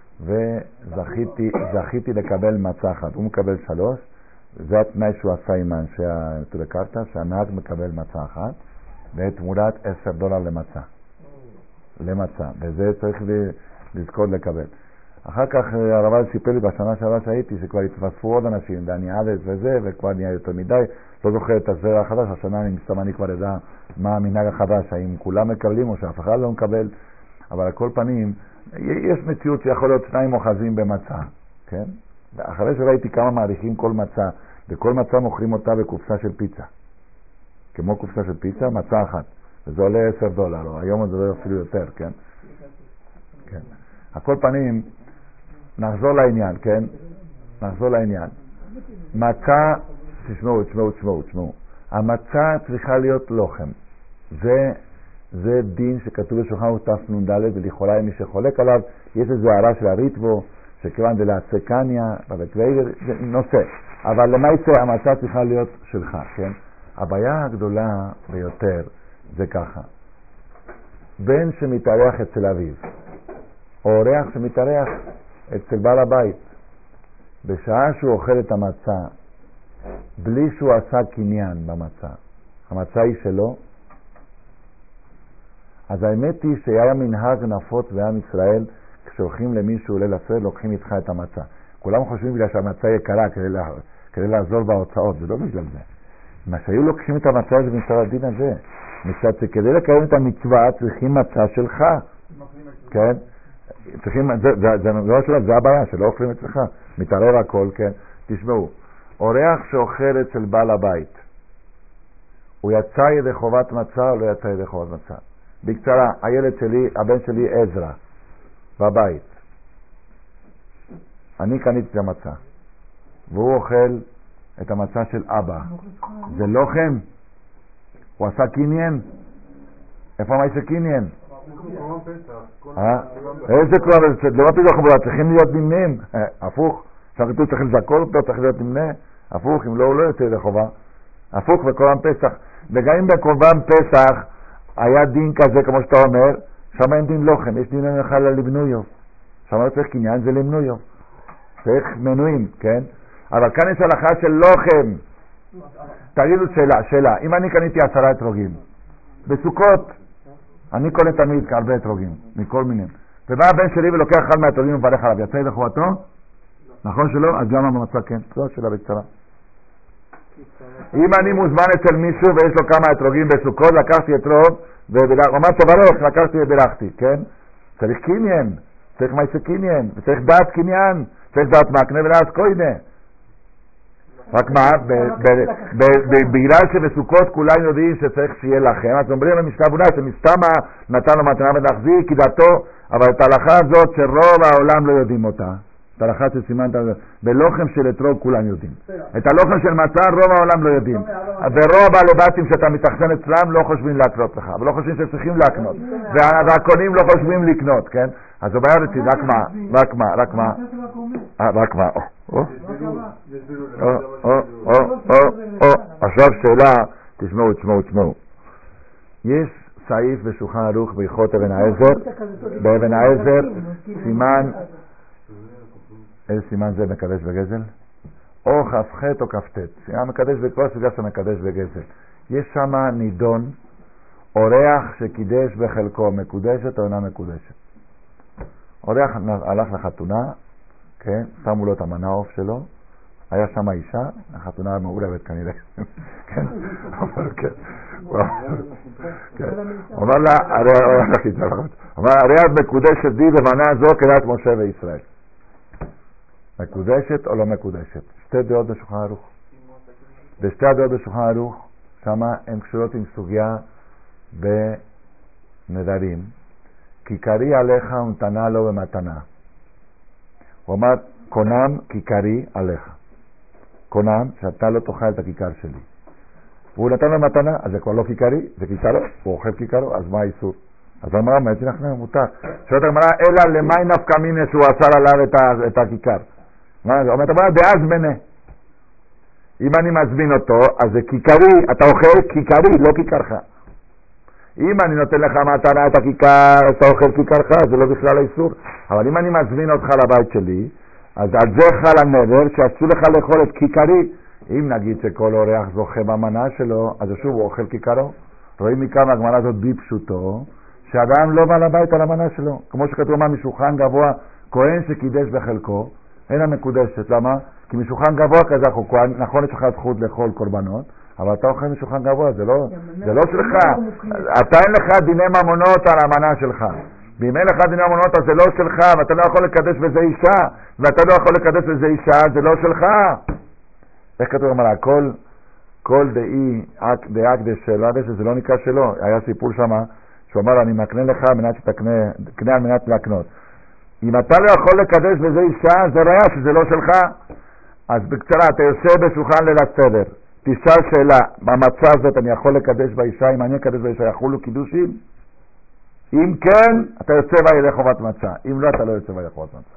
וזכיתי לקבל מצה אחת. הוא מקבל 3, זה התנאי שהוא עשה עם אנשי נטורי קרתא, שהנהג מקבל מצה אחת, ותמורת $10 למצה. וזה צריך לזכות לקבל. אחר כך הרב סיפר לי בשנה שעברה שהייתי שכבר התווספו עוד אנשים, דני אבס וזה, וכבר נהיה יותר מדי, לא זוכר את הזרע החדש, השנה אני כבר יודע מה המנהג החדש, האם כולם מקבלים או שאף אחד לא מקבל, אבל על כל פנים, יש מציאות שיכול להיות 2 אוחזים במצה, כן? ואחרי שראיתי כמה מעריכים כל מצה, וכל מצה מוכרים אותה בקופסה של פיצה, כמו קופסה של פיצה, מצה אחת, וזה עולה $10, או היום זה לא אפילו יותר, כן? כן. על כל פנים, נחזור לעניין, כן? נחזור לעניין. מצה תשמעו. המצה צריכה להיות לוחם. זה דין שכתוב בשולחן ערוך תנ"ד, ולכאורה מי שחולק עליו, יש איזו הערה של הריטב"א, שכיוון דלעצקניה, זה נושא. אבל למעשה המצה צריכה להיות שלך, כן? הבעיה הגדולה ביותר זה ככה. בן שמתארח אצל אביו, או אורח שמתארח אצל בעל הבית, בשעה שהוא אוכל את המצה, בלי שהוא עשה קניין במצה, המצה היא שלו, אז האמת היא שהיה מנהג נפוץ בעם ישראל, כשהולכים למישהו ליל הסדר, לוקחים איתך את המצה. כולם חושבים בגלל שהמצה יקרה כדי לעזור בהוצאות, זה לא בגלל זה. מה שהיו לוקחים את המצה זה מצד הדין הזה. מצד שכדי לקיים את המצווה צריכים מצה שלך. כן? צריכים, זה הבעיה, שלא אוכלים אצלך. מתערר הכל, כן? תשמעו, אורח שאוכל אצל בעל הבית, הוא יצא ידי חובת מצה או לא יצא ידי חובת מצה? בקצרה, הילד שלי, הבן שלי עזרא, בבית. אני קניתי את המצה, והוא אוכל את המצה של אבא. זה לוחם? הוא עשה קניין? איפה מה יש קניין? איזה כבר, לא רציתי לחבורה, צריכים להיות נמנים. הפוך, שכתוב צריך לזכור אותו, צריך להיות נמנה. הפוך, אם לא, הוא לא יוצא ידי חובה. הפוך בקורבן פסח. וגם אם בקורבן פסח היה דין כזה, כמו שאתה אומר, שם אין דין לוחם, יש דין אחד לבנויו. שם לא צריך קניין, זה לבנויו. צריך מנויים, כן? אבל כאן יש הלכה של לוחם. תגידו שאלה, אם אני קניתי 10 אתרוגים, בסוכות, אני קונה תמיד הרבה אתרוגים, מכל מיני. ובא הבן שלי ולוקח אחד מהאתרוגים ומברך עליו, יצא ידי חובתו? נכון שלא? אז למה במצה כן? זו השאלה בקצרה. אם אני מוזמן אצל מישהו ויש לו כמה אתרוגים בסוכות, לקחתי אתרוג, ואמר תברך, לקחתי וברכתי, כן? צריך קניין, צריך מעשה קניין, וצריך דעת קניין, צריך דעת מקנה ודעת קוינה. רק מה, בגלל שבסוכות כולם יודעים שצריך שיהיה לכם, אז אומרים למשנה ברורה שמסתמה נתן לו מתנה ולהחזיר כי דעתו, אבל את ההלכה הזאת שרוב העולם לא יודעים אותה, את ההלכה שסימנת, בלוחם של אתרוג כולם יודעים. את הלוחם של מצה רוב העולם לא יודעים. ורוב הלבטים שאתה מתאכסן אצלם לא חושבים להקנות לך, ולא חושבים שצריכים להקנות. והקונים לא חושבים לקנות, כן? אז הוא בעיה רצית, רק מה. עכשיו שאלה, תשמעו. יש סעיף בשולחן ערוך בהלכות אבן העזר, באבן העזר, סימן, איזה סימן זה מקדש בגזל? או כ"ח או כ"ט. סימן מקדש בכל סוגיה שמקדש בגזל. יש שם נידון, אורח שקידש בחלקו, מקודשת או אינה מקודשת. אורח הלך לחתונה, כן, שמו לו את המנעוף שלו, היה שם אישה, החתונה מעורבת כנראה, כן, אומר לה, הרי את מקודשת די במנה זו כדת משה וישראל. מקודשת או לא מקודשת? שתי דעות בשולחן ערוך. בשתי הדעות בשולחן ערוך, שמה הן קשורות עם סוגיה בנדרים. כיכרי עליך ונתנה לו במתנה. הוא אמר, קונם כיכרי עליך. קונם, שאתה לא תאכל את הכיכר שלי. והוא נתן לו מתנה, אז זה כבר לא כיכרי, זה כיכרו, הוא אוכל כיכרו, אז מה האיסור? אז אמרה, מה יצא לכם מותר? שואלת הגמרא, אלא למי נפקא מינה שהוא אסר עליו את הכיכר? אומרת, דאז בנה. אם אני מזמין אותו, אז זה כיכרי, אתה אוכל כיכרי, לא כיכרך. אם אני נותן לך מתנה את הכיכר, אתה אוכל כיכרך, זה לא בכלל האיסור. אבל אם אני מזמין אותך לבית שלי, אז על זה חל הנדר שאסור לך לאכול את כיכרי. אם נגיד שכל אורח זוכה במנה שלו, אז שוב הוא אוכל כיכרו. רואים מכאן הגמרא הזאת בפשוטו, שאדם לא בא לבית על המנה שלו. כמו שכתוב מה משולחן גבוה, כהן שקידש בחלקו, אינה מקודשת. למה? כי משולחן גבוה כזה, נכון יש לך זכות לאכול קורבנות, אבל אתה אוכל משולחן גבוה, זה לא שלך. אתה אין לך דיני ממונות על המנה שלך. ואם אין לך דיני ממונות, אז זה לא שלך, ואתה לא יכול לקדש בזה אישה, ואתה לא יכול לקדש בזה אישה, זה לא שלך. איך כתוב אמרה? כל דאי הקדש שלו, זה לא נקרא שלו. היה סיפור שמה, שהוא אמר, אני מקנה לך מנת שתקנה, קנה על מנת להקנות. אם אתה לא יכול לקדש בזה אישה, זה ראיה שזה לא שלך. אז בקצרה, אתה יושב בשולחן ליל הסדר, תשאל שאלה, במצב הזאת אני יכול לקדש באישה, אם אני אקדש באישה יחולו קידושים? אם כן, אתה יוצא וידי חובת מצה, אם לא, אתה לא יוצא וידי חובת מצה.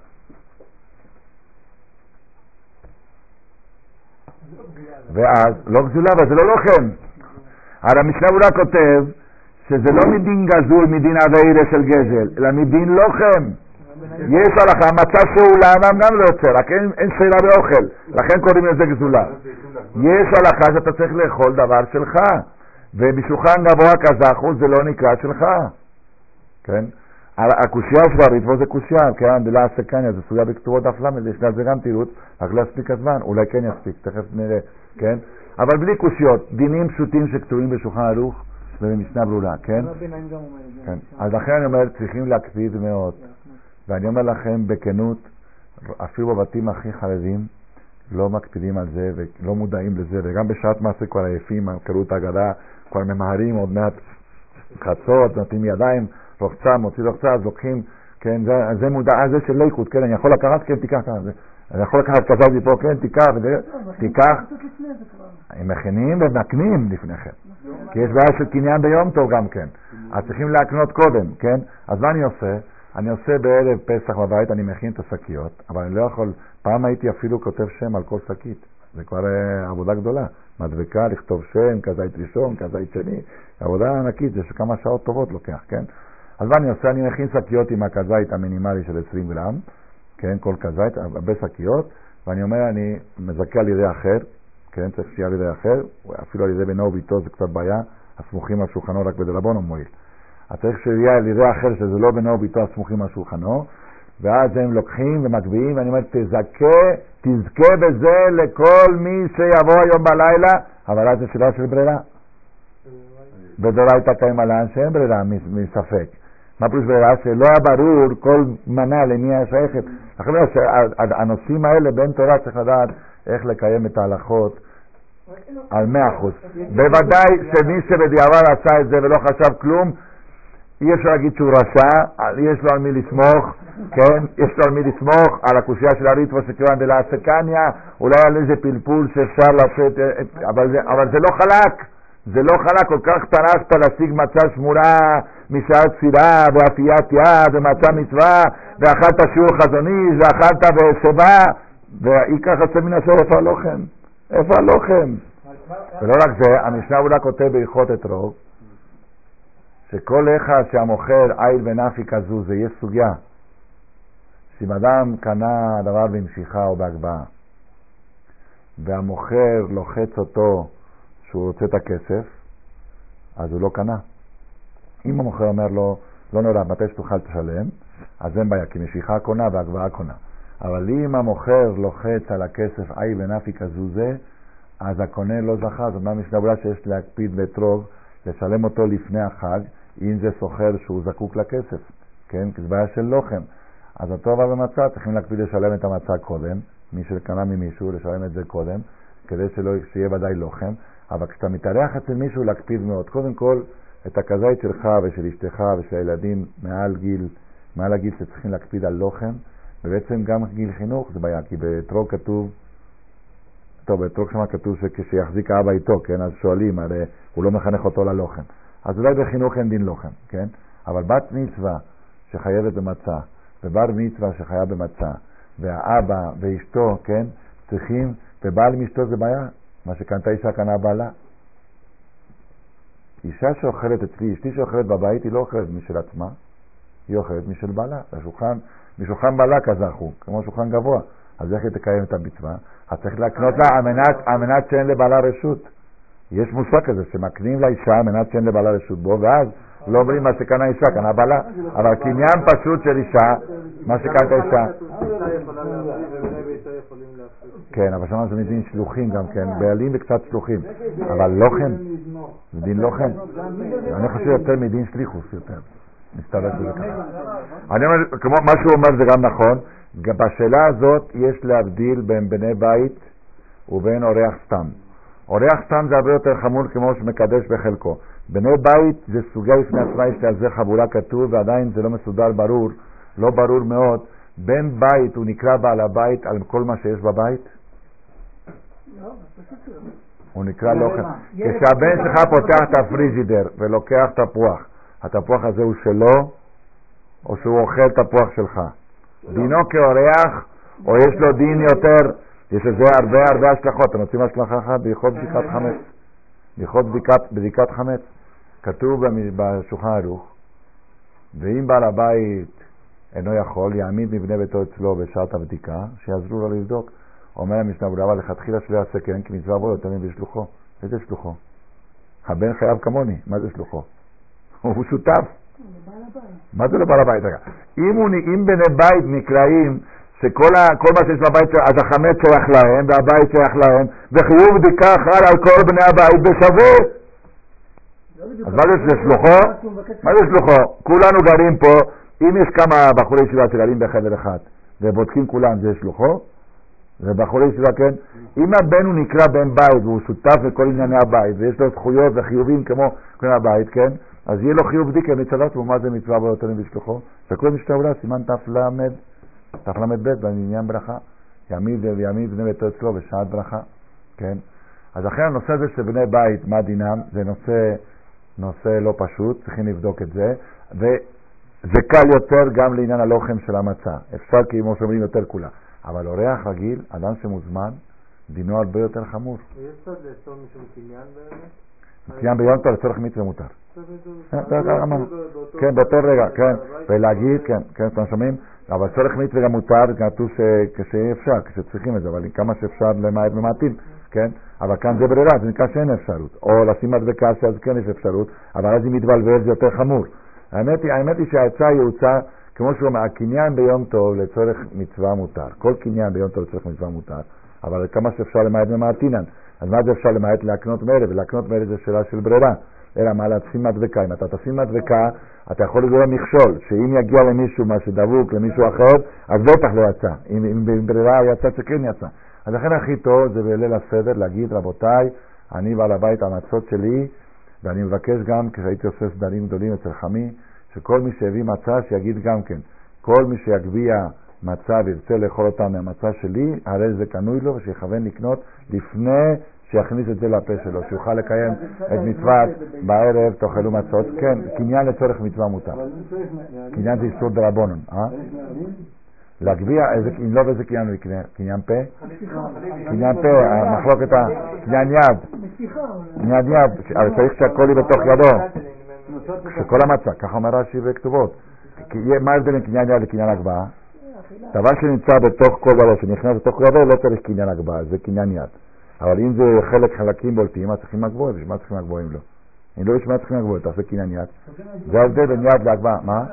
ואז, לא גזולה, אבל זה לא לוחם. הרי המשנה ברורה כותב שזה לא מדין גזול, מדין עבירה של גזל, אלא מדין לוחם. יש הלכה, מצה שאולה, גם לא יוצא, רק אין שאלה באוכל, לכן קוראים לזה גזולה. יש הלכה שאתה צריך לאכול דבר שלך, ובשולחן גבוה כזכו זה לא נקרא שלך. כן? הקושיה של הריטבו זה קושיה, כן? דלה הסקניה, זה סוגיה בכתובות דף למד, יש לזה גם תירוץ, רק לא יספיק הזמן, אולי כן יספיק, תכף נראה, כן? אבל בלי קושיות, דינים פשוטים שכתובים בשולחן ערוך, ובמשנה ברורה, כן? כן. אז לכן אני אומר, צריכים להקפיד מאוד, ואני אומר לכם בכנות, אפילו בבתים הכי חרדים, לא מקפידים על זה, ולא מודעים לזה, וגם בשעת מעשה כבר עייפים, קראו את ההגדה, כבר ממהרים, עוד מעט חצות, נותנים ידיים, רוחצה, מוציא רוחצה, אז לוקחים, כן, זה מודע, זה של ליקוד, כן, אני יכול לקחת, כן, תיקח, אני יכול לקחת כזאת מפה, כן, תיקח, הם מכינים ומקנים לפניכם, כי יש בעיה של קניין ביום טוב גם כן, אז צריכים להקנות קודם, כן, אז מה אני עושה? אני עושה בערב פסח בבית, אני מכין את השקיות, אבל אני לא יכול, פעם הייתי אפילו כותב שם על כל שקית, זה כבר עבודה גדולה, מדבקה, לכתוב שם, כזית ראשון, כזית שני, עבודה ענקית, זה שכמה שעות טובות לוקח, כן? אז מה אני עושה? אני מכין שקיות עם הכזית המינימלי של 20 גרם, כן, כל כזית, הרבה שקיות, ואני אומר, אני מזכה על ידי אחר, כן, צריך שיהיה על ידי אחר, אפילו על ידי בנו וביתו זה קצת בעיה, הסמוכים על שולחנו רק בדרבון מועיל. אז צריך שיהיה על ידי אחר שזה לא בנו וביתו הסמוכים על שולחנו, ואז הם לוקחים ומקביעים, ואני אומר, תזכה בזה לכל מי שיבוא היום בלילה, אבל אז זה שאלה של ברירה. בדורייתא קיימא לן שאין ברירה מספק. מה פירוש ברירה? שלא היה ברור כל מנה למי היה שייכת. לכן הנושאים האלה בין תורה צריך לדעת איך לקיים את ההלכות על 100%. בוודאי שמי שבדיעבר עשה את זה ולא חשב כלום, אי אפשר להגיד שהוא רשע, יש לו על מי לסמוך, כן? יש לו על מי לסמוך, על הקושיה של הריטבו שקוראים דלה הסקניה, אולי על איזה פלפול שאפשר לעשות, אבל זה לא חלק. זה לא חלק, כל כך טרחת להשיג מצה שמורה משעת תפילה ואפיית יד ומצה מצווה ואכלת שיעור חזוני ואכלת בשבע ואי ככה עושה מן השור, איפה הלוחם? איפה הלוחם? ולא רק זה, המשנה ברורה כותב בהלכות אתרוג שכל אחד שהמוכר עיל ונפי כזו זה יש סוגיה שאם אדם קנה דבר במשיכה או בהגבהה והמוכר לוחץ אותו שהוא רוצה את הכסף, אז הוא לא קנה. אם המוכר אומר לו, לא נורא, מתי שתוכל תשלם, אז אין בעיה, כי משיכה קונה והגבהה קונה. אבל אם המוכר לוחץ על הכסף עי ונפי כזו זה, אז הקונה לא זכה. זאת אומרת, משנה ברורה שיש להקפיד באתרוג, לשלם אותו לפני החג, אם זה סוחר שהוא זקוק לכסף, כן? כי זה בעיה של לוחם. אז אותו דבר במצה, צריכים להקפיד לשלם את המצה קודם, מי שקנה ממישהו, לשלם את זה קודם, כדי שיהיה ודאי לוחם. אבל כשאתה מתארח אצל מישהו להקפיד מאוד, קודם כל את הכזית שלך ושל אשתך ושל הילדים מעל הגיל שצריכים להקפיד על לוחם, ובעצם גם גיל חינוך זה בעיה, כי באתרוג כתוב, טוב, באתרוג שמה כתוב שכשיחזיק האבא איתו, כן, אז שואלים, הרי הוא לא מחנך אותו ללוחם, אז אולי בחינוך אין דין לוחם, כן, אבל בת מצווה שחייבת במצה, ובר מצווה שחייב במצה, והאבא ואשתו, כן, צריכים, ובעל מאשתו זה בעיה, מה שקנתה אישה קנה בעלה. אישה שאוכלת אצלי, אשתי שאוכלת בבית, היא לא אוכלת משל עצמה, היא אוכלת משל בעלה. משולחן בעלה כזכו, כמו שולחן גבוה. אז איך היא תקיים את המצווה? אז צריך להקנות לה על מנת שאין לבעלה רשות. יש מושג כזה שמקנים לאישה על מנת שאין לבעלה רשות בו, ואז לא אומרים מה שקנה אישה, קנה בעלה. אבל קניין פשוט של אישה, מה שקנתה אישה. כן, אבל שמענו זה מדין שלוחים גם כן, בעלים וקצת שלוחים, אבל לוחם, זה דין לוחם, אני חושב יותר מדין שליחוס יותר, מסתבר שזה ככה. אני אומר, כמו מה שהוא אומר זה גם נכון, בשאלה הזאת יש להבדיל בין בני בית ובין אורח סתם. אורח סתם זה הרבה יותר חמור כמו שמקדש בחלקו. בני בית זה סוגיה לפני עצמה, יש על זה חבורה כתוב ועדיין זה לא מסודר ברור, לא ברור מאוד. בן בית הוא נקרא בעל הבית על כל מה שיש בבית? הוא נקרא לא אוכל. כשהבן שלך פותח את הפריזידר ולוקח תפוח, התפוח הזה הוא שלו, או שהוא אוכל תפוח שלך? דינו כאורח, או יש לו דין יותר? יש לזה הרבה השלכות. אתם רוצים השלכה אחת? בהלכות בדיקת חמץ. בהלכות בדיקת חמץ כתוב בשולחן ערוך, ואם בעל הבית אינו יכול, יעמיד מבני ביתו אצלו בשעת הבדיקה, שיעזרו לו לבדוק. אומר המשנה ברורה, לכתחילה שלא יעשה כן, כי מצווה בו יותר בשלוחו. איזה שלוחו? הבן חייב כמוני, מה זה שלוחו? הוא שותף. מה זה לבעל הבית? אם בני בית נקראים שכל מה שיש בבית, אז החמץ שייך להם והבית שייך להם, וחיוב בדיקה חל על כל בני הבית בשווה. אז מה זה שלוחו? מה זה שלוחו? כולנו גרים פה, אם יש כמה בחורי ישיבה שגרים בחדר אחד ובודקים כולם, זה שלוחו? זה בחורי ישיבה, כן? אם הבן הוא נקרא בן בית והוא שותף לכל ענייני הבית ויש לו זכויות וחיובים כמו כל הבית, כן? אז יהיה לו חיוב בדיקה מצוות, ומה זה מצווה בו יותר בשלוחו? שכל משתה עולה, סימן תל"ב בעניין ברכה, יעמיד בני ביתו אצלו בשעת ברכה, כן? אז אחרי הנושא הזה של בני בית, מה דינם? זה נושא לא פשוט, צריכים לבדוק את זה, וזה קל יותר גם לעניין הלוחם של המצה, אפשר כמו שאומרים יותר כולה, אבל אורח רגיל, אדם שמוזמן, דינו הרבה יותר חמור. ויש צד לאסור משום קניין באמת? קניין ביום טוב לצורך מצווה מותר. כן, באותו רגע, כן, ולהגיד, כן, אתם שומעים? אבל צורך מצווה גם מותר, כתוב כשאפשר, כשצריכים את זה, אבל כמה שאפשר למעט ממעטים, כן? אבל כאן זה ברירה, זה נקרא שאין אפשרות. או לשים מדבקה שאז כן יש אפשרות, אבל אז היא מתבלבל, זה יותר חמור. האמת היא שהעצה היא הוצאה, כמו שהוא אומר, הקניין ביום טוב לצורך מצווה מותר. כל קניין ביום טוב לצורך מצווה מותר, אבל כמה שאפשר למעט ממעטינן. אז מה זה אפשר למעט? להקנות מלא, ולהקנות מלא זה שאלה של ברירה. אלא מה? לשים מדבקה. אם אתה תשים מדבקה, אתה יכול לגרום מכשול, שאם יגיע למישהו מה שדבוק למישהו אחר, אז בטח לא יצא. אם ברירה הוא יצא, שכן יצא. אז לכן הכי טוב זה בליל הסדר להגיד, רבותיי, אני בעל הבית המצות שלי, ואני מבקש גם, כשהייתי עושה סדרים גדולים אצל חמי, שכל מי שהביא מצה שיגיד גם כן, כל מי שיגביע מצה וירצה לאכול אותה מהמצה שלי, הרי זה קנוי לו, ושיכוון לקנות לפני שיכניס את זה לפה שלו, שיוכל לקיים את מצוות בערב תאכלו מצות. כן, קניין לצורך מצווה מותר. קניין זה איסור דרבנן, להגביע, אם לא באיזה קניין הוא יקנה? קניין פה? קניין פה, המחלוקת, קניין יד. קניין יד, אבל צריך שהכל יהיה בתוך ידו. שכל המצה, ככה אומר רש"י בכתובות. מה ההבדל עם קניין יד לקניין הגבהה? דבר שנמצא בתוך כל דבר, שנכנס בתוך כל דבר, לא צריך קניין הגבהה, זה קניין יד. אבל אם זה חלקים בולטים, מה צריכים הגבוהים? בשביל מה צריכים הגבוהים לו? אם לא יש מה צריכים הגבוהים, תעשה קניין יד. זה ההבדל בין יד להגבהה. מה?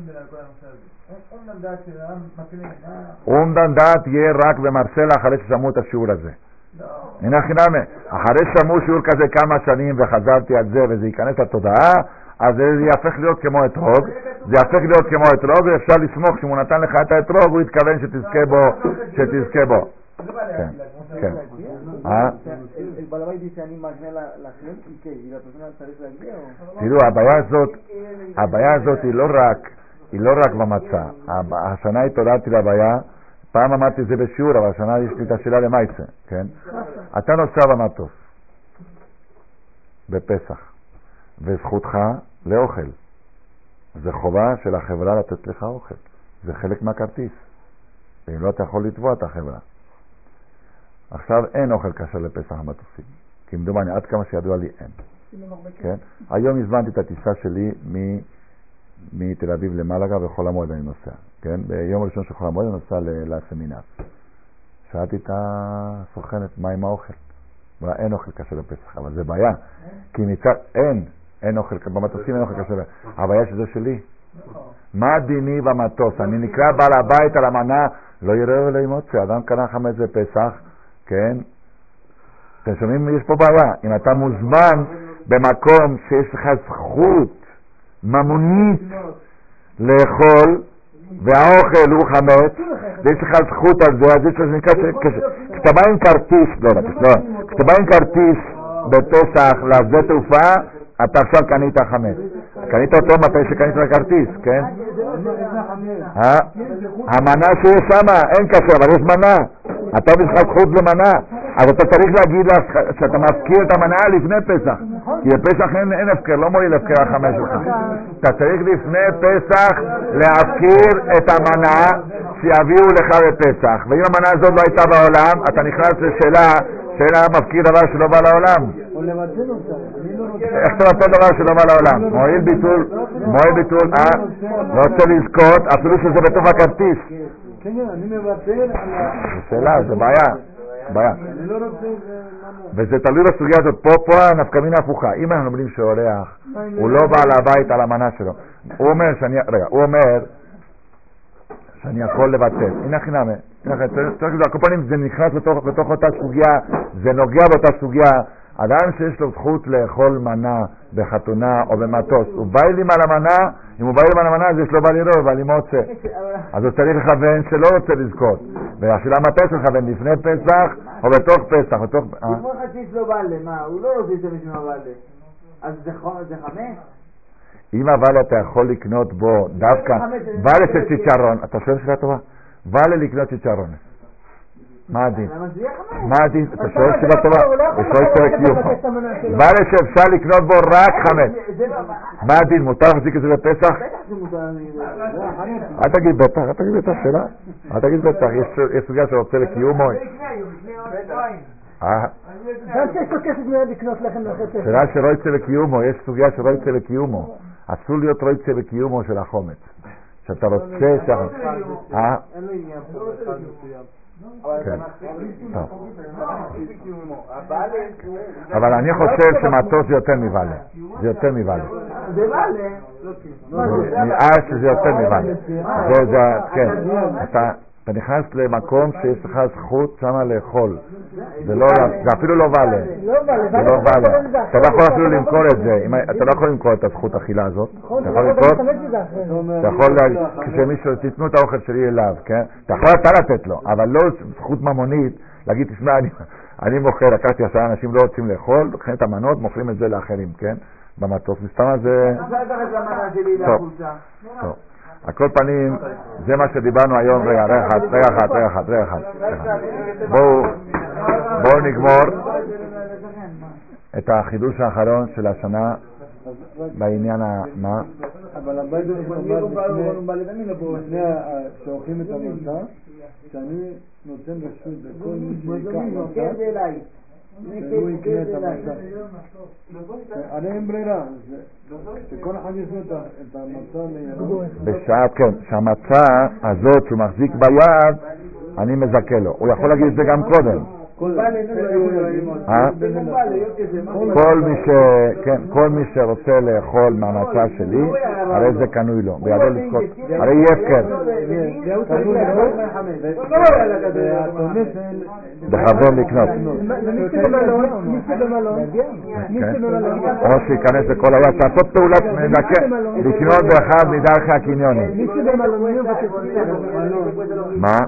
אומדן דעת יהיה רק במרסלה אחרי ששמעו את השיעור הזה. הנה חינם, אחרי ששמעו שיעור כזה כמה שנים וחזרתי על זה וזה ייכנס לתודעה, אז זה יהפך להיות כמו אתרוג, ואפשר לסמוך שאם הוא נתן לך את האתרוג הוא יתכוון שתזכה בו. כן, כן. בעל הבית dice אני מגנה לכם, כי לפרסונה צריך להגביע או? תראו, הבעיה הזאת היא לא רק במצה. השנה התעוררתי לבעיה, פעם אמרתי זה בשיעור, אבל השנה יש לי את השאלה למעשה, כן? אתה נוסע במטוס בפסח, וזכותך לאוכל. זה חובה של החברה לתת לך אוכל. זה חלק מהכרטיס. ואם לא אתה יכול לתבוע את החברה. עכשיו אין אוכל כשר לפסח המטוסים. כי מדומני, עד כמה שידוע לי אין. כן? היום הזמנתי את הטיסה שלי מתל אביב למלגה וחול המועד אני נוסע. כן? ביום הראשון של חול המועד אני נוסע לסמינר. שאלתי את הסוכנת מה עם האוכל. אמרה, אין אוכל כשר לפסח, אבל זה בעיה. כי מצד, אין אוכל, במטוסים אין אוכל כשר. הבעיה שזה שלי. מה דיני במטוס? אני נקרא בעל הבית על המנה, לא יראה אלוהים מוצא. אדם קנה חמץ בפסח, כן? אתם שומעים? יש פה בעיה. אם אתה מוזמן במקום שיש לך זכות ממונית לאכול, והאוכל הוא חמץ, ויש לך זכות על זה, אז יש לך כשאתה בא עם כרטיס, כשאתה בא עם כרטיס בפסח לשדה תעופה, אתה עכשיו קנית חמץ. קנית אותו מתי שקנית לכרטיס, כן? המנה שיש שמה, אין קשר, אבל יש מנה. אתה יש לך זכות למנה. אז אתה צריך להגיד לה שאתה מזכיר את המנה לפני פסח. כי בפסח אין הפקר, לא מועיל הפקר החמש שלך. אתה צריך לפני פסח להזכיר את המנה שיביאו לך בפסח. ואם המנה הזאת לא הייתה בעולם, אתה נכנס לשאלה שאין מזכיר דבר שלא בא לעולם. איך אתה מבטל דבר שלא בא לעולם? מועיל ביטול, לא רוצה לזכות, אפילו שזה בתוך הכרטיס. כן, אני מבטל על שאלה, זה בעיה. אני לא רוצה... וזה תלוי בסוגיה הזאת. פה הנפקמינה הפוכה. אם אנחנו אומרים שאורח, הוא לא בא לבית על המנה שלו. הוא אומר שאני יכול לבטל. הנה חינם. כל פעמים זה נכנס בתוך אותה סוגיה, זה נוגע באותה סוגיה. אדם שיש לו זכות לאכול מנה בחתונה או במטוס, הוא בא לי על המנה, אם הוא בא לי על המנה אז יש לו בא לראות, בא לי מוצא. אז הוא צריך לכוון שלא רוצה לזכות. והשאלה מתי צריך לכוון, לפני פסח או בתוך פסח? כמו חציץ לא בא לי, מה? הוא לא רוצה להשתמש עם הבעלה. אז זה חמש? אם אבל אתה יכול לקנות בו דווקא, ואלה של צ'יצ'רון, אתה שואל שאלה טובה? ואלה לקנות צ'יצ'רון. מה הדין? מה הדין? אתה שואל שאלה טובה? הוא שואל שאלה קיום. ואלה שאפשר לקנות בו רק חמש. מה הדין? מותר להחזיק את זה בפסח? אל תגיד בטח, שאלה. אל תגיד בטח, יש סוגיה שרוצה לקיום או... שיש לו כסף מיד לקנות לחם לחסף. שאלה שלא יצא לקיומו, יש סוגיה שלא יצא לקיומו. אסור להיות לא יצא לקיומו של החומץ. שאתה רוצה אין לו עניין פה אחד מסוים. אבל אני חושב שמטוס זה יותר מבעלה. זה יותר מבעלה. זה בעלה? נראה שזה יותר מבעלה. כן. אתה נכנס למקום שיש לך זכות שמה לאכול. זה אפילו לא בעלה. זה לא בעלה. אתה לא יכול אפילו למכור את זה. אתה לא יכול למכור את הזכות האכילה הזאת. אתה יכול למכור? אתה יכול, כשמישהו תיתנו את האוכל שלי אליו, כן? אתה יכול אתה לתת לו, אבל לא זכות ממונית להגיד, תשמע, אני מוכר, לקחתי 10 אנשים לא רוצים לאכול, לוקחים את המנות, מוכרים את זה לאחרים, כן? במטוס, מסתם זה... טוב. על כל פנים, זה מה שדיברנו היום. רגע אחד. בואו נגמור את החידוש האחרון של השנה בעניין מה? אבל הבית לפני שאוכלים את המצה, שאני נותן רשות לכל מי שיקח מצה, שהוא יקנה את המצה. הרי אין ברירה, שכל אחד יש לו את המצה לידו. בשעה, כן, שהמצה הזאת שהוא מחזיק ביד, אני מזכה לו. הוא יכול להגיד את זה גם קודם. כל מי שרוצה לאכול מהמצה שלי, הרי זה קנוי לו, בידו לזכות, הרי יהיה הפקר. בכוון לקנות. או שיכנס לכל היד, לעשות פעולת לקנות באחד מדרכי הקניונים. מה?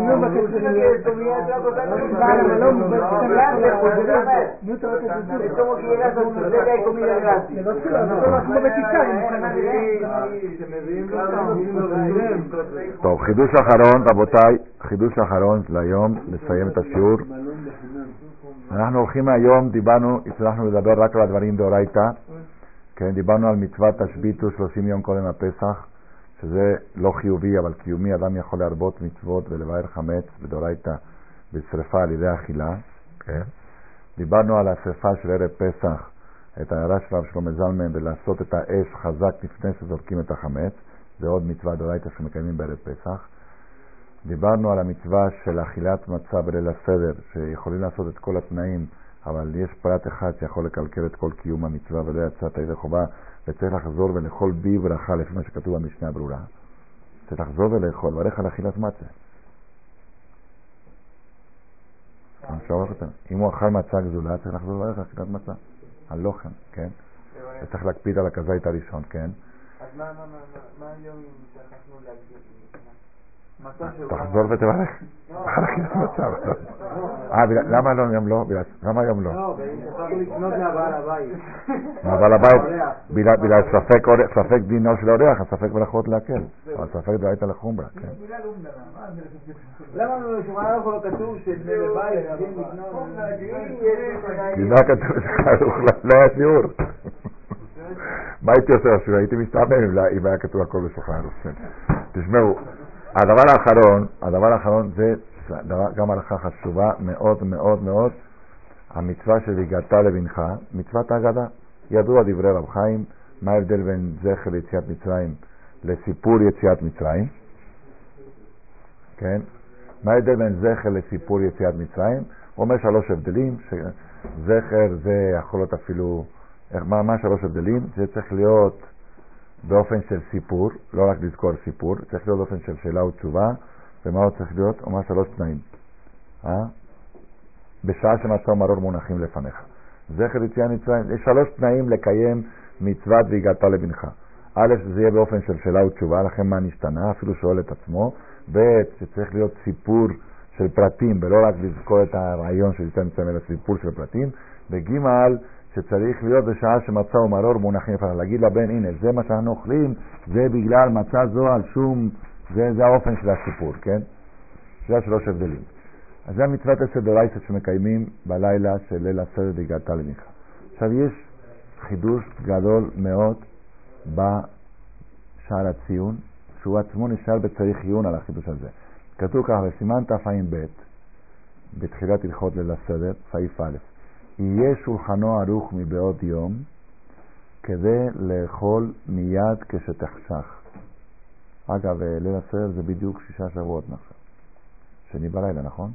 טוב, חידוש אחרון, רבותיי, חידוש אחרון להיום, לסיים את השיעור. אנחנו הולכים היום, הצלחנו לדבר רק על הדברים דאורייתא, כן, דיברנו על מצוות תשביתו 30 יום קודם הפסח, שזה לא חיובי אבל קיומי, אדם יכול להרבות מצוות ולבאר חמץ בדאורייתא בשריפה על ידי אכילה, כן. דיברנו על השריפה של ערב פסח, את ההערה של רב שלמה זלמן ולעשות את האש חזק לפני שזורקים את החמץ, זה עוד מצווה דאורייתא שמקיימים בערב פסח. דיברנו על המצווה של אכילת מצה בליל הסדר, שיכולים לעשות את כל התנאים, אבל יש פרט אחד שיכול לקלקל את כל קיום המצווה ולא יצאת ידי חובה, וצריך לחזור ולאכול בי ברכה לפי מה שכתוב במשנה הברורה. צריך לחזור ולאכול, ברך על אכילת מצה. אם הוא אכל מצה גזולה, צריך לחזור לברך על אכילת מצה. הלוחם, כן? וצריך להקפיד על הכזית הראשון, כן? אז מה היום שכחנו להגיד? תחזור ותברך. למה לא היום לא? למה היום לא? לא, צריך לפנות לבעל הבית. לבעל הבית, בגלל ספק דינו של האורח, הספק ברכות להקל. אבל ספק דאית לחומרה, כן. למה בשולחן ערוך לא כתוב שבבית צריכים לקנות? כי מה כתוב בשולחן ערוך? לא היה שיעור. מה הייתי עושה השיעור? הייתי מסתעמם אם היה כתוב הכל בשולחן ערוך. תשמעו, הדבר האחרון זה גם הלכה חשובה מאוד מאוד מאוד, המצווה של והגעת לבנך, מצוות ההגדה. ידוע דברי רב חיים, מה ההבדל בין זכר יציאת מצרים לסיפור יציאת מצרים? כן? מה ההבדל בין זכר לסיפור יציאת מצרים? הוא אומר 3 הבדלים, זכר זה יכול להיות אפילו, מה 3 הבדלים? זה צריך להיות באופן של סיפור, לא רק לזכור סיפור, צריך להיות באופן של שאלה ותשובה, ומה עוד צריך להיות? אומר 3 תנאים. בשעה שמצא מרור מונחים לפניך. זכר יציאת מצרים, יש 3 תנאים לקיים מצוות והגעת לבנך. א', זה יהיה באופן של שאלה ותשובה, לכן מה נשתנה, אפילו שואל את עצמו. ב', שצריך להיות סיפור של פרטים, ולא רק לזכור את הרעיון של יציאת מצרים, אלא סיפור של פרטים. וג', שצריך להיות בשעה שמצא ומרור מונחים לפניך. להגיד לבן, הנה, זה מה שאנחנו אוכלים, זה בגלל מצא זו על שום, זה האופן של הסיפור, כן? זה 3 הבדלים. אז זה המצוות עשה דאורייתא שמקיימים בלילה של ליל הסדר והגעת לבנך. עכשיו יש חידוש גדול מאוד בשער הציון, שהוא עצמו נשאר בצריך עיון על החידוש הזה. כתוב כך בסימן תע"ב, בתחילת הלכות ליל הסדר, סעיף א', יהיה שולחנו ערוך מבעוד יום כדי לאכול מיד כשתחשך. אגב, ליל הסדר זה בדיוק 6 שבועות עכשיו. שני בלילה, נכון?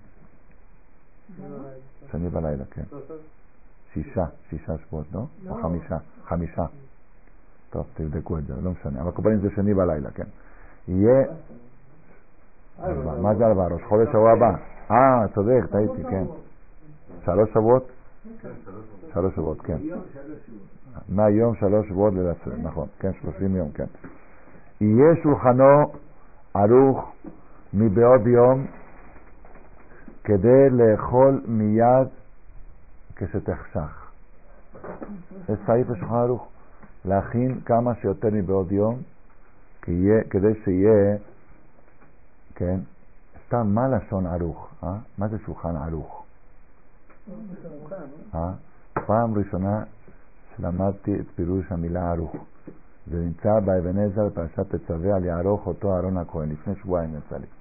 שני בלילה, כן. 6 שבועות, לא? או 5. טוב, תבדקו את זה, לא משנה. אבל קובעים זה שני בלילה, כן. יהיה... מה זה 4? ראש חודש שבוע הבא. צודק, טעיתי, כן. 3 שבועות? 3 שבועות, כן. מהיום 3 שבועות ליל הסדר, נכון. כן, 30 יום, כן. יהיה שולחנו ערוך מבעוד יום כדי לאכול מיד כשתחשך. זה סעיף השולחן ערוך. להכין כמה שיותר מבעוד יום כדי שיהיה, כן, סתם, מה לשון ערוך? מה זה שולחן ערוך? פעם ראשונה שלמדתי את פירוש המילה ערוך. זה נמצא באבן עזרא בפרשת תצווה על יערוך אותו אהרון הכהן, לפני שבועיים יצא לי.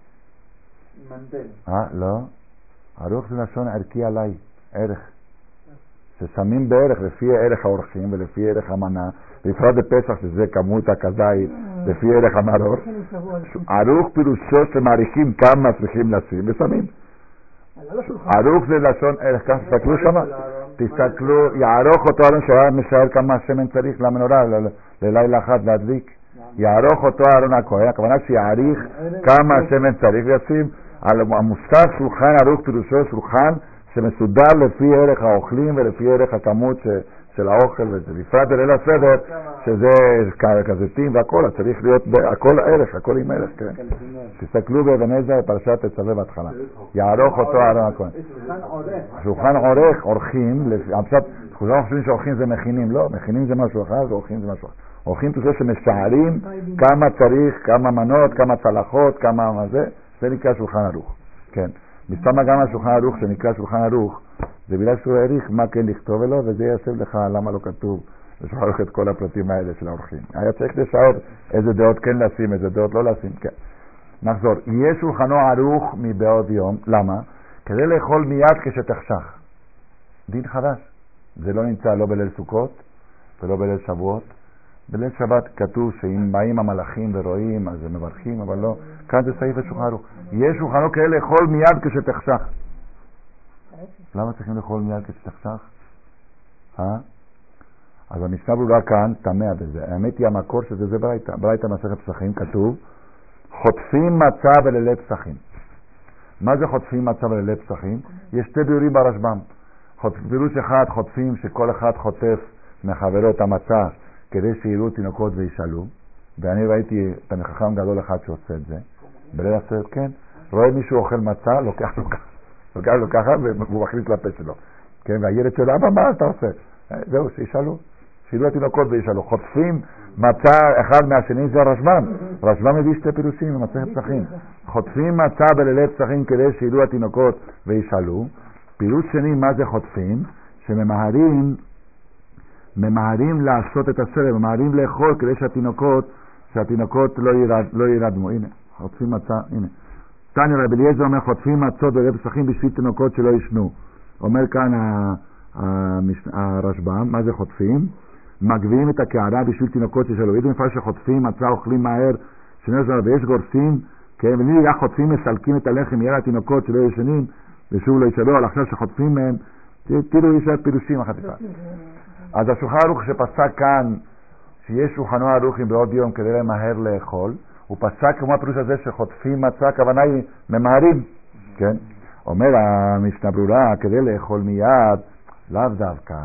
לא. ערוך זה לשון ערכי עליי, ערך. ששמים בערך לפי ערך האורחים ולפי ערך המנה, בפרט בפסח שזה כמות הכזית, לפי ערך המרור. ערוך פירושו שמעריכים כמה צריכים לשים ושמים. ערוך זה לשון ערך, כך תסתכלו שמה. תסתכלו, יערוך אותו אהרון שהיה משער כמה שמן צריך למנורה ללילה אחד להדליק. יערוך אותו אהרון הכהן, הכוונה שיעריך כמה שמן צריך וישים. המושג שולחן ערוך פירושו שולחן שמסודר לפי ערך האוכלים ולפי ערך הכמות של האוכל, ובפרט בליל הסדר שזה כזיתים והכל, צריך להיות הכל ערך, הכל עם ערך, כן. תסתכלו באבן עזרא בפרשת תצווה בהתחלה, יערוך אותו אהרון הכהן. שולחן עורך, עורכים, עכשיו כולם חושבים שעורכים זה מכינים, לא, מכינים זה משהו אחר ועורכים זה משהו אחר. עורכים פירושו שמשערים כמה צריך, כמה מנות, כמה צלחות, כמה מה זה נקרא שולחן ערוך, כן. מסתמה גם השולחן ערוך שנקרא שולחן ערוך, זה בגלל שהוא העריך מה כן לכתוב לו, וזה יסב לך למה לא כתוב בשולחן ערוך את כל הפרטים האלה של האורחים. היה צריך לשאול איזה דעות כן לשים, איזה דעות לא לשים, כן. נחזור, יהיה שולחנו ערוך מבעוד יום, למה? כדי לאכול מיד כשתחשך. דין חדש. זה לא נמצא לא בליל סוכות ולא בליל שבועות. בליל שבת כתוב שאם באים המלאכים ורואים אז הם מברכים, אבל לא. כאן זה סעיף השולחן ערוך. יש שולחנו כדי לאכול מיד כשתחשך. למה צריכים לאכול מיד כשתחשך? אז המשנה ברורה כאן תמה בזה. האמת היא המקור שזה זה ברייתא מסכת פסחים, כתוב חוטפים מצה בלילי פסחים. מה זה חוטפים מצה בלילי פסחים? יש 2 ביאורים ברשב"ם. פירוש אחד, חוטפים שכל אחד חוטף מחברו את המצה כדי שיראו תינוקות וישאלו, ואני ראיתי את חכם גדול אחד שעושה את זה. בליל הסדר, כן. רואה מישהו אוכל מצה, לוקח לו ככה והוא מכניס לפה שלו. כן, והילד שלו, אבא, מה אתה עושה? זהו, שישאלו. שילו התינוקות וישאלו. חוטפים מצה אחד מהשני, זה הרשב"ם. הרשב"ם מביא שתי פירושים במסכת פסחים. חוטפים מצה בלילי פסחים כדי שילו התינוקות וישאלו. פירוש שני, מה זה חוטפים? שממהרים לעשות את הסדר, ממהרים לאכול כדי שהתינוקות לא ירדמו. הנה, חוטפים מצה, הנה. תניא רבי אליעזר אומר, חוטפים מצות בלילי פסחים בשביל תינוקות שלא ישנו. אומר כאן הרשב"ם, מה זה חוטפים? מגביהים את הקערה בשביל תינוקות ששאלו. איזה מפעל שחוטפים מצה, אוכלים מהר, ויש גורסים, כן, ולי חוטפים מסלקים את הלחם, יראה התינוקות שלא ישנים, ושוב לא ישאלו, על עכשיו שחוטפים מהם, תראו, יש פירושים אחת אחד. אז השולחן ערוך שפסק כאן, שיש שולחנו ערוכים בעוד יום כדי למהר לאכול, הוא פסק כמו הפירוש הזה שחוטפים מצה, הכוונה היא ממהרים, כן? אומר המשנה ברורה, כדי לאכול מיד, לאו דווקא.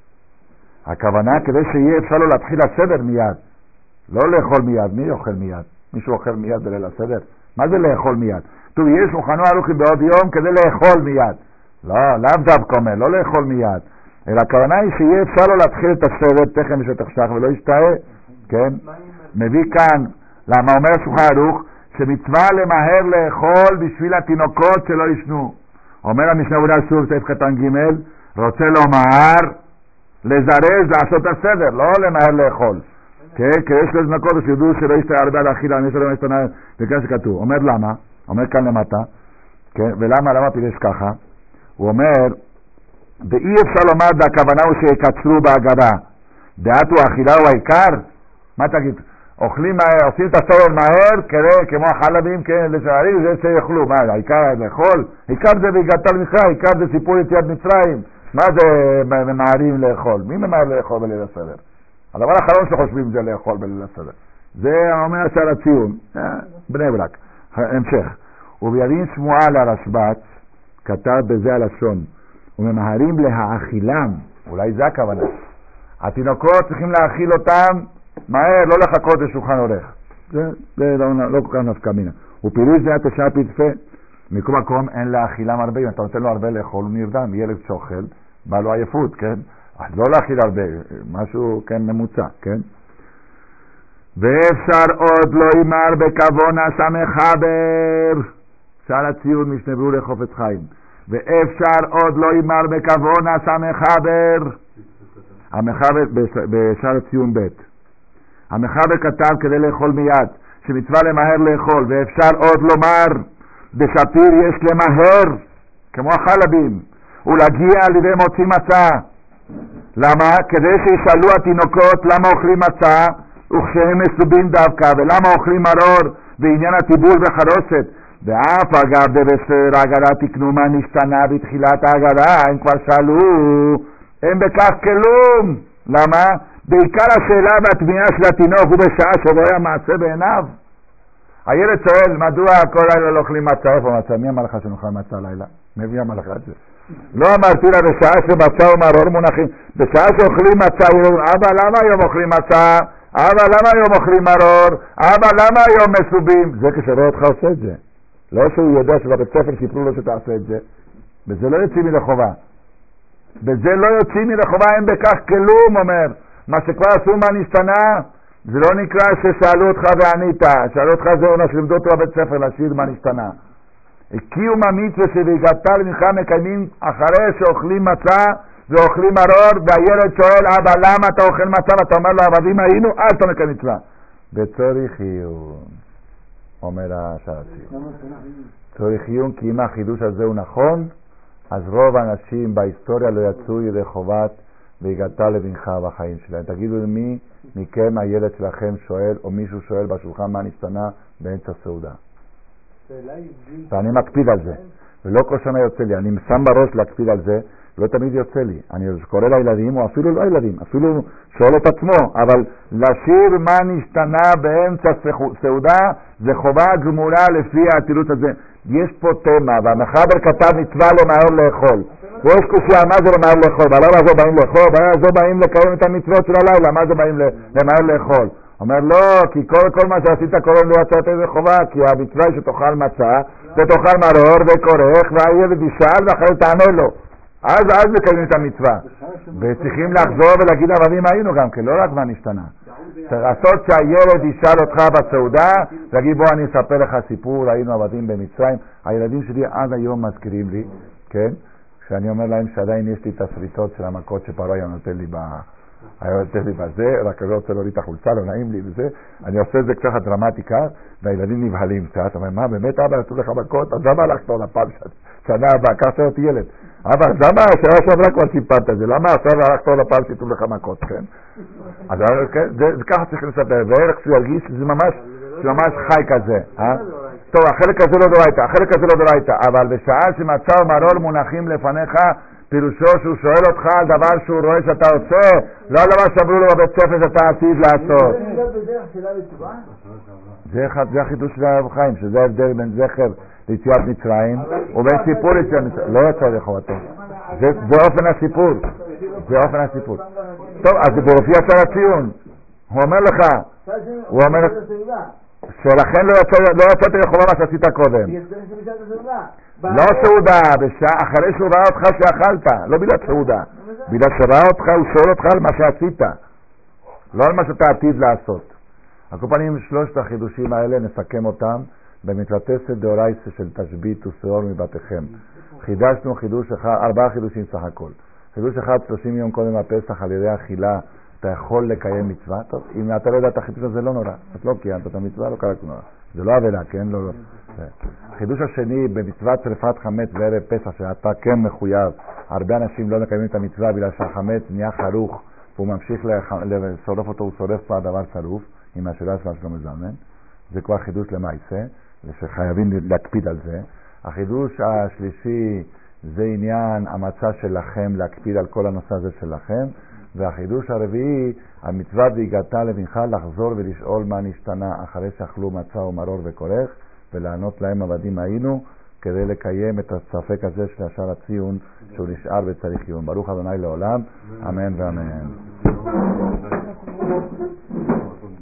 הכוונה כדי שיהיה אפשר לו להתחיל הסדר מיד. לא לאכול מיד, מי אוכל מיד? מישהו אוכל מיד בליל הסדר? מה זה לאכול מיד? טוב, יש שולחנו ערוכים בעוד יום כדי לאכול מיד. לאו דווקא אומר, לא לאכול מיד. אלא הכוונה היא שיהיה אפשר לו להתחיל את הסדר, תכף שתחשך ולא ישתאה, כן? מביא כאן, למה אומר השולחן ערוך, שמצווה למהר לאכול בשביל התינוקות שלא ישנו. אומר המשנה ברורה שוב, סעיף קטן ג', רוצה לומר, לזרז, לעשות הסדר, לא למהר לאכול. כן, כי יש לו זנקות שידעו שלא ישתאה הרבה לאכילה, אני שלא משתנה, וכאן שכתוב. אומר למה? אומר כאן למטה, כן, ולמה פירש ככה? הוא אומר, ואי אפשר לומר, הכוונה הוא שיקצרו בהגדה. דעתו האכילה הוא העיקר? מה תגיד? אוכלים מהר, עושים את הסדר מהר, כמו החלבים, כן, לשערים, זה שיאכלו. מה, העיקר לאכול? העיקר זה והגעת למצרים, העיקר זה סיפור יציאת מצרים. מה זה ממהרים לאכול? מי ממהר לאכול בליל הסדר? הדבר האחרון שחושבים זה לאכול בליל הסדר. זה אומר שער הציון, בני ברק. המשך. ובידין שמועה לרשב"ץ, כתב בזה הלשון, וממהרים להאכילם, אולי זה הכוונה. התינוקות צריכים להאכיל אותם מהר, לא לחכות לשולחן עורך. זה לא כל כך נפקא מינה. ופירוש זה התשעה פדפה, מכל מקום אין להאכילם הרבה, אם אתה נותן לו הרבה לאכול, הוא נרדם, ילד שאוכל, בא לו עייפות, כן? אז לא להאכיל הרבה, משהו, כן, ממוצע, כן? ואפשר עוד לא ימר בכוונה שמחבר, שעל הציון משנברו לחופץ חיים. ואפשר עוד לא ימר בכוונה שמחבר, המחבר בשער הציון ב' המחבר כתב כדי לאכול מיד, שמצווה למהר לאכול, ואפשר עוד לומר, בשפיר יש למהר, כמו החלבים, ולהגיע על ידי מוציא מצה. למה? כדי שישאלו התינוקות למה אוכלים מצה, וכשהם מסובים דווקא, ולמה אוכלים מרור, בעניין הטיבול וחרוסת. ואף אגב בבשר ההגדה תקנו מה נשתנה בתחילת ההגדה, הם כבר שאלו, הם בכך כלום. למה? בעיקר השאלה והתמיהה של התינוק הוא בשעה שרואה המעשה בעיניו. הילד שואל, מדוע כל לילה לא אוכלים מצה? איפה מצה? מי אמר לך שנאכל מצה לילה? מי אמר לך את זה? לא אמרתי לה בשעה שמצה ומרור מונחים. בשעה שאוכלים מצה, אבא למה היום אוכלים מצה? אבא למה היום אוכלים מרור? אבא למה היום מסובים? זה כשרואה אותך עושה את זה. לא שהוא יודע שבבית ספר שיפרו לו שתעשה את זה. בזה לא יוצאים מלחובה. בזה לא יוצאים מלחובה, אין בכך כלום, אומר. מה שכבר עשו מה נשתנה, זה לא נקרא ששאלו אותך וענית. שאלו אותך זה עונה שלמדו אותו בבית ספר להשאיר מה נשתנה. הקיום המצווה שבהגעת למנחה מקיימים אחרי שאוכלים מצה ואוכלים מרור, והילד שואל, אבא למה אתה אוכל מצה? ואתה אומר לו, עבדים היינו, אל תקיים מצווה. בצורך עיון, אומר השער הציון. צורך עיון, כי אם החידוש הזה הוא נכון, אז רוב האנשים בהיסטוריה לא יצאו ידי חובת והגעת לבנך בחיים שלהם. תגידו למי מכם הילד שלכם שואל, או מישהו שואל בשולחן מה נשתנה באמצע סעודה. ואני מקפיד על זה, ולא כל שנה יוצא לי, אני שם בראש להקפיד על זה, לא תמיד יוצא לי. אני קורא לילדים, או אפילו לא ילדים, אפילו שואל את עצמו, אבל לשיר מה נשתנה באמצע סעודה, זה חובה גמולה לפי העטילות הזה. יש פה תמה, והמחבר כתב מצווה למהר לאכול. ויש קושיה, מה זה למהר לאכול? בלילה הזו באים לאכול, בלילה הזו באים לקיים את המצוות של הלילה, מה זה באים למהר לאכול? אומר לא, כי כל מה שעשית קודם לא יצאת איזה חובה, כי המצווה היא שתאכל מצה, ותאכל מרור וכורך, והילד ישאל ואחרי תענה לו. אז מקיימים את המצווה. וצריכים לחזור ולהגיד עבדים היינו גם כן, לא רק מה נשתנה. צריך לעשות שהילד ישאל אותך בסעודה, להגיד בוא אני אספר לך סיפור, היינו עבדים במצרים. הילדים שלי עד היום מזכירים לי, כן? כשאני אומר להם שעדיין יש לי את הסריטות של המכות שפרעה היה נותן לי בזה, רק אני לא רוצה להוריד את החולצה, לא נעים לי וזה, אני עושה את זה קצת דרמטיקה, והילדים נבהלים קצת, אבל מה, באמת אבא נתנו לך מכות? אז למה הלכת לפעם שנה הבאה, ככה אותי ילד. אבא, אז למה השנה שעברה כבר סיפרת את זה? למה עכשיו הלכת לפעם שיתנו לך מכות, כן? אז זה ככה צריך לספר, ואיך שהוא ירגיש שזה ממש חי כזה. טוב, החלק הזה לא דורייתא, אבל בשעה שמצה ומרור מונחים לפניך, פירושו שהוא שואל אותך על דבר שהוא רואה שאתה עושה, לא על דבר שאמרו לו בבית ספר שאתה עתיד לעשות. זה החידוש של הרב חיים, שזה ההבדל בין זכר ליציאת מצרים ובין סיפור ליציאת מצרים. לא יצא לחובתו. זה אופן הסיפור. טוב, אז זה מופיע אצל הציון. הוא אומר לך, שלכן לא יצאת לחובה מה שעשית קודם. לא סעודה, אחרי שהוא ראה אותך שאכלת, לא בגלל סעודה, בגלל שראה אותך, הוא שואל אותך על מה שעשית, לא על מה שאתה עתיד לעשות. על כל פנים, שלושת החידושים האלה נסכם אותם במצוות דאורייתא של תשבית ושאור מבתיכם. חידשנו חידוש אחד, 4 חידושים סך הכל. חידוש אחד 30 יום קודם הפסח על ידי אכילה, אתה יכול לקיים מצווה. טוב, אם אתה לא יודע את החידוש הזה לא נורא, את לא קיימת את המצווה, לא קרה כלום. זה לא עבודה, כן? לא. החידוש השני במצוות שרפת חמץ בערב פסח, שאתה כן מחויב. הרבה אנשים לא מקיימים את המצווה בגלל שהחמץ נהיה חרוך, והוא ממשיך לשרוף אותו, הוא שורף פה הדבר שרוף, עם השאלה שלא מזמן. זה כבר חידוש למעשה, ושחייבים להקפיד על זה. החידוש השלישי זה עניין המצה שלכם, להקפיד על כל הנושא הזה שלכם. והחידוש הרביעי, המצווה והגעת לבנך לחזור ולשאול מה נשתנה אחרי שאכלו מצה ומרור וכורך, ולענות להם עבדים היינו, כדי לקיים את הספק הזה של השאר הציון שהוא נשאר וצריך עיון. ברוך ה' לעולם, אמן ואמן.